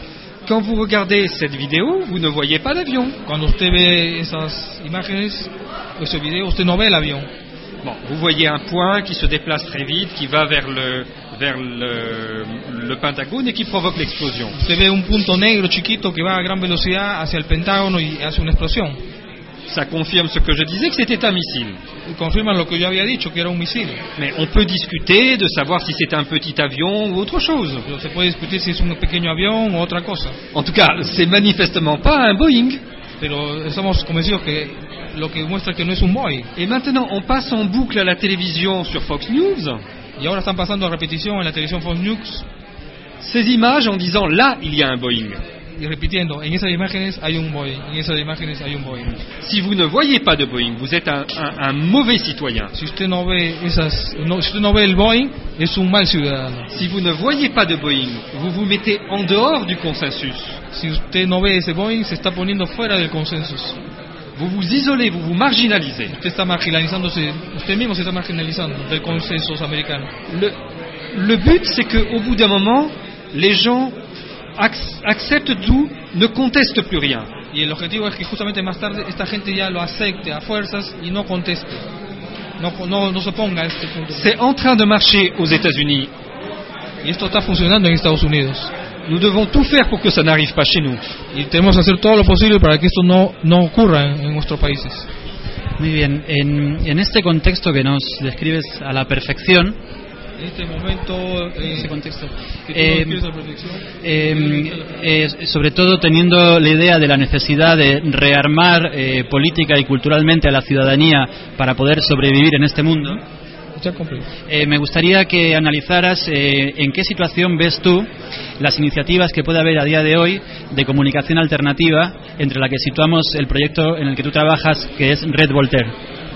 quand vous regardez cette vidéo, vous ne voyez pas d'avion. Cuando usted ve esas imágenes, ese video, usted no ve el avión. Bon, vous voyez un point qui se déplace très vite, qui va vers le Pentagone et qui provoque l'explosion. Usted ve un punto negro chiquito que va a gran velocidad hacia el Pentágono y hace una explosión. Ça confirme ce que je disais, que c'était un missile. Confirma lo que yo había dicho, que era un misil. Mais on peut discuter de savoir si c'est un petit avion ou autre chose. Pero se puede discutir si es un pequeño avión o otra cosa. En tout cas, c'est manifestement pas un Boeing. Pero estamos convencidos que lo que muestra que no es un Boeing. Et maintenant, on passe en boucle à la télévision sur Fox News. Y ahora están pasando a repetición en la televisión Fox News. Ces images en disant là, il y a un Boeing. Y repitiendo, en esas imágenes hay un Boeing, en esas imágenes hay un Boeing. Si vous ne voyez pas de Boeing, vous êtes un mauvais citoyen. Si usted no ve si usted no ve el Boeing, es un mal ciudadano. Si vous ne voyez pas de Boeing, vous vous mettez en dehors du consensus. Si usted no ve ese Boeing, se está poniendo fuera del consensus. Vous vous isolez, vous vous marginalisez. Usted está marginalizándose, usted mismo se está marginalizando del consenso americano. Le but, c'est qu'au bout d'un moment, les gens acceptent tout, ne contestent plus rien. Y el objetivo es que justamente más tarde esta gente ya lo acepte a fuerzas y no conteste, no se ponga a este punto. C'est en train de marcher aux États-Unis. Y esto está funcionando en Estados Unidos. Nous devons tout faire pour que ça n'arrive pas chez nous. Y tenemos que hacer todo lo posible para que esto no ocurra en nuestros países. Muy bien, en este contexto que nos describes a la perfección, en este momento, ese contexto, sobre todo teniendo la idea de la necesidad de rearmar política y culturalmente a la ciudadanía para poder sobrevivir en este mundo, me gustaría que analizaras en qué situación ves tú las iniciativas que puede haber a día de hoy de comunicación alternativa, entre la que situamos el proyecto en el que tú trabajas, que es Red Voltaire.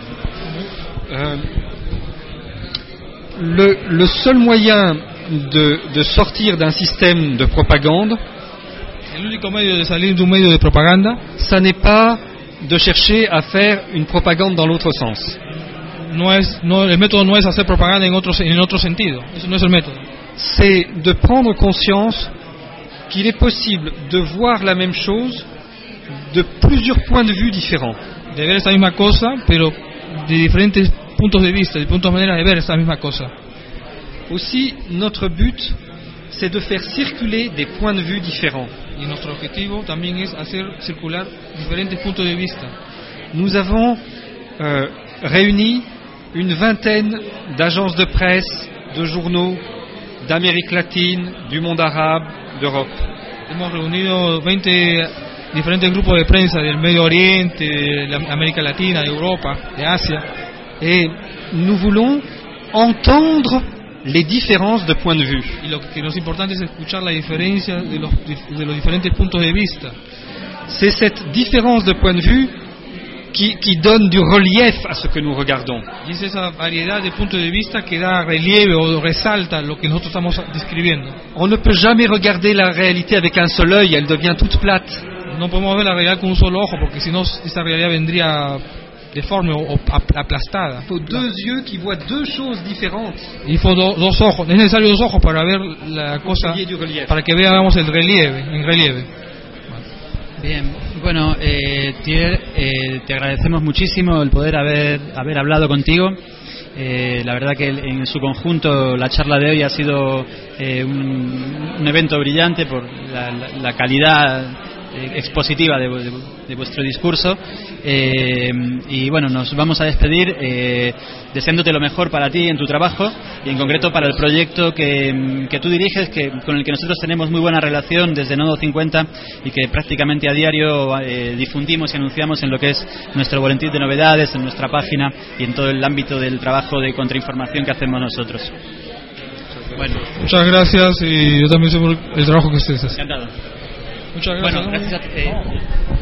Le seul moyen de sortir d'un système de propagande, el único medio de salir de un medio de propaganda, ça n'est pas de chercher à faire une propagande dans l'autre sens. El método no es hacer propaganda en otro sentido. Eso no es el método. C'est de prendre conscience qu'il est possible de voir la même chose de plusieurs points de vue différents. De ver esa misma cosa, pero de diferentes puntos de vista, de puntos de manera de ver esa misma cosa. Aussi, notre but, c'est de faire circuler des points de vue différents. Y nuestro objetivo también es hacer circular diferentes puntos de vista. Nous avons réuni une vingtaine d'agences de presse, de journaux d'Amérique latine, du monde arabe, d'Europe. Hemos reunido 20 diferentes grupos de prensa del Medio Oriente, de América Latina, de Europa, de Asia. Et nous voulons entendre les différences de point de vue. Y lo que nos importante es escuchar la diferencia de los diferentes puntos de vista. C'est cette différence de point de vue qui donne du relief à ce que nous regardons. Y es esa variedad de puntos de vista que da relieve o resalta lo que nosotros estamos describiendo. On ne peut jamais regarder la réalité avec un seul œil, elle devient toute plate. No podemos ver la realidad con un solo ojo, porque si no esa realidad vendría deforme o aplastada. Il faut deux yeux qui voient deux choses différentes. Il faut dos ojos, es necesario dos ojos para ver la cosa, para que veamos el relieve, en relieve. Bien, bueno, Thierry, te agradecemos muchísimo el poder haber hablado contigo. La verdad que en su conjunto la charla de hoy ha sido un evento brillante por la calidad expositiva de vuestro discurso, y bueno, nos vamos a despedir deseándote lo mejor para ti en tu trabajo y en concreto para el proyecto que tú diriges, con el que nosotros tenemos muy buena relación desde Nodo 50 y que prácticamente a diario difundimos y anunciamos en lo que es nuestro boletín de novedades, en nuestra página y en todo el ámbito del trabajo de contrainformación que hacemos nosotros. Bueno, muchas gracias, y yo también sé por el trabajo que ustedes hacen. Encantado. Muchas gracias. Bueno, gracias a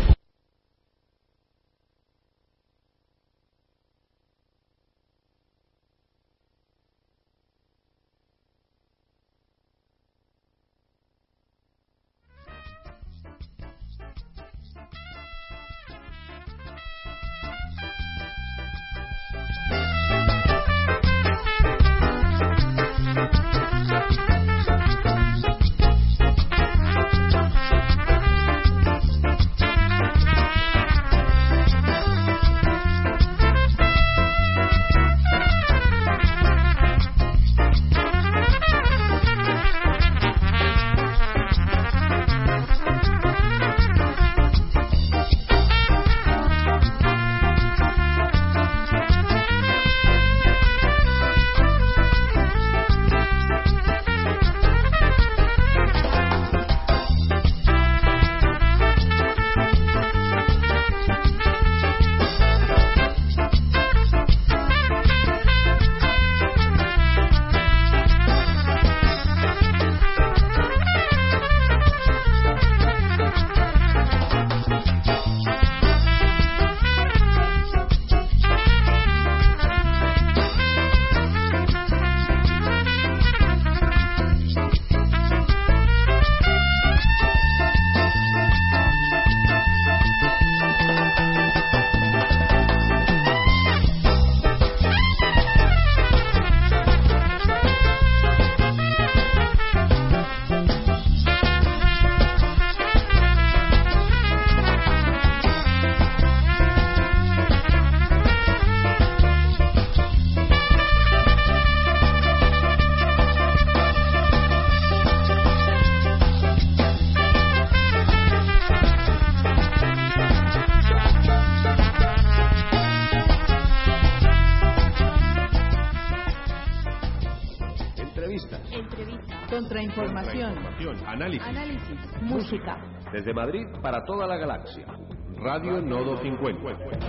Contrainformación. Análisis. Música. Desde Madrid para toda la galaxia. Radio Nodo 50.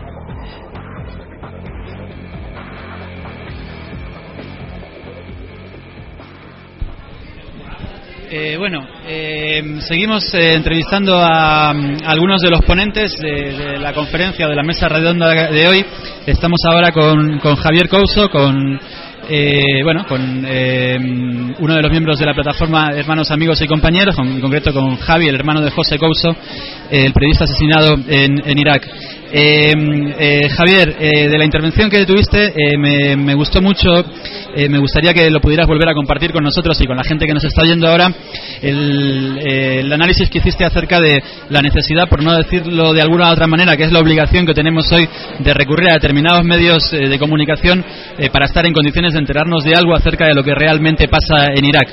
Seguimos entrevistando a algunos de los ponentes de la conferencia de la mesa redonda de hoy. Estamos ahora con Javier Couso, con uno de los miembros de la plataforma Hermanos, Amigos y Compañeros, en concreto con Javi, el hermano de José Couso, el periodista asesinado en Irak. Javier, de la intervención que tuviste me gustó mucho. Me gustaría que lo pudieras volver a compartir con nosotros y con la gente que nos está oyendo ahora, el análisis que hiciste acerca de la necesidad, por no decirlo de alguna otra manera, que es la obligación que tenemos hoy de recurrir a determinados medios de comunicación para estar en condiciones de enterarnos de algo acerca de lo que realmente pasa en Irak.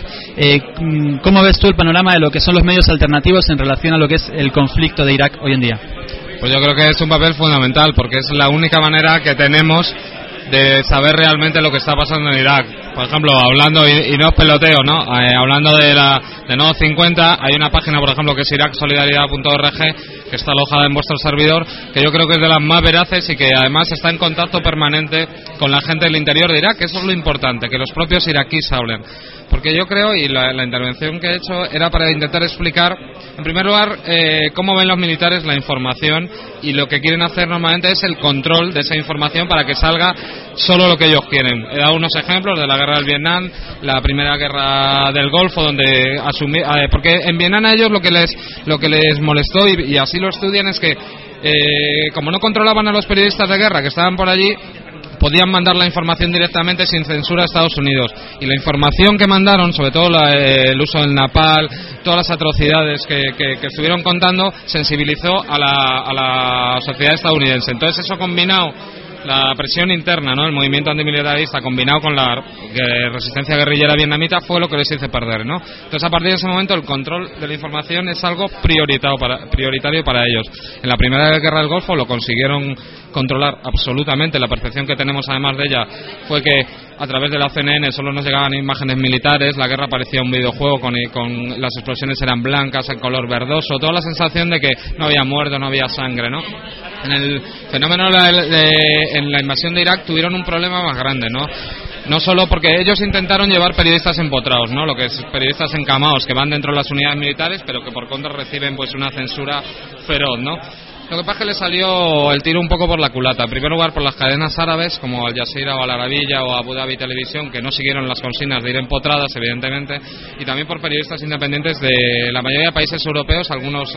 ¿Cómo ves tú el panorama de lo que son los medios alternativos en relación a lo que es el conflicto de Irak hoy en día? Pues yo creo que es un papel fundamental, porque es la única manera que tenemos de saber realmente lo que está pasando en Irak. Por ejemplo, hablando, y no es peloteo, ¿no? Hablando de Nodo 50, hay una página, por ejemplo, que es iraksolidaridad.org, que está alojada en vuestro servidor, que yo creo que es de las más veraces y que además está en contacto permanente con la gente del interior de Irak. Eso es lo importante, que los propios iraquíes hablen. Porque yo creo, y la intervención que he hecho era para intentar explicar, en primer lugar, cómo ven los militares la información, y lo que quieren hacer normalmente es el control de esa información para que salga solo lo que ellos quieren. He dado unos ejemplos de la guerra del Vietnam, la primera guerra del Golfo, donde porque en Vietnam a ellos lo que les molestó, y así lo estudian, es que como no controlaban a los periodistas de guerra que estaban por allí, podían mandar la información directamente sin censura a Estados Unidos, y la información que mandaron, sobre todo el uso del napalm, todas las atrocidades que estuvieron contando, sensibilizó a la sociedad estadounidense. Entonces eso combinado, la presión interna, ¿no?, el movimiento antimilitarista, combinado con la resistencia guerrillera vietnamita, fue lo que les hizo perder, ¿no? Entonces, a partir de ese momento, el control de la información es algo prioritario para ellos. En la primera guerra del Golfo lo consiguieron controlar absolutamente. La percepción que tenemos, además de ella, fue que a través de la CNN solo nos llegaban imágenes militares, la guerra parecía un videojuego, con las explosiones eran blancas, en color verdoso, toda la sensación de que no había muerto, no había sangre, ¿no? En el fenómeno en la invasión de Irak tuvieron un problema más grande, ¿no? No solo porque ellos intentaron llevar periodistas empotrados, ¿no?, lo que es periodistas encamados que van dentro de las unidades militares, pero que por contra reciben pues una censura feroz, ¿no? Lo que pasa es que le salió el tiro un poco por la culata. En primer lugar, por las cadenas árabes como Al Jazeera o Al Arabiya o Abu Dhabi Televisión, que no siguieron las consignas de ir empotradas, evidentemente, y también por periodistas independientes de la mayoría de países europeos, algunos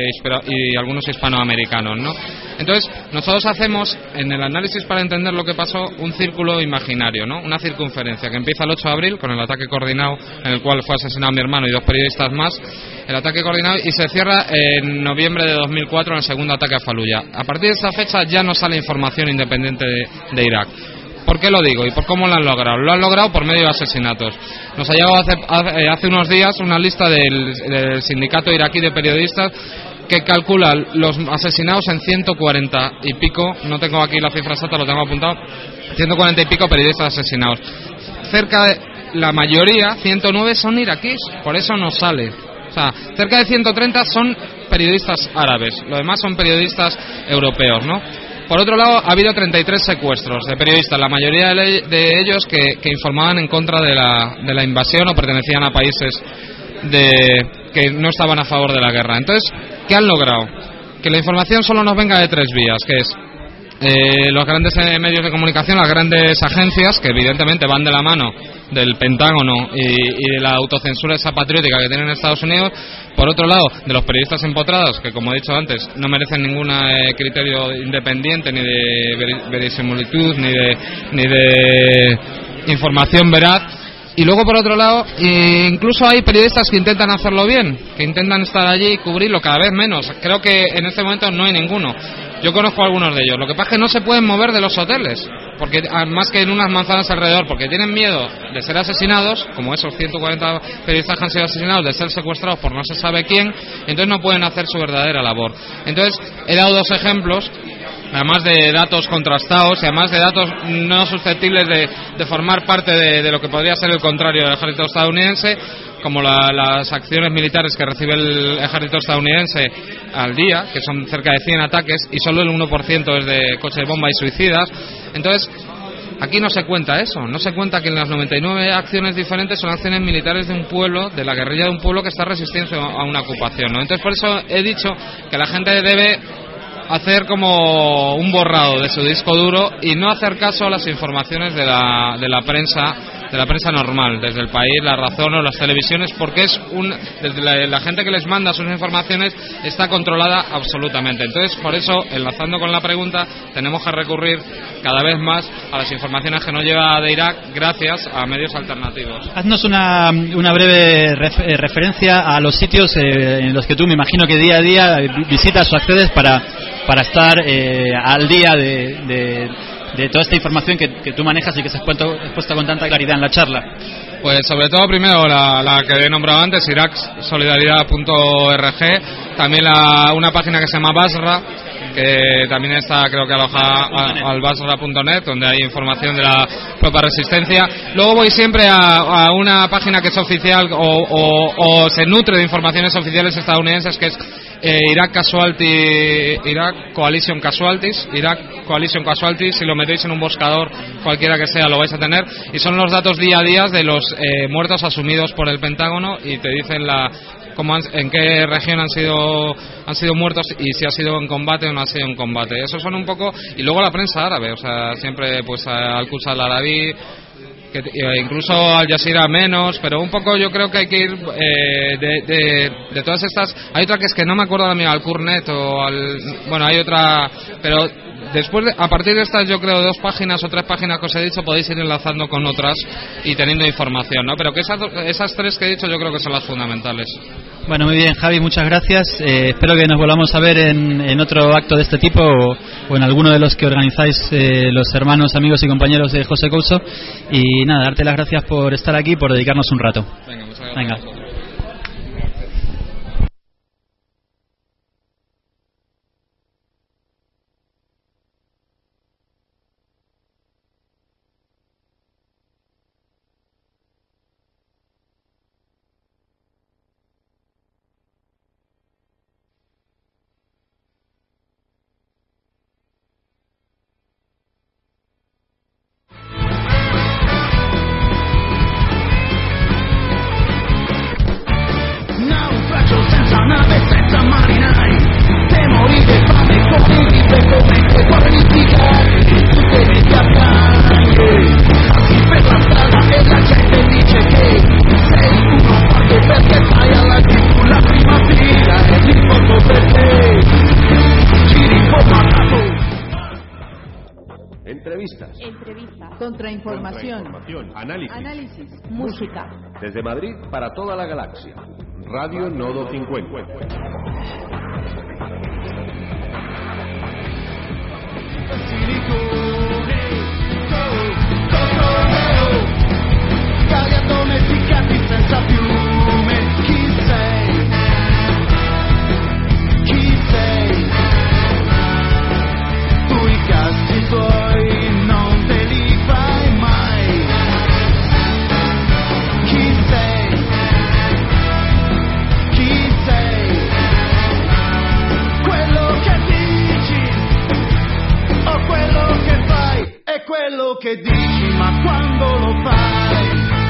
y algunos hispanoamericanos, ¿no? Entonces, nosotros hacemos, en el análisis para entender lo que pasó, un círculo imaginario, ¿no?, una circunferencia que empieza el 8 de abril con el ataque coordinado en el cual fue asesinado mi hermano y 2 periodistas más, el ataque coordinado, y se cierra en noviembre de 2004 en el segundo ataque a Faluya. A partir de esa fecha ya no sale información independiente de Irak. ¿Por qué lo digo y por cómo lo han logrado? Lo han logrado por medio de asesinatos. Nos ha llegado hace unos días una lista del sindicato iraquí de periodistas que calcula los asesinados en 140 y pico, no tengo aquí la cifra exacta, lo tengo apuntado, 140 y pico periodistas asesinados. Cerca de la mayoría, 109, son iraquíes, por eso no sale. O sea, cerca de 130 son periodistas árabes, lo demás son periodistas europeos, ¿no? Por otro lado, ha habido 33 secuestros de periodistas, la mayoría de ellos que informaban en contra de la invasión o pertenecían a países que no estaban a favor de la guerra. Entonces, ¿qué han logrado? Que la información solo nos venga de 3 vías, que es los grandes medios de comunicación, las grandes agencias, que evidentemente van de la mano del Pentágono y de la autocensura esa patriótica que tienen en Estados Unidos. Por otro lado, de los periodistas empotrados, que como he dicho antes, no merecen ningún criterio independiente, ni de verisimilitud, ni de información veraz. Y luego, por otro lado, incluso hay periodistas que intentan hacerlo bien, que intentan estar allí y cubrirlo, cada vez menos. Creo que en este momento no hay ninguno. Yo conozco a algunos de ellos. Lo que pasa es que no se pueden mover de los hoteles, porque más que en unas manzanas alrededor, porque tienen miedo de ser asesinados, como esos 140 periodistas que han sido asesinados, de ser secuestrados por no se sabe quién, entonces no pueden hacer su verdadera labor. Entonces, he dado 2 ejemplos, además de datos contrastados y además de datos no susceptibles de formar parte de lo que podría ser el contrario del ejército estadounidense, como las acciones militares que recibe el ejército estadounidense al día, que son cerca de 100 ataques, y solo el 1% es de coches bomba y suicidas. Entonces, aquí no se cuenta eso, no se cuenta que en las 99 acciones diferentes son acciones militares de un pueblo, de la guerrilla de un pueblo que está resistiendo a una ocupación, ¿no? Entonces, por eso he dicho que la gente debe hacer como un borrado de su disco duro y no hacer caso a las informaciones de la prensa normal, desde El País, La Razón o las televisiones, porque desde la gente que les manda sus informaciones está controlada absolutamente. Entonces, por eso, enlazando con la pregunta, tenemos que recurrir cada vez más a las informaciones que nos lleva de Irak gracias a medios alternativos. Haznos una breve referencia a los sitios en los que tú, me imagino que día a día visitas o accedes para estar al día de toda esta información que tú manejas y que se ha expuesto con tanta claridad en la charla. Pues sobre todo primero la que he nombrado antes, iraksolidaridad.org, también una página que se llama Basra, que también está, creo que aloja al basra.net, donde hay información de la propia resistencia. Luego voy siempre a una página que es oficial o se nutre de informaciones oficiales estadounidenses, que es Iraq Coalition Casualties, si lo metéis en un buscador cualquiera que sea lo vais a tener, y son los datos día a día de los muertos asumidos por el Pentágono, y te dicen en qué región han sido muertos y si ha sido en combate o no ha sido en combate. Esos son un poco, y luego la prensa árabe, o sea, siempre pues Al-Quds Al-Arabi, incluso Al Jazeera menos, pero un poco yo creo que hay que ir de todas estas. Hay otra que es que no me acuerdo ahora mismo, Al-Qurnet bueno, hay otra, pero después a partir de estas, yo creo 2 páginas o 3 páginas que os he dicho, podéis ir enlazando con otras y teniendo información, ¿no? Pero que esas 3 que he dicho yo creo que son las fundamentales. Bueno, muy bien, Javi, muchas gracias. Espero que nos volvamos a ver en otro acto de este tipo o en alguno de los que organizáis los hermanos, amigos y compañeros de José Couso. Y nada, darte las gracias por estar aquí, por dedicarnos un rato. Venga, muchas gracias. Venga. Contrainformación. Análisis. Música. Desde Madrid para toda la galaxia. Radio Nodo 50. Quello che dici, ma quando lo fai?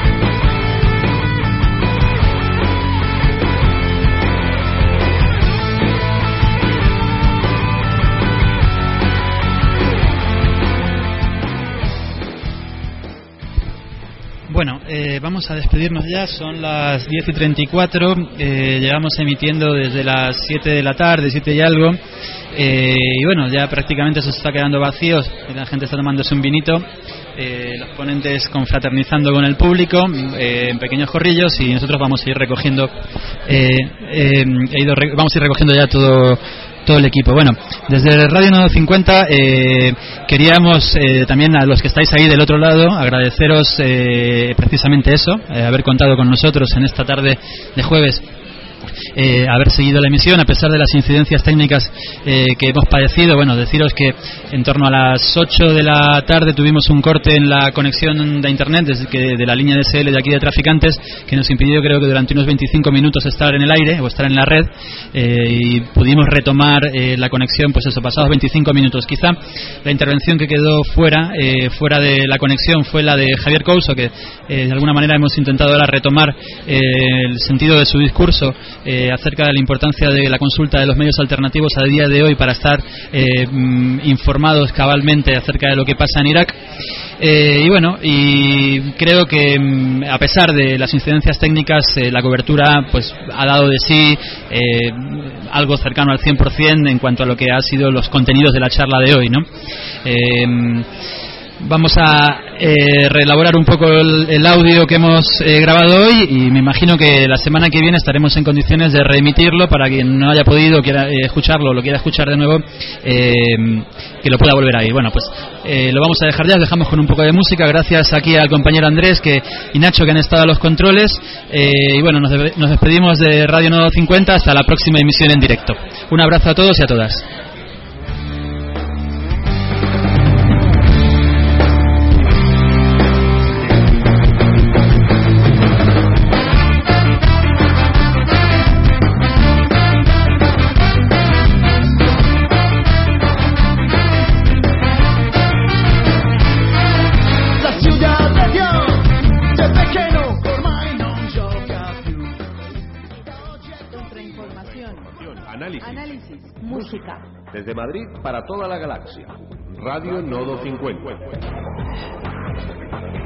Bueno, vamos a despedirnos ya, son las 10:34, llevamos emitiendo desde las 7 de la tarde, 7 y algo, y bueno, ya prácticamente se está quedando vacío, la gente está tomándose un vinito, los ponentes confraternizando con el público en pequeños corrillos, y nosotros vamos a ir recogiendo ya todo el equipo. Bueno, desde Radio Nodo 50 queríamos también a los que estáis ahí del otro lado agradeceros precisamente eso, haber contado con nosotros en esta tarde de jueves haber seguido la emisión a pesar de las incidencias técnicas que hemos padecido. Bueno, deciros que en torno a las 8 de la tarde tuvimos un corte en la conexión de internet de la línea DSL de aquí de Traficantes, que nos impidió, creo que durante unos 25 minutos estar en el aire o estar en la red, y pudimos retomar la conexión, pues eso, pasados 25 minutos. Quizá la intervención que quedó fuera de la conexión fue la de Javier Couso, que de alguna manera hemos intentado ahora retomar el sentido de su discurso acerca de la importancia de la consulta de los medios alternativos a día de hoy para estar informados cabalmente acerca de lo que pasa en Irak. Y bueno, y creo que a pesar de las incidencias técnicas, la cobertura pues ha dado de sí algo cercano al 100% en cuanto a lo que ha sido los contenidos de la charla de hoy, ¿no? Vamos a reelaborar un poco el audio que hemos grabado hoy, y me imagino que la semana que viene estaremos en condiciones de reemitirlo para quien no haya podido, quiera escucharlo o lo quiera escuchar de nuevo, que lo pueda volver a ir. Bueno, pues lo vamos a dejar ya, os dejamos con un poco de música. Gracias aquí al compañero Andrés y Nacho, que han estado a los controles, y bueno, nos despedimos de Radio Nodo 50 hasta la próxima emisión en directo. Un abrazo a todos y a todas. Análisis, música. Desde Madrid para toda la galaxia. Radio Nodo 50.